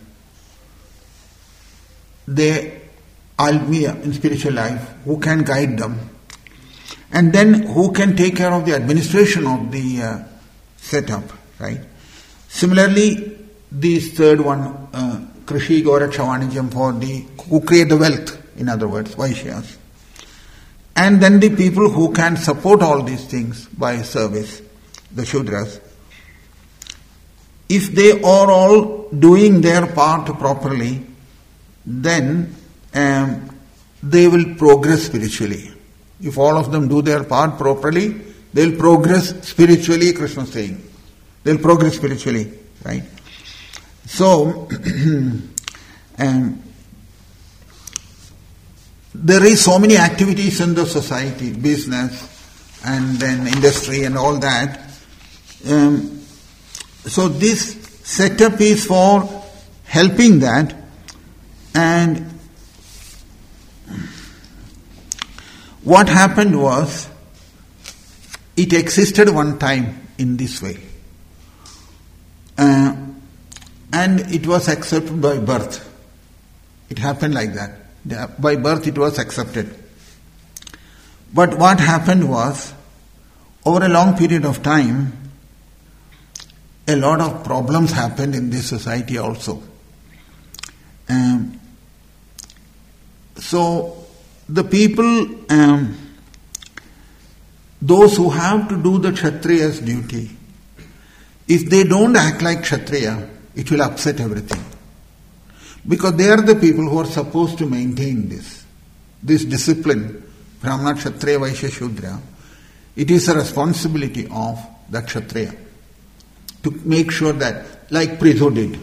they almiya in spiritual life, who can guide them, and then who can take care of the administration of the setup, right? Similarly, this third one, Krishi, Goraksha, Vanijam, for the who create the wealth, in other words, Vaishyas. And then the people who can support all these things by service, the Shudras. If they are all doing their part properly, then they will progress spiritually. If all of them do their part properly, they will progress spiritually, Krishna is saying. They will progress spiritually, right? So, there is so many activities in the society, business and then industry and all that. So this setup is for helping that, and what happened was, it existed one time in this way. And it was accepted by birth. It happened like that. By birth it was accepted. But what happened was, over a long period of time, a lot of problems happened in this society also. So the people, those who have to do the Kshatriya's duty, if they don't act like Kshatriya, it will upset everything. Because they are the people who are supposed to maintain this discipline, Brahmana, Kshatriya, Vaishya, Shudra. It is a responsibility of the Kshatriya to make sure that, like Prithu did.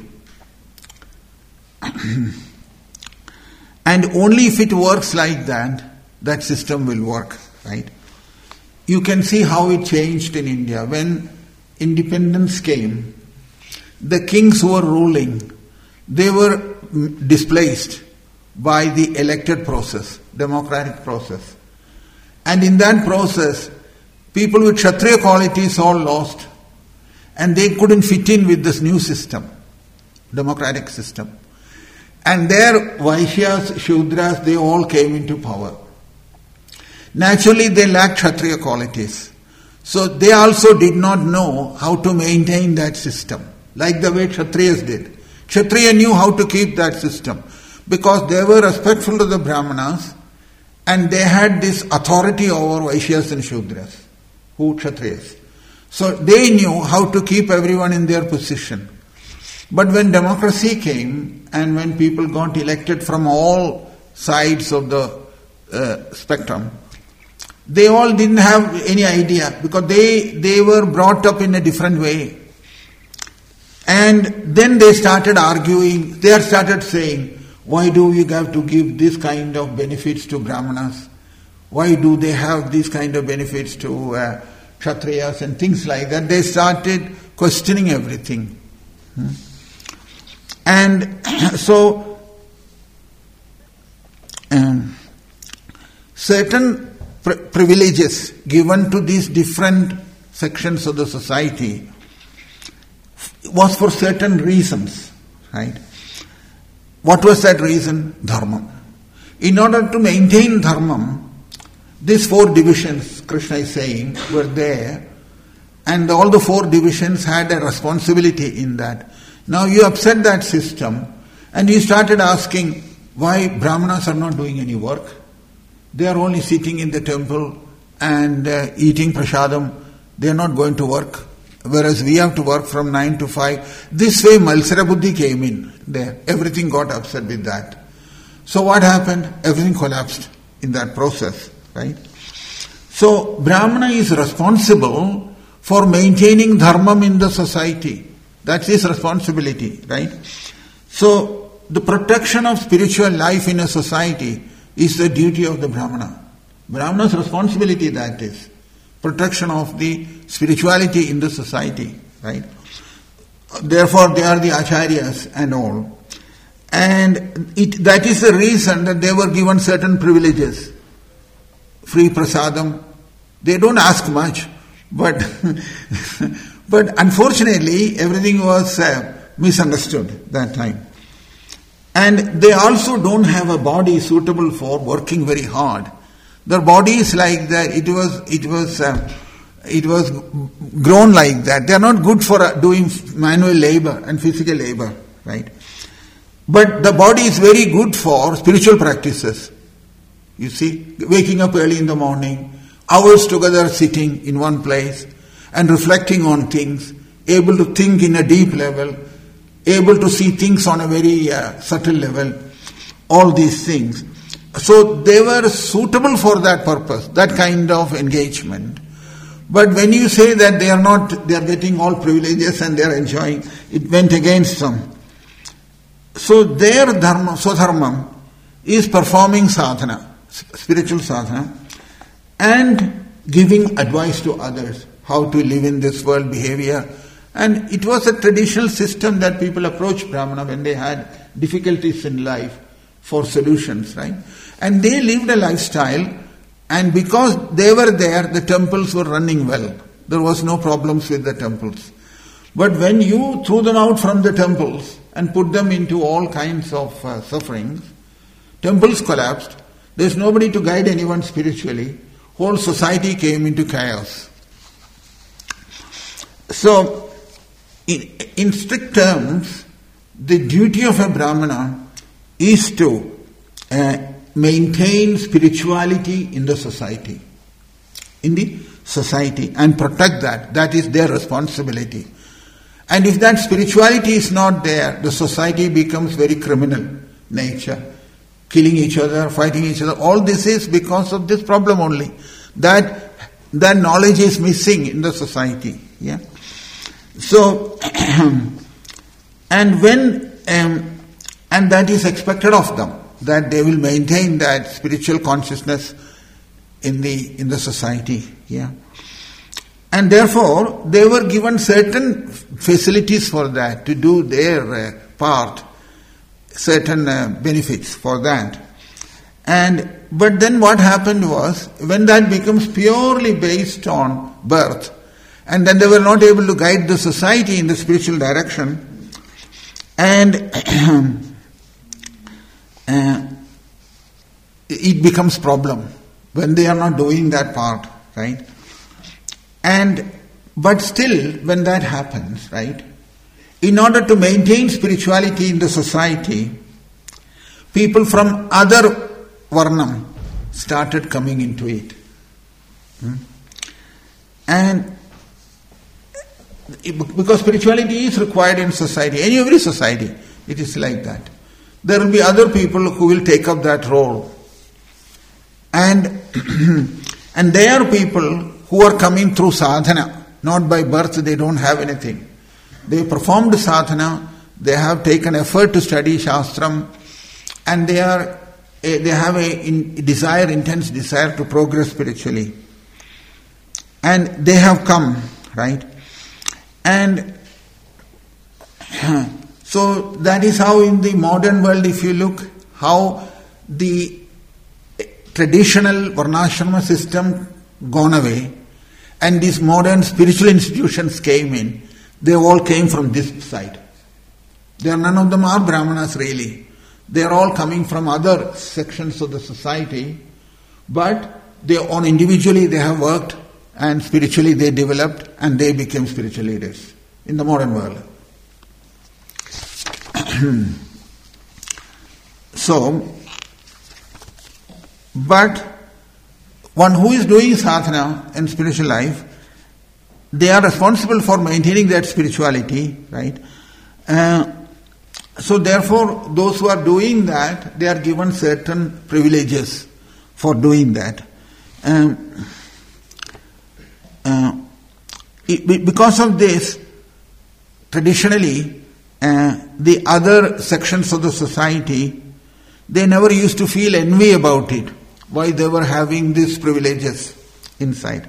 And only if it works like that, that system will work, right? You can see how it changed in India. When independence came, the kings who were ruling, they were displaced by the elected process, democratic process. And in that process, people with Kshatriya qualities all lost, and they couldn't fit in with this new system, democratic system. And their Vaishyas, Shudras, they all came into power. Naturally, they lacked Kshatriya qualities. So they also did not know how to maintain that system, like the way Kshatriyas did. Kshatriya knew how to keep that system because they were respectful to the Brahmanas and they had this authority over Vaishyas and Shudras, who Kshatriyas. So they knew how to keep everyone in their position. But when democracy came and when people got elected from all sides of the spectrum, they all didn't have any idea because they were brought up in a different way. And then they started arguing, they started saying, why do we have to give this kind of benefits to Brahmanas? Why do they have this kind of benefits to Kshatriyas and things like that? They started questioning everything. And so, certain privileges given to these different sections of the society was for certain reasons, right? What was that reason? Dharma. In order to maintain dharma, these 4 divisions, Krishna is saying, were there, and all the 4 divisions had a responsibility in that. Now you upset that system, and you started asking why Brahmanas are not doing any work. They are only sitting in the temple and eating prasadam. They are not going to work. Whereas we have to work from 9 to 5. This way Malsara Buddhi came in there. Everything got upset with that. So what happened? Everything collapsed in that process, right? So Brahmana is responsible for maintaining dharma in the society. That's his responsibility, right? So the protection of spiritual life in a society is the duty of the Brahmana. Brahmana's responsibility, that is. Protection of the spirituality in the society, right? Therefore, they are the acharyas and all. And that is the reason that they were given certain privileges. Free prasadam. They don't ask much, but unfortunately, everything was misunderstood that time. And they also don't have a body suitable for working very hard. Their body is like that. It was grown like that. They are not good for doing manual labor and physical labor, right? But the body is very good for spiritual practices. You see, waking up early in the morning, hours together sitting in one place and reflecting on things, able to think in a deep level, able to see things on a very subtle level, all these things. So they were suitable for that purpose, that kind of engagement. But when you say that they are getting all privileges and they are enjoying, it went against them. So their dharma, swadharmam, is performing sadhana, spiritual sadhana, and giving advice to others, how to live in this world, behavior. And it was a traditional system that people approached Brahmana when they had difficulties in life for solutions, right? And they lived a lifestyle, and because they were there, the temples were running well. There was no problems with the temples. But when you threw them out from the temples and put them into all kinds of sufferings, temples collapsed, there's nobody to guide anyone spiritually, whole society came into chaos. So, in strict terms, the duty of a Brahmana is to maintain spirituality in the society. And protect that. That is their responsibility. And if that spirituality is not there, the society becomes very criminal nature. Killing each other, fighting each other. All this is because of this problem only. That knowledge is missing in the society. Yeah. So, and that is expected of them, that they will maintain that spiritual consciousness in the society. Yeah. And therefore, they were given certain facilities for that, to do their part, certain benefits for that. But then what happened was, when that becomes purely based on birth, and then they were not able to guide the society in the spiritual direction, and it becomes problem when they are not doing that part, right? But still, when that happens, right, in order to maintain spirituality in the society, people from other varnam started coming into it. And because spirituality is required in society, in every society, it is like that. There will be other people who will take up that role. And they are people who are coming through sadhana, not by birth, they don't have anything. They performed sadhana, they have taken effort to study Shastram, and they have a intense desire to progress spiritually. And they have come, right? And so that is how in the modern world, if you look, how the traditional varnashrama system gone away and these modern spiritual institutions came in, they all came from this side. None of them are Brahmanas really. They are all coming from other sections of the society, but individually they have worked and spiritually they developed and they became spiritual leaders in the modern world. But one who is doing sadhana in spiritual life, they are responsible for maintaining that spirituality, right? So therefore, those who are doing that, they are given certain privileges for doing that. Because of this, traditionally, the other sections of the society, they never used to feel envy about it, why they were having these privileges inside.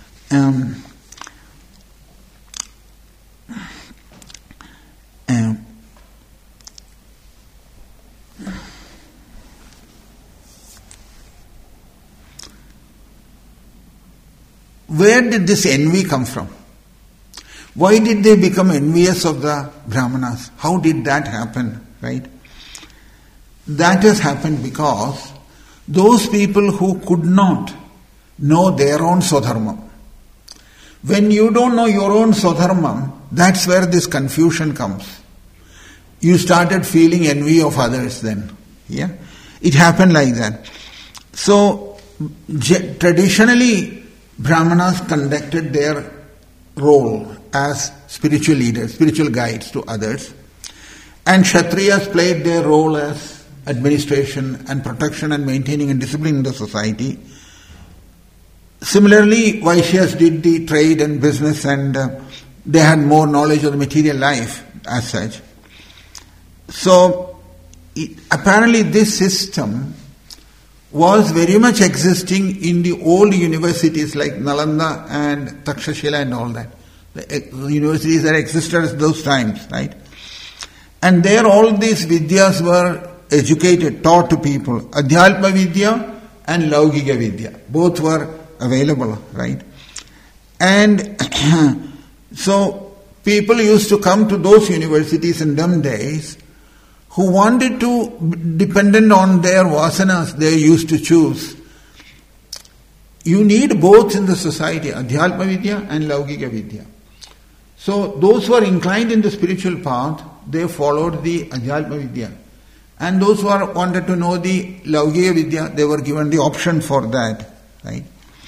Where did this envy come from? Why did they become envious of the Brahmanas? How did that happen, right? That has happened because those people who could not know their own Swadharmam. When you don't know your own Swadharmam, that's where this confusion comes. You started feeling envy of others then. Yeah? It happened like that. So, traditionally, Brahmanas conducted their role as spiritual leaders, spiritual guides to others. And Kshatriyas played their role as administration and protection and maintaining and discipline in the society. Similarly, Vaishyas did the trade and business and they had more knowledge of the material life as such. So, apparently this system was very much existing in the old universities like Nalanda and Takshashila and all that. The universities that existed at those times, right? And there all these vidyas were educated, taught to people. Adhyalpa Vidya and Laukika Vidya. Both were available, right? And so people used to come to those universities in them days who wanted to, dependent on their vasanas, they used to choose. You need both in the society, Adhyalpa Vidya and Laukika Vidya. So those who are inclined in the spiritual path, they followed the Adhyalpa Vidya. And those who wanted to know the Laukika Vidya, they were given the option for that, right?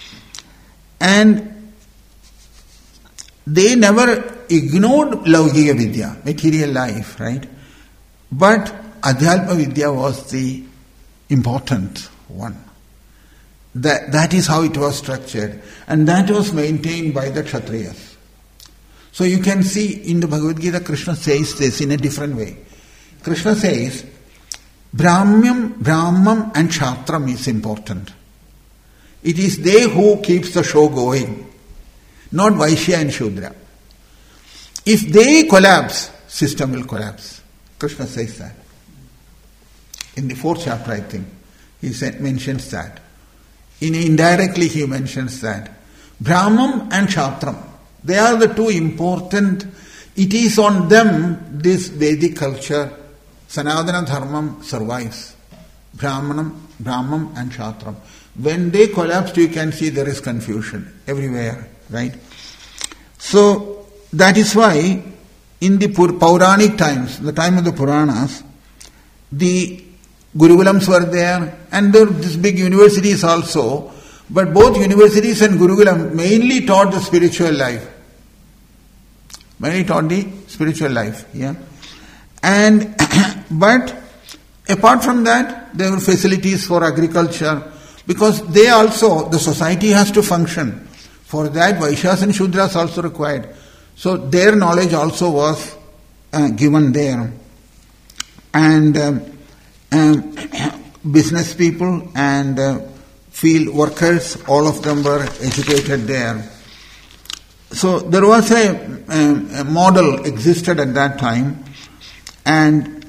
And they never ignored Laukika Vidya, material life, right? But Adhyalpa Vidya was the important one. That is how it was structured. And that was maintained by the Kshatriyas. So you can see in the Bhagavad Gita, Krishna says this in a different way. Krishna says, Brahmam and Kshatram is important. It is they who keeps the show going, not Vaishya and Shudra. If they collapse, system will collapse. Krishna says that. In the 4th chapter, I think, he mentions that. Indirectly he mentions that. Brahmam and Kshatram, they are the two important. It is on them this Vedic culture, Sanatana Dharmam survives. Brahmam and Kshatram. When they collapse, you can see there is confusion everywhere, right? So that is why in the Puranic times, the time of the Puranas, the Gurukulams were there, and there were these big universities also, but both universities and Gurukulam mainly taught the spiritual life. Mainly taught the spiritual life, yeah. And, but apart from that, there were facilities for agriculture, because they also, the society has to function. For that, Vaishyas and Shudras also required. So their knowledge also was given there. And business people and field workers, all of them were educated there. So there was a model existed at that time, and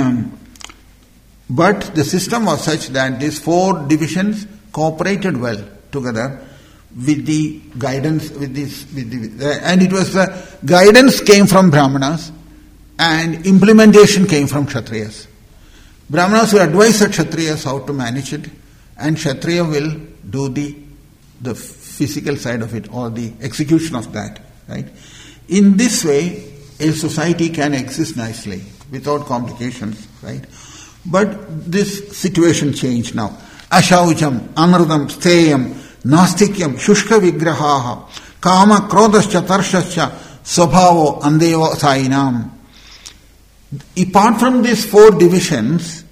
but the system was such that these 4 divisions cooperated well together with the guidance, and it was the guidance came from Brahmanas and implementation came from Kshatriyas. Brahmanas will advise the Kshatriyas how to manage it, and Kshatriya will do the physical side of it, or the execution of that, right? In this way, a society can exist nicely without complications, right? But this situation changed now. Ashaujam, anardam, steyam, nastikyam, shushka vigrahaha, kama, krodascha, tarshascha, swabhavo, andeva, sainam. Apart from these 4 divisions,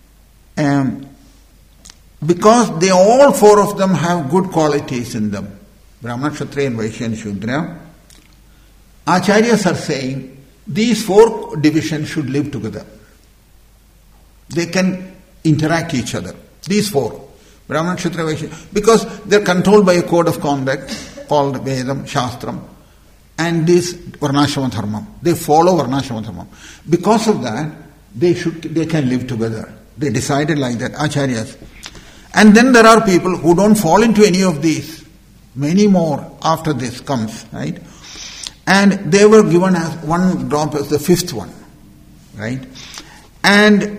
because they all 4 of them have good qualities in them, Brahmana, Kshatriya and Vaishya and Shudra, Acharyas are saying these 4 divisions should live together. They can interact each other. These 4, Brahmana, Kshatriya, Vaishya, because they are controlled by a code of conduct called Vedam, Shastram, and this Varnashrama Dharmam. They follow Varnashrama Dharmam. Because of that, they can live together. They decided like that, Acharyas. And then there are people who don't fall into any of these. Many more after this comes, right? And they were given as one drop as the 5th one, right? And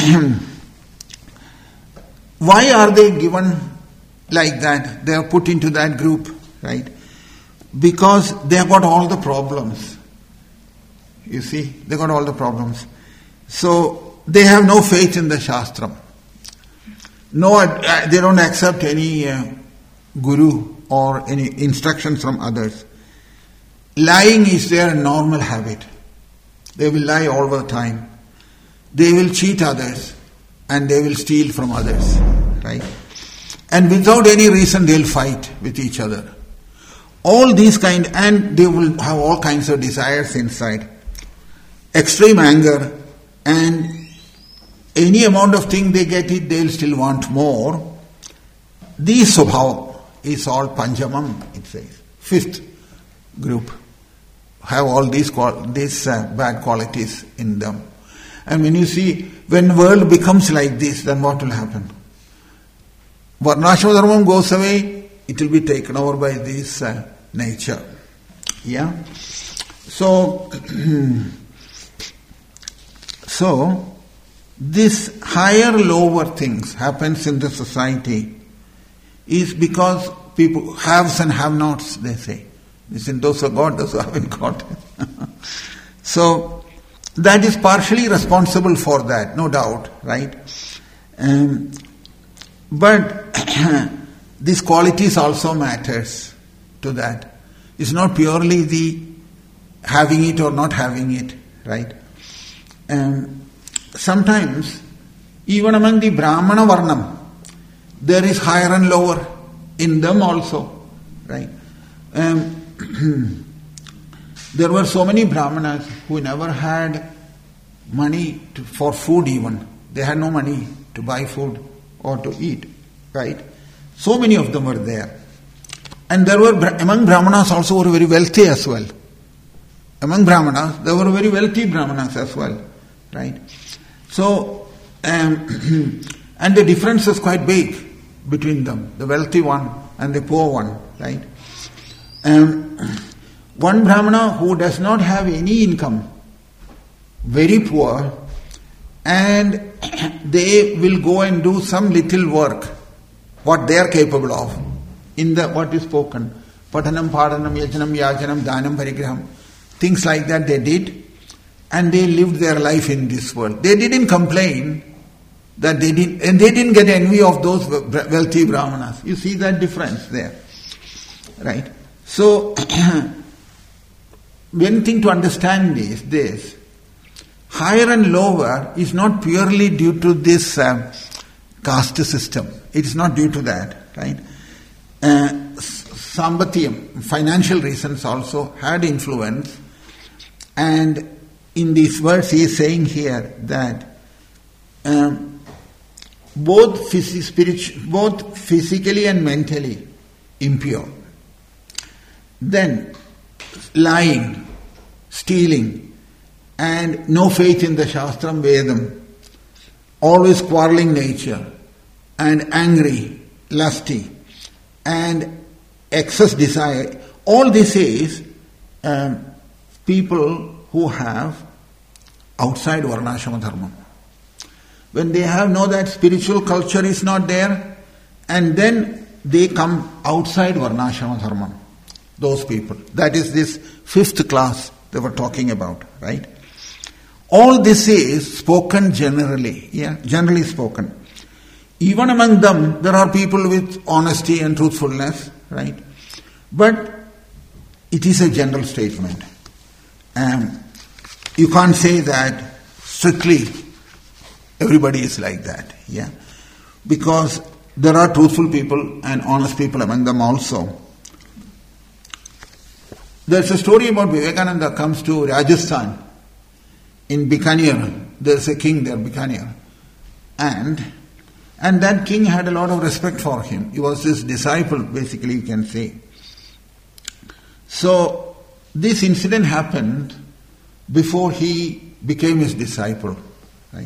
why are they given like that? They are put into that group, right? Because they have got all the problems. You see, they got all the problems. So they have no faith in the Shastram. No, they don't accept any guru or any instructions from others. Lying is their normal habit. They will lie all the time. They will cheat others and they will steal from others, right? And without any reason they'll fight with each other. All these and they will have all kinds of desires inside. Extreme anger, and any amount of thing they get it, they'll still want more. This Swabhava is all Panjamam, it says. 5th group have all these bad qualities in them. And when you see, when world becomes like this, then what will happen? Varnashrama Dharmam goes away, it will be taken over by this nature. Yeah? So, this higher lower things happens in the society is because people haves and have nots, they say. Listen, those who got, those who haven't got. So that is partially responsible for that, no doubt, right? But these qualities also matters to that. It's not purely the having it or not having it, right? Sometimes, even among the Brahmana Varnam, there is higher and lower in them also, right? There were so many Brahmanas who never had money for food even. They had no money to buy food or to eat, right? So many of them were there. And there were, among Brahmanas also were very wealthy as well. Among Brahmanas, there were very wealthy Brahmanas as well, right? So, and the difference is quite big between them, the wealthy one and the poor one, right? One Brahmana who does not have any income, very poor, and they will go and do some little work, what they are capable of, in the what is spoken, Patanam, Padanam, Yajanam, Yajanam, Dhanam, Parigraham, things like that they did, and they lived their life in this world. They didn't complain that they didn't get envy of those wealthy Brahmanas. You see that difference there, right? So, one thing to understand is this: higher and lower is not purely due to this caste system. It is not due to that, right? Sambatiyam, financial reasons also had influence, and in this verse he is saying here that both physically and mentally impure. Then lying, stealing, and no faith in the Shastram Vedam, always quarreling nature, and angry, lusty, and excess desire. All this is people who have outside Varnashrama Dharma. When they know that spiritual culture is not there, and then they come outside Varnashrama Dharma, those people. That is this fifth class they were talking about, right? All this is spoken generally, generally spoken. Even among them, there are people with honesty and truthfulness, right? But it is a general statement. You can't say that strictly everybody is like that, because there are truthful people and honest people among them also. There's a story about Vivekananda comes to Rajasthan in Bikaner. There's a king there, Bikaner, and that king had a lot of respect for him. He was his disciple, basically, you can say. So this incident happened before he became his disciple, right?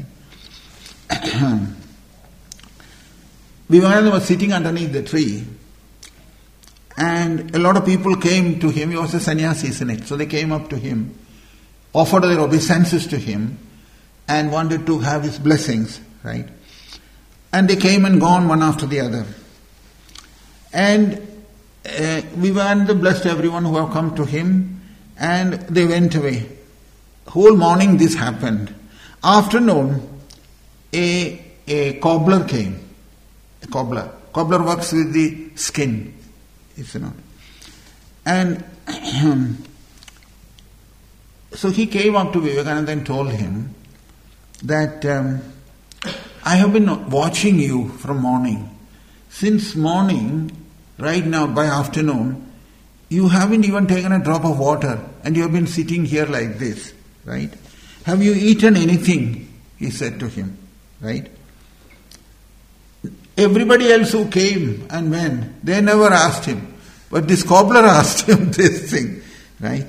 Vivekananda was sitting underneath the tree, and a lot of people came to him. He was a sannyasi, isn't it? So they came up to him, offered their obeisances to him, and wanted to have his blessings, right? And they came and gone one after the other. And Vivekananda blessed everyone who have come to him, and they went away. Whole morning this happened. Afternoon, a cobbler came. A cobbler. Cobbler works with the skin, if you know. And so he came up to Vivekananda and told him that I have been watching you from morning. Since morning, right now by afternoon, you haven't even taken a drop of water, and you have been sitting here like this, right? Have you eaten anything? He said to him, right? Everybody else who came and went, they never asked him. But this cobbler asked him this thing, right?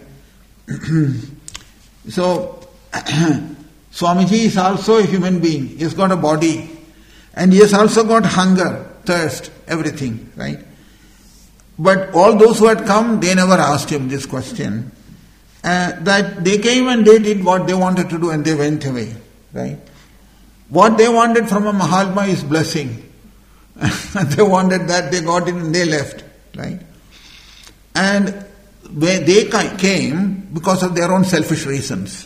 So, Swamiji is also a human being. He has got a body. And he has also got hunger, thirst, everything, right? But all those who had come, they never asked him this question. That they came and they did what they wanted to do and they went away, right? What they wanted from a Mahatma is blessing. They wanted that, they got it and they left, right? And they came because of their own selfish reasons.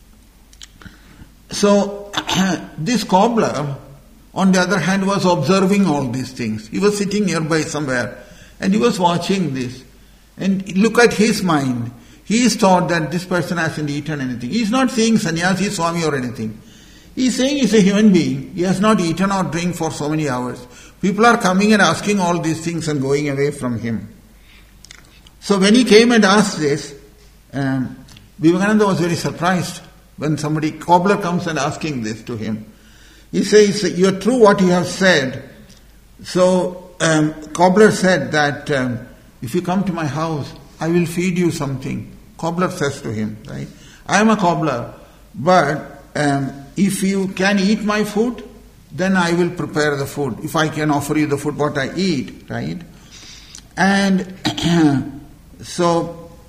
So, this cobbler, on the other hand, was observing all these things. He was sitting nearby somewhere and he was watching this. And look at his mind. He is taught that this person hasn't eaten anything. He is not saying sannyasi, swami or anything. He is saying he is a human being. He has not eaten or drink for so many hours. People are coming and asking all these things and going away from him. So when he came and asked this, Vivekananda was very surprised when cobbler comes and asking this to him. He says, "You are true what you have said." So cobbler said that if you come to my house, I will feed you something. Cobbler says to him, right? I am a cobbler, but if you can eat my food, then I will prepare the food. If I can offer you the food what I eat, right? And so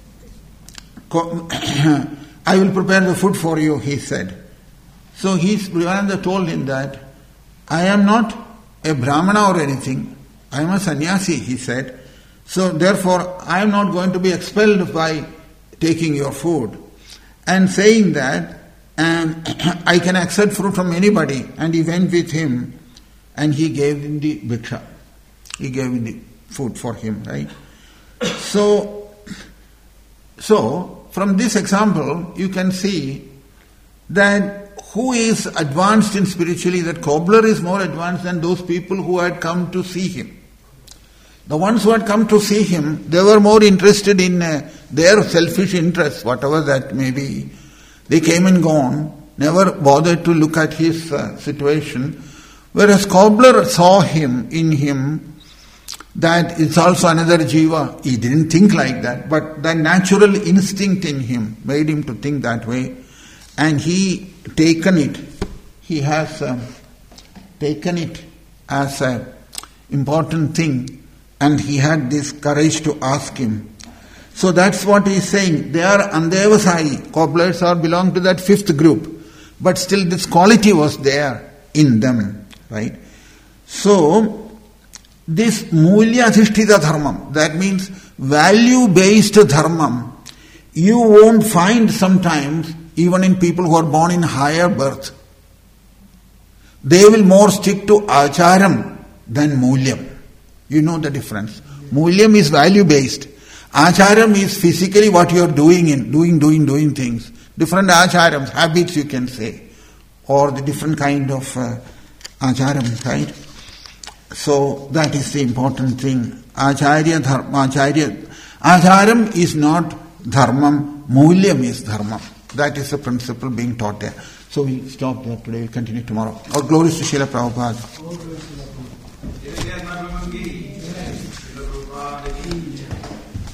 I will prepare the food for you, he said. So Vivekananda told him that I am not a Brahmana or anything. I am a sannyasi, he said. So therefore I am not going to be expelled by taking your food. And saying that, and I can accept fruit from anybody. And he went with him and he gave him the bhiksha. He gave him the food for him, right? So from this example, you can see that who is advanced in spiritually, that cobbler is more advanced than those people who had come to see him. The ones who had come to see him, they were more interested in their selfish interests, whatever that may be. They came and gone, never bothered to look at his situation. Whereas cobbler saw in him, that it's also another jiva. He didn't think like that, but the natural instinct in him made him to think that way. And he taken it. He has taken it as an important thing, and he had this courage to ask him. So that's what he is saying. They are andevasai. Cobblers belong to that fifth group. But still this quality was there in them. Right? So, this mulya adhishtita dharmam, that means value-based dharmam, you won't find sometimes even in people who are born in higher birth. They will more stick to acharam than mulyam. You know the difference. Mulyam is value-based. Acharam is physically what you are doing doing things. Different acharams, habits you can say, or the different kind of acharam, right? So that is the important thing. Acharam is not dharmam, mulyam is dharmam. That is the principle being taught there. So we stop there today, we continue tomorrow. All glories to Srila Prabhupada.